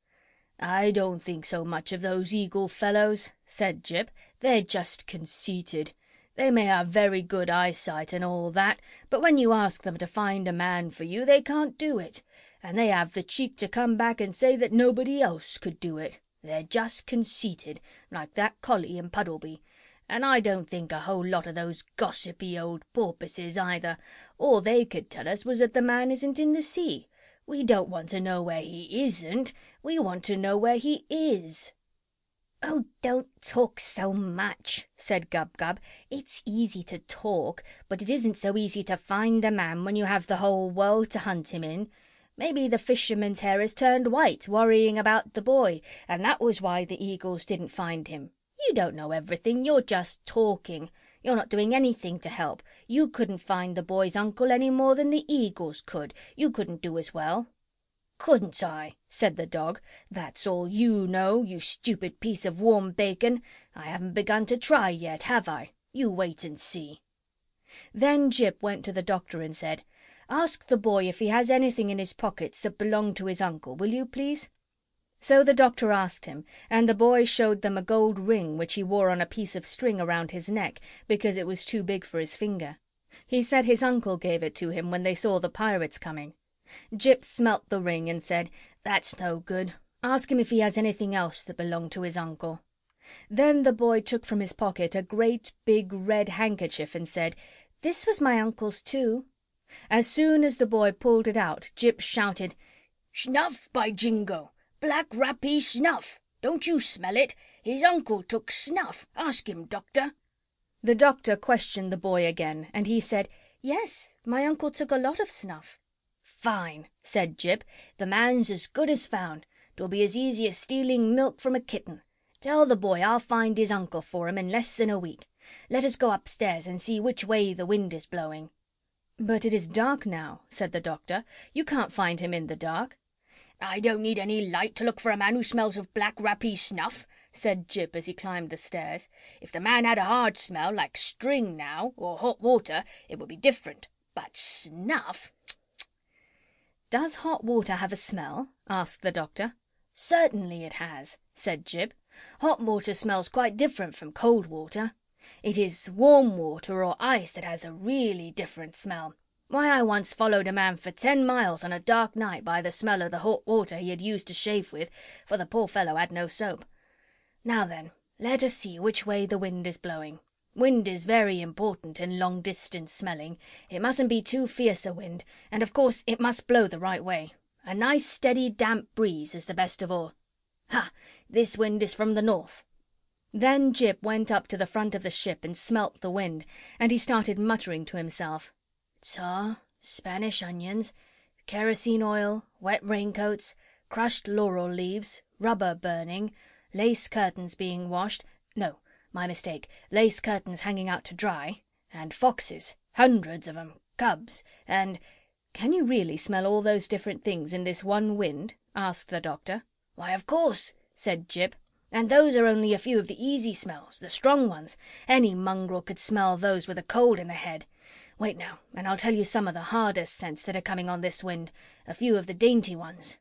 "I don't think so much of those Eagle fellows," said Jip. "They're just conceited. They may have very good eyesight and all that, but when you ask them to find a man for you, they can't do it. And they have the cheek to come back and say that nobody else could do it. They're just conceited, like that collie in Puddleby. And I don't think a whole lot of those gossipy old porpoises either. All they could tell us was that the man isn't in the sea. We don't want to know where he isn't. We want to know where he is." "Oh, don't talk so much," said Gub-Gub. "It's easy to talk, but it isn't so easy to find a man when you have the whole world to hunt him in. Maybe the fisherman's hair has turned white worrying about the boy, and that was why the Eagles didn't find him. You don't know everything. You're just talking. You're not doing anything to help. You couldn't find the boy's uncle any more than the Eagles could. You couldn't do as well." "Couldn't I?" said the dog. "That's all you know, you stupid piece of warm bacon. I haven't begun to try yet, have I? You wait and see." Then Jip went to the Doctor and said, "Ask the boy if he has anything in his pockets that belonged to his uncle, will you, please?" So the Doctor asked him, and the boy showed them a gold ring which he wore on a piece of string around his neck because it was too big for his finger. He said his uncle gave it to him when they saw the pirates coming. Jip smelt the ring and said, "That's no good. Ask him if he has anything else that belonged to his uncle." Then the boy took from his pocket a great big red handkerchief and said, "This was my uncle's too." As soon as the boy pulled it out, Jip shouted, "Snuff, by jingo! Black Rappee snuff! Don't you smell it? His uncle took snuff. Ask him, Doctor." The Doctor questioned the boy again, and he said, "Yes, my uncle took a lot of snuff." "Fine," said Jip. "The man's as good as found. 'Twill be as easy as stealing milk from a kitten. Tell the boy I'll find his uncle for him in less than a week. Let us go upstairs and see which way the wind is blowing." "But it is dark now," said the Doctor. "You can't find him in the dark." "I don't need any light to look for a man who smells of Black Rappee snuff," said Jip as he climbed the stairs. "If the man had a hard smell, like string now, or hot water, it would be different. But snuff—" "Does hot water have a smell?" asked the Doctor. "Certainly it has," said Jip. "Hot water smells quite different from cold water. It is warm water or ice that has a really different smell. Why, I once followed a man for ten miles on a dark night by the smell of the hot water he had used to shave with, for the poor fellow had no soap. Now then, let us see which way the wind is blowing. Wind is very important in long-distance smelling. It mustn't be too fierce a wind, and of course it must blow the right way. A nice steady damp breeze is the best of all. Ha! This wind is from the north." Then Jip went up to the front of the ship and smelt the wind, and he started muttering to himself. Tar, Spanish onions, kerosene oil, wet raincoats, crushed laurel leaves, rubber burning, lace curtains being washed, no, my mistake, lace curtains hanging out to dry, and foxes, hundreds of 'em, cubs, and— "Can you really smell all those different things in this one wind?" asked the Doctor. "Why, of course," said Jip. "And those are only a few of the easy smells, the strong ones. Any mongrel could smell those with a cold in the head. Wait now, and I'll tell you some of the harder scents that are coming on this wind, a few of the dainty ones."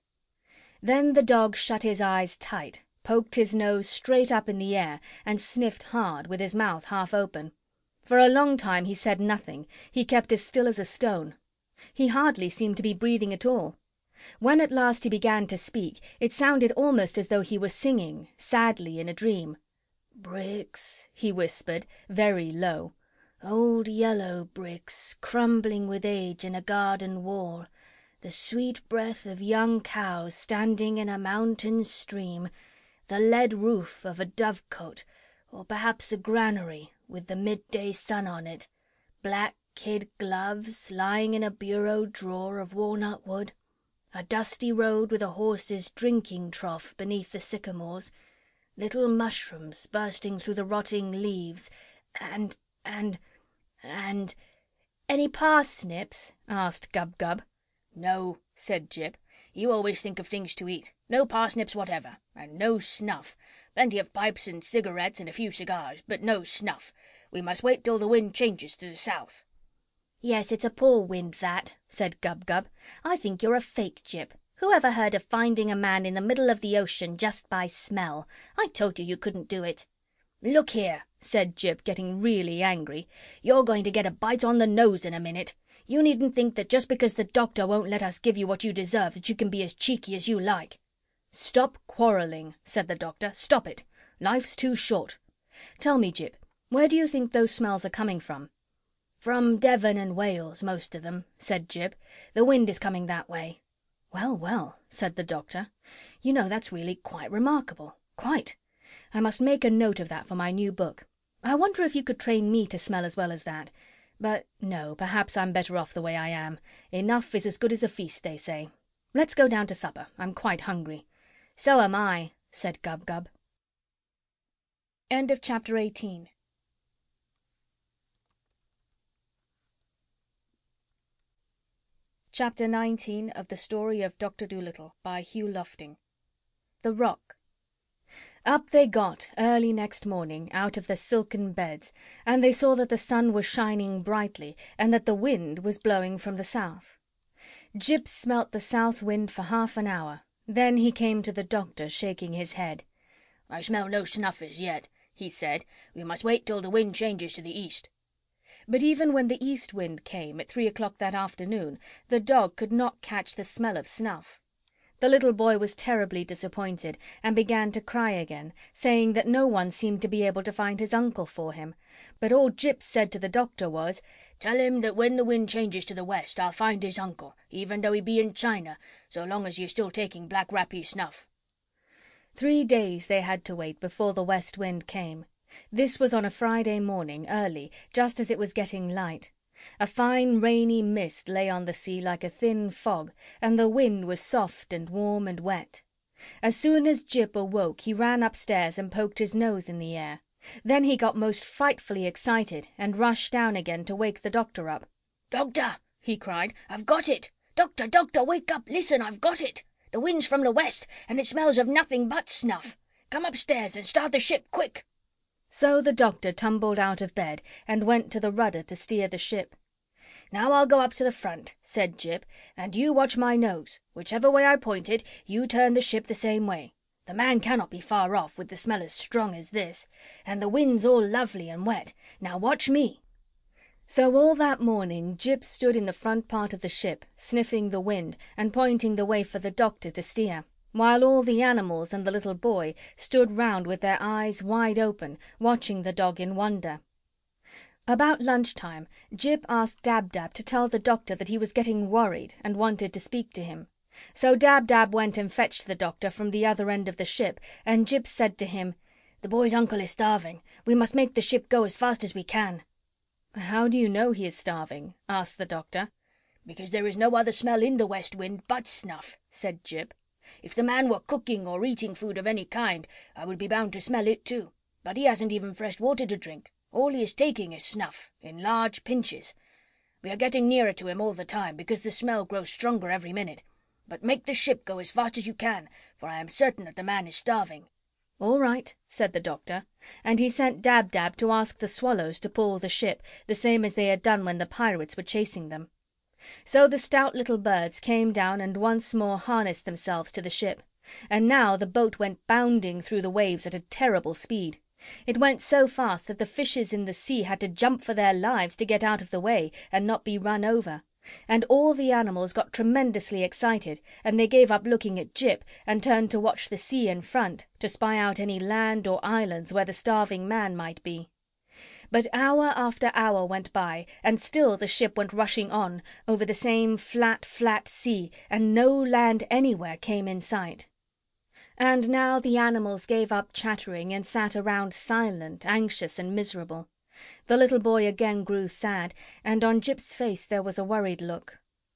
Then the dog shut his eyes tight, poked his nose straight up in the air, and sniffed hard, with his mouth half open. For a long time he said nothing. He kept as still as a stone. He hardly seemed to be breathing at all. When at last he began to speak, it sounded almost as though he were singing, sadly, in a dream. "Bricks," he whispered, very low. "Old yellow bricks, crumbling with age in a garden wall. The sweet breath of young cows standing in a mountain stream. The lead roof of a dovecote, or perhaps a granary, with the midday sun on it. Black kid gloves lying in a bureau drawer of walnut wood. A dusty road with a horse's drinking trough beneath the sycamores. Little mushrooms bursting through the rotting leaves. And, and, and—" "Any parsnips?" asked Gub-Gub. "No," said Jip. "You always think of things to eat. No parsnips whatever. And no snuff. Plenty of pipes and cigarettes and a few cigars, but no snuff. We must wait till the wind changes to the south." "Yes, it's a poor wind, that," said Gub-Gub. "I think you're a fake, Jip. Who ever heard of finding a man in the middle of the ocean just by smell? I told you you couldn't do it." "Look here," said Jip, getting really angry. "You're going to get a bite on the nose in a minute. You needn't think that just because the Doctor won't let us give you what you deserve that you can be as cheeky as you like." "Stop quarrelling," said the Doctor. "Stop it. Life's too short. Tell me, Jip, where do you think those smells are coming from?" "From Devon and Wales, most of them," said Jip. "The wind is coming that way." "Well, well," said the Doctor. "You know, that's really quite remarkable. Quite. I must make a note of that for my new book. I wonder if you could train me to smell as well as that. But no, perhaps I'm better off the way I am. Enough is as good as a feast, they say. Let's go down to supper. I'm quite hungry." "So am I," said Gub-Gub. End of chapter eighteen. Chapter nineteen of The Story of Doctor Dolittle by Hugh Lofting. The Rock. Up they got early next morning out of the silken beds, and they saw that the sun was shining brightly and that the wind was blowing from the south. Jip smelt the south wind for half an hour. Then he came to the Doctor, shaking his head. "I smell no snuff as yet," he said. "We must wait till the wind changes to the east." But even when the east wind came at three o'clock that afternoon, the dog could not catch the smell of snuff. The little boy was terribly disappointed and began to cry again, saying that no one seemed to be able to find his uncle for him. But all Jip said to the Doctor was, "Tell him that when the wind changes to the west I'll find his uncle, even though he be in China, so long as you're still taking Black Rappy snuff." Three days they had to wait before the west wind came. This was on a Friday morning, early, just as it was getting light. A fine rainy mist lay on the sea like a thin fog, and the wind was soft and warm and wet. As soon as Jip awoke he ran upstairs and poked his nose in the air. Then he got most frightfully excited and rushed down again to wake the Doctor up. "Doctor!" he cried. "I've got it! Doctor, Doctor, wake up! Listen, I've got it! The wind's from the west, and it smells of nothing but snuff. Come upstairs and start the ship, quick!" So the Doctor tumbled out of bed and went to the rudder to steer the ship. "Now I'll go up to the front," said Jip, "and you watch my nose. Whichever way I point it, you turn the ship the same way. The man cannot be far off with the smell as strong as this. And the wind's all lovely and wet. Now watch me." So all that morning Jip stood in the front part of the ship, sniffing the wind and pointing the way for the Doctor to steer, while all the animals and the little boy stood round with their eyes wide open, watching the dog in wonder. About lunchtime Jip asked Dab-Dab to tell the Doctor that he was getting worried and wanted to speak to him. So Dab-Dab went and fetched the Doctor from the other end of the ship, and Jip said to him, The boy's uncle is starving. We must make the ship go as fast as we can." "How do you know he is starving?" asked the doctor. "Because there is no other smell in the West Wind but snuff," said Jip. "If the man were cooking or eating food of any kind, I would be bound to smell it too. But he hasn't even fresh water to drink. All he is taking is snuff, in large pinches. We are getting nearer to him all the time, because the smell grows stronger every minute. But make the ship go as fast as you can, for I am certain that the man is starving." "All right," said the doctor, and he sent Dab-Dab to ask the swallows to pull the ship, the same as they had done when the pirates were chasing them. So the stout little birds came down and once more harnessed themselves to the ship, and now the boat went bounding through the waves at a terrible speed. It went so fast that the fishes in the sea had to jump for their lives to get out of the way and not be run over, and all the animals got tremendously excited, and they gave up looking at Jip and turned to watch the sea in front, to spy out any land or islands where the starving man might be. But hour after hour went by, and still the ship went rushing on over the same flat, flat sea, and no land anywhere came in sight. And now the animals gave up chattering and sat around silent, anxious and miserable. The little boy again grew sad, and on Jip's face there was a worried look.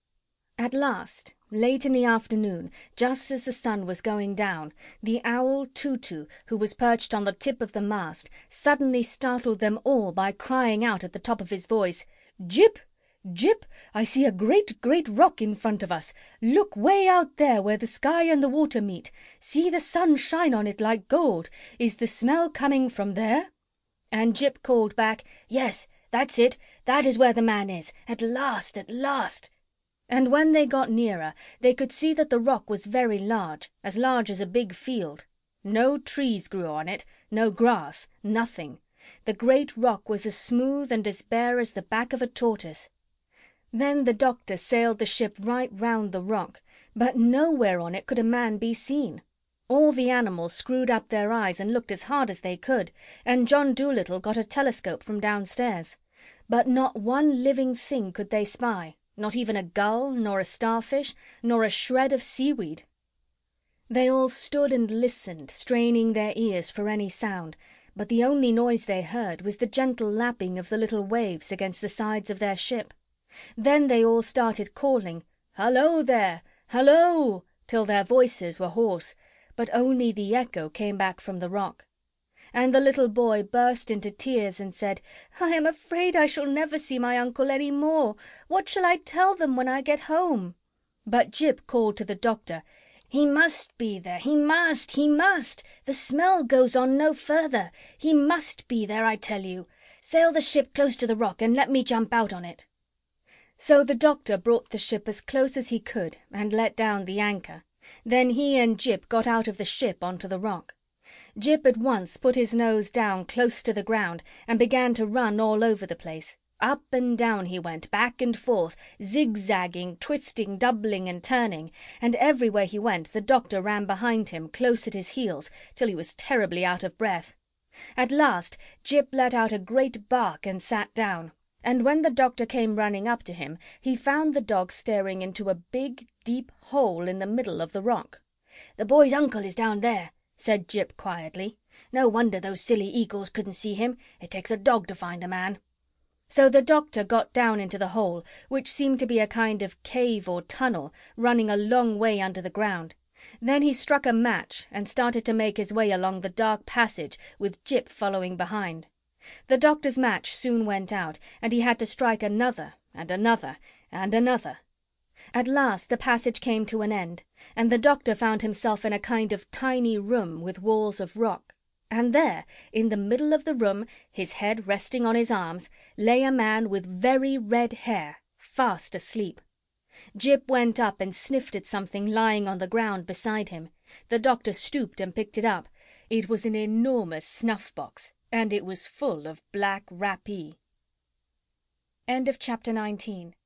At last, late in the afternoon, just as the sun was going down, the owl Tutu, who was perched on the tip of the mast, suddenly startled them all by crying out at the top of his voice, "Jip! Jip! I see a great, great rock in front of us. Look way out there where the sky and the water meet. See the sun shine on it like gold. Is the smell coming from there?" And Jip called back, "Yes, that's it. That is where the man is. At last, at last." And when they got nearer, they could see that the rock was very large, as large as a big field. No trees grew on it, no grass, nothing. The great rock was as smooth and as bare as the back of a tortoise. Then the doctor sailed the ship right round the rock, but nowhere on it could a man be seen. All the animals screwed up their eyes and looked as hard as they could, and John Dolittle got a telescope from downstairs. But not one living thing could they spy, not even a gull, nor a starfish, nor a shred of seaweed. They all stood and listened, straining their ears for any sound, but the only noise they heard was the gentle lapping of the little waves against the sides of their ship. Then they all started calling, "Hullo there! Hullo!" till their voices were hoarse, but only the echo came back from the rock. And the little boy burst into tears and said, "I am afraid I shall never see my uncle any more. What shall I tell them when I get home?" But Jip called to the doctor, "He must be there. He must. He must. The smell goes on no further. He must be there, I tell you. Sail the ship close to the rock and let me jump out on it." So the doctor brought the ship as close as he could and let down the anchor. Then he and Jip got out of the ship onto the rock. Jip at once put his nose down close to the ground and began to run all over the place. Up and down he went, back and forth, zigzagging, twisting, doubling and turning, and everywhere he went the doctor ran behind him, close at his heels, till he was terribly out of breath. At last Jip let out a great bark and sat down, and when the doctor came running up to him he found the dog staring into a big, deep hole in the middle of the rock. "The boy's uncle is down there," said Jip quietly. "No wonder those silly eagles couldn't see him. It takes a dog to find a man." So the doctor got down into the hole, which seemed to be a kind of cave or tunnel running a long way under the ground. Then he struck a match and started to make his way along the dark passage with Jip following behind. The doctor's match soon went out, and he had to strike another and another and another. At last the passage came to an end, and the doctor found himself in a kind of tiny room with walls of rock. And there, in the middle of the room, his head resting on his arms, lay a man with very red hair, fast asleep. Jip went up and sniffed at something lying on the ground beside him. The doctor stooped and picked it up. It was an enormous snuff-box, and it was full of black rappee. End of chapter nineteen.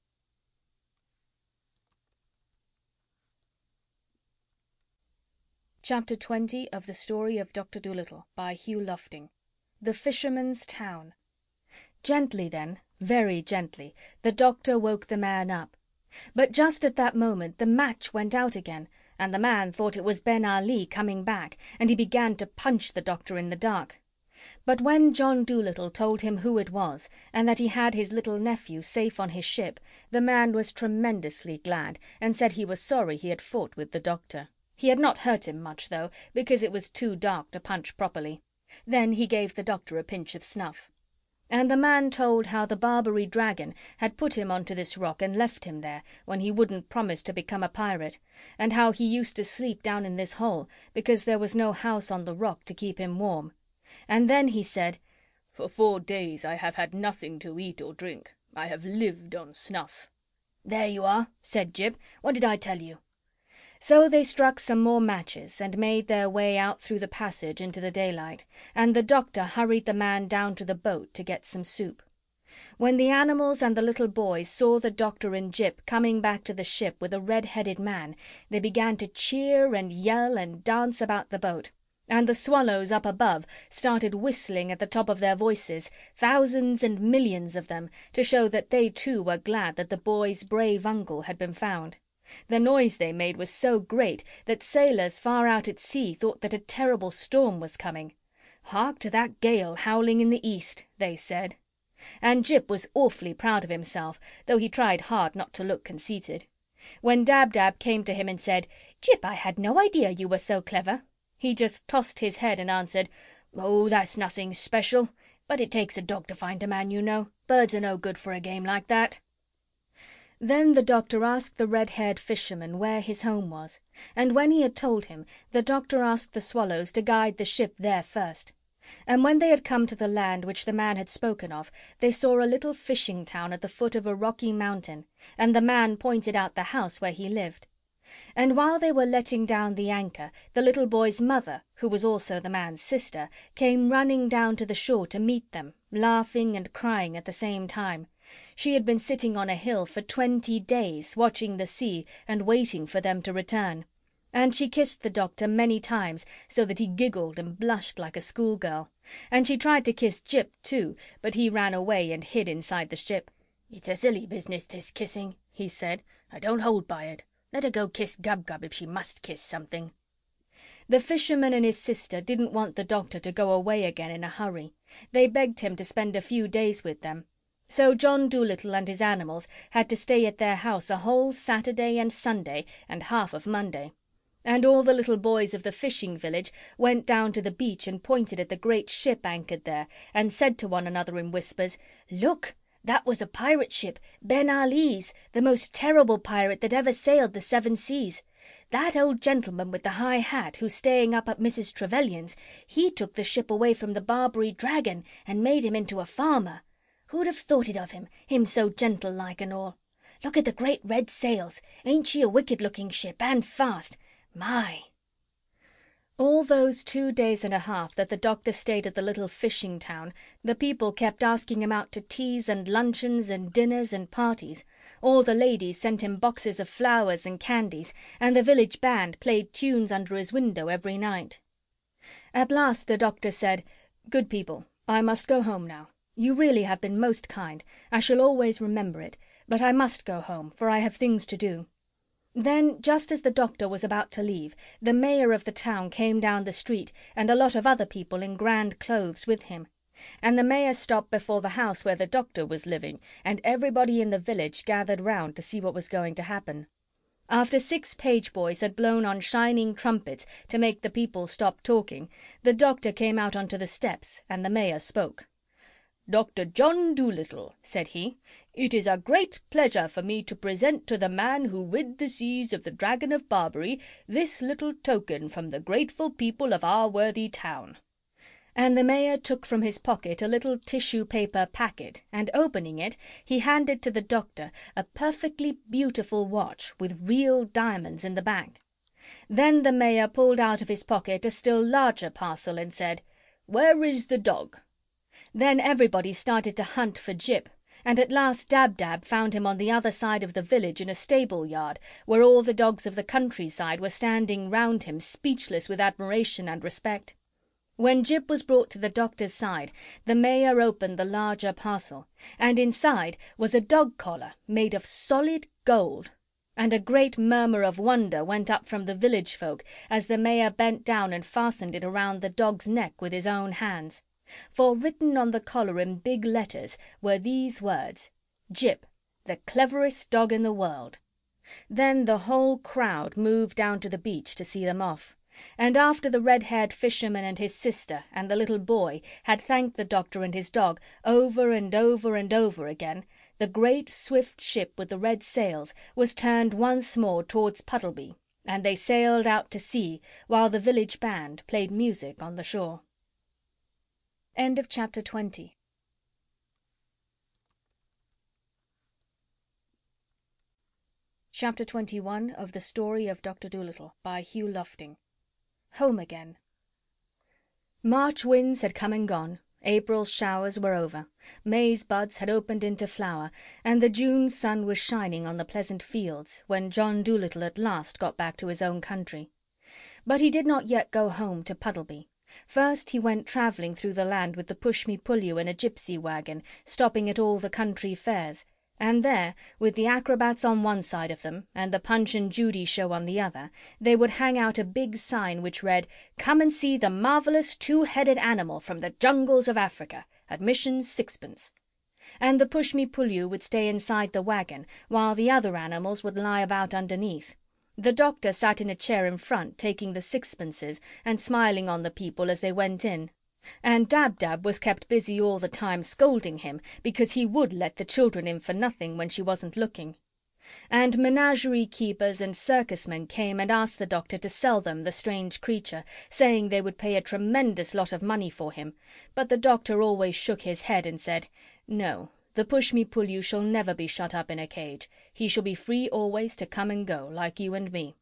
Chapter twenty of The Story of Doctor Dolittle by Hugh Lofting. The Fisherman's Town. Gently then, very gently, the doctor woke the man up. But just at that moment the match went out again, and the man thought it was Ben Ali coming back, and he began to punch the doctor in the dark. But when John Dolittle told him who it was, and that he had his little nephew safe on his ship, the man was tremendously glad, and said he was sorry he had fought with the doctor. He had not hurt him much, though, because it was too dark to punch properly. Then he gave the doctor a pinch of snuff. And the man told how the Barbary dragon had put him onto this rock and left him there when he wouldn't promise to become a pirate, and how he used to sleep down in this hole because there was no house on the rock to keep him warm. And then he said, "For four days I have had nothing to eat or drink. I have lived on snuff." "There you are," said Jip. "What did I tell you?" So they struck some more matches and made their way out through the passage into the daylight, and the doctor hurried the man down to the boat to get some soup. When the animals and the little boys saw the doctor and Jip coming back to the ship with a red-headed man, they began to cheer and yell and dance about the boat. And the swallows up above started whistling at the top of their voices, thousands and millions of them, to show that they too were glad that the boy's brave uncle had been found. The noise they made was so great that sailors far out at sea thought that a terrible storm was coming. "Hark to that gale howling in the east," they said. And Jip was awfully proud of himself, though he tried hard not to look conceited. When Dab-Dab came to him and said, "Jip, I had no idea you were so clever," he just tossed his head and answered, "Oh, that's nothing special, but it takes a dog to find a man, you know. Birds are no good for a game like that." Then the doctor asked the red-haired fisherman where his home was, and when he had told him, the doctor asked the swallows to guide the ship there first. And when they had come to the land which the man had spoken of, they saw a little fishing town at the foot of a rocky mountain, and the man pointed out the house where he lived. And while they were letting down the anchor, the little boy's mother, who was also the man's sister, came running down to the shore to meet them, laughing and crying at the same time. She had been sitting on a hill for twenty days, watching the sea and waiting for them to return. And she kissed the doctor many times, so that he giggled and blushed like a schoolgirl. And she tried to kiss Jip too, but he ran away and hid inside the ship. "It's a silly business, this kissing," he said. "I don't hold by it. Let her go kiss Gub-Gub if she must kiss something." The fisherman and his sister didn't want the doctor to go away again in a hurry. They begged him to spend a few days with them. So John Dolittle and his animals had to stay at their house a whole Saturday and Sunday and half of Monday. And all the little boys of the fishing village went down to the beach and pointed at the great ship anchored there and said to one another in whispers, "Look! That was a pirate ship, Ben Ali's, the most terrible pirate that ever sailed the seven seas. That old gentleman with the high hat who's staying up at Missus Trevelyan's, he took the ship away from the Barbary dragon and made him into a farmer. Who'd have thought it of him, him so gentle-like and all? Look at the great red sails. Ain't she a wicked-looking ship, and fast? My!" All those two days and a half that the doctor stayed at the little fishing town, the people kept asking him out to teas and luncheons and dinners and parties. All the ladies sent him boxes of flowers and candies, and the village band played tunes under his window every night. At last the doctor said, "Good people, I must go home now. You really have been most kind. I shall always remember it. But I must go home, for I have things to do." Then, just as the doctor was about to leave, the mayor of the town came down the street, and a lot of other people in grand clothes with him. And the mayor stopped before the house where the doctor was living, and everybody in the village gathered round to see what was going to happen. After six page boys had blown on shining trumpets to make the people stop talking, the doctor came out onto the steps, and the mayor spoke. "Doctor John Dolittle," said he, "it is a great pleasure for me to present to the man who rid the seas of the Dragon of Barbary this little token from the grateful people of our worthy town." And the mayor took from his pocket a little tissue paper packet, and opening it, he handed to the doctor a perfectly beautiful watch with real diamonds in the back. Then the mayor pulled out of his pocket a still larger parcel and said, "Where is the dog?" Then everybody started to hunt for Jip, and at last Dab-Dab found him on the other side of the village in a stable yard, where all the dogs of the countryside were standing round him speechless with admiration and respect. When Jip was brought to the doctor's side, the mayor opened the larger parcel, and inside was a dog collar made of solid gold. and a great murmur of wonder went up from the village folk as the mayor bent down and fastened it around the dog's neck with his own hands. For written on the collar in big letters were these words: Jip, the cleverest dog in the world. Then the whole crowd moved down to the beach to see them off. And after the red-haired fisherman and his sister and the little boy had thanked the doctor and his dog over and over and over again, the great swift ship with the red sails was turned once more towards Puddleby, and they sailed out to sea while the village band played music on the shore. End of chapter twenty. Chapter twenty-one of The Story of Doctor Dolittle by Hugh Lofting. Home again. March winds had come and gone, April's showers were over, May's buds had opened into flower, and the June sun was shining on the pleasant fields when John Dolittle at last got back to his own country. But he did not yet go home to Puddleby. First he went travelling through the land with the Push-me-Pull-you in a gipsy wagon, stopping at all the country fairs, and there, with the acrobats on one side of them and the Punch and Judy show on the other, they would hang out a big sign which read, "Come and see the marvellous two-headed animal from the jungles of Africa. Admission sixpence." And the Push-me-Pull-you would stay inside the wagon while the other animals would lie about underneath. The doctor sat in a chair in front taking the sixpences and smiling on the people as they went in. And Dab-Dab was kept busy all the time scolding him because he would let the children in for nothing when she wasn't looking. And menagerie keepers and circus-men came and asked the doctor to sell them the strange creature, saying they would pay a tremendous lot of money for him, but the doctor always shook his head and said, "No, the Push-me-Pull-you shall never be shut up in a cage. He shall be free always to come and go, like you and me."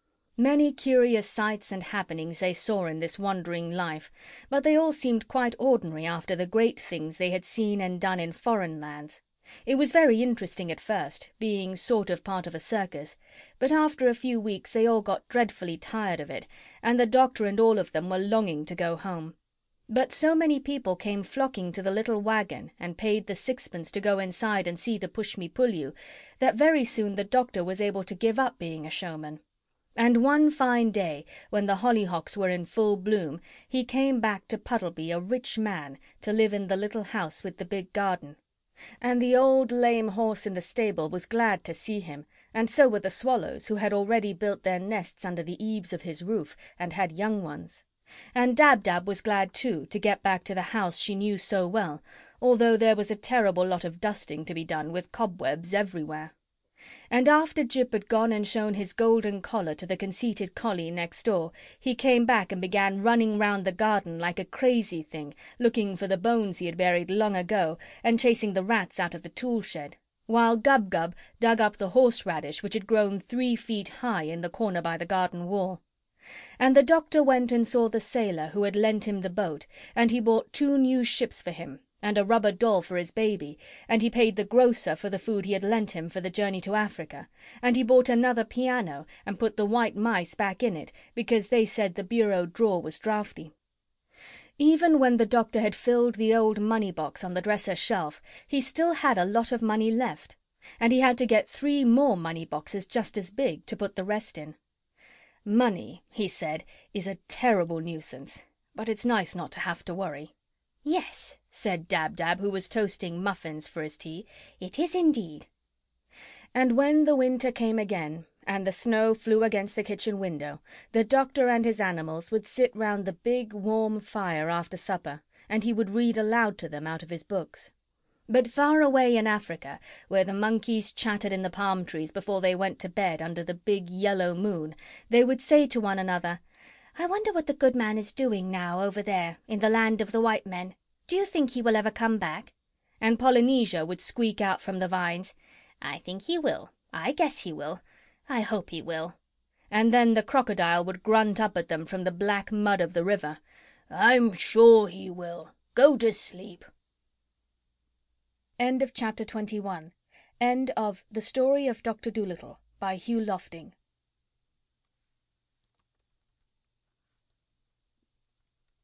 Many curious sights and happenings they saw in this wandering life, but they all seemed quite ordinary after the great things they had seen and done in foreign lands. It was very interesting at first, being sort of part of a circus, but after a few weeks they all got dreadfully tired of it, and the doctor and all of them were longing to go home. But so many people came flocking to the little wagon and paid the sixpence to go inside and see the Push-me-Pull-you that very soon the doctor was able to give up being a showman. And one fine day, when the hollyhocks were in full bloom, he came back to Puddleby a rich man to live in the little house with the big garden. And the old lame horse in the stable was glad to see him, and so were the swallows who had already built their nests under the eaves of his roof and had young ones. And Dab-Dab was glad too to get back to the house she knew so well, although there was a terrible lot of dusting to be done with cobwebs everywhere. And after Jip had gone and shown his golden collar to the conceited collie next door, he came back and began running round the garden like a crazy thing, looking for the bones he had buried long ago and chasing the rats out of the tool shed, while Gub-Gub dug up the horseradish which had grown three feet high in the corner by the garden wall. And the doctor went and saw the sailor who had lent him the boat, and he bought two new ships for him, and a rubber doll for his baby, and he paid the grocer for the food he had lent him for the journey to Africa, and he bought another piano and put the white mice back in it because they said the bureau drawer was draughty. Even when the doctor had filled the old money-box on the dresser shelf, he still had a lot of money left, and he had to get three more money-boxes just as big to put the rest in. Money, he said, is a terrible nuisance, but it's nice not to have to worry. "Yes," said Dab-Dab, who was toasting muffins for his tea, "it is indeed." And when the winter came again, and the snow flew against the kitchen window, the doctor and his animals would sit round the big warm fire after supper, and he would read aloud to them out of his books. But far away in Africa, where the monkeys chattered in the palm trees before they went to bed under the big yellow moon, they would say to one another, "I wonder what the good man is doing now over there in the land of the white men. Do you think he will ever come back?" And Polynesia would squeak out from the vines, "I think he will. I guess he will. I hope he will." And then the crocodile would grunt up at them from the black mud of the river, "I'm sure he will. Go to sleep." End of chapter twenty-one. End of The Story of Doctor Dolittle by Hugh Lofting.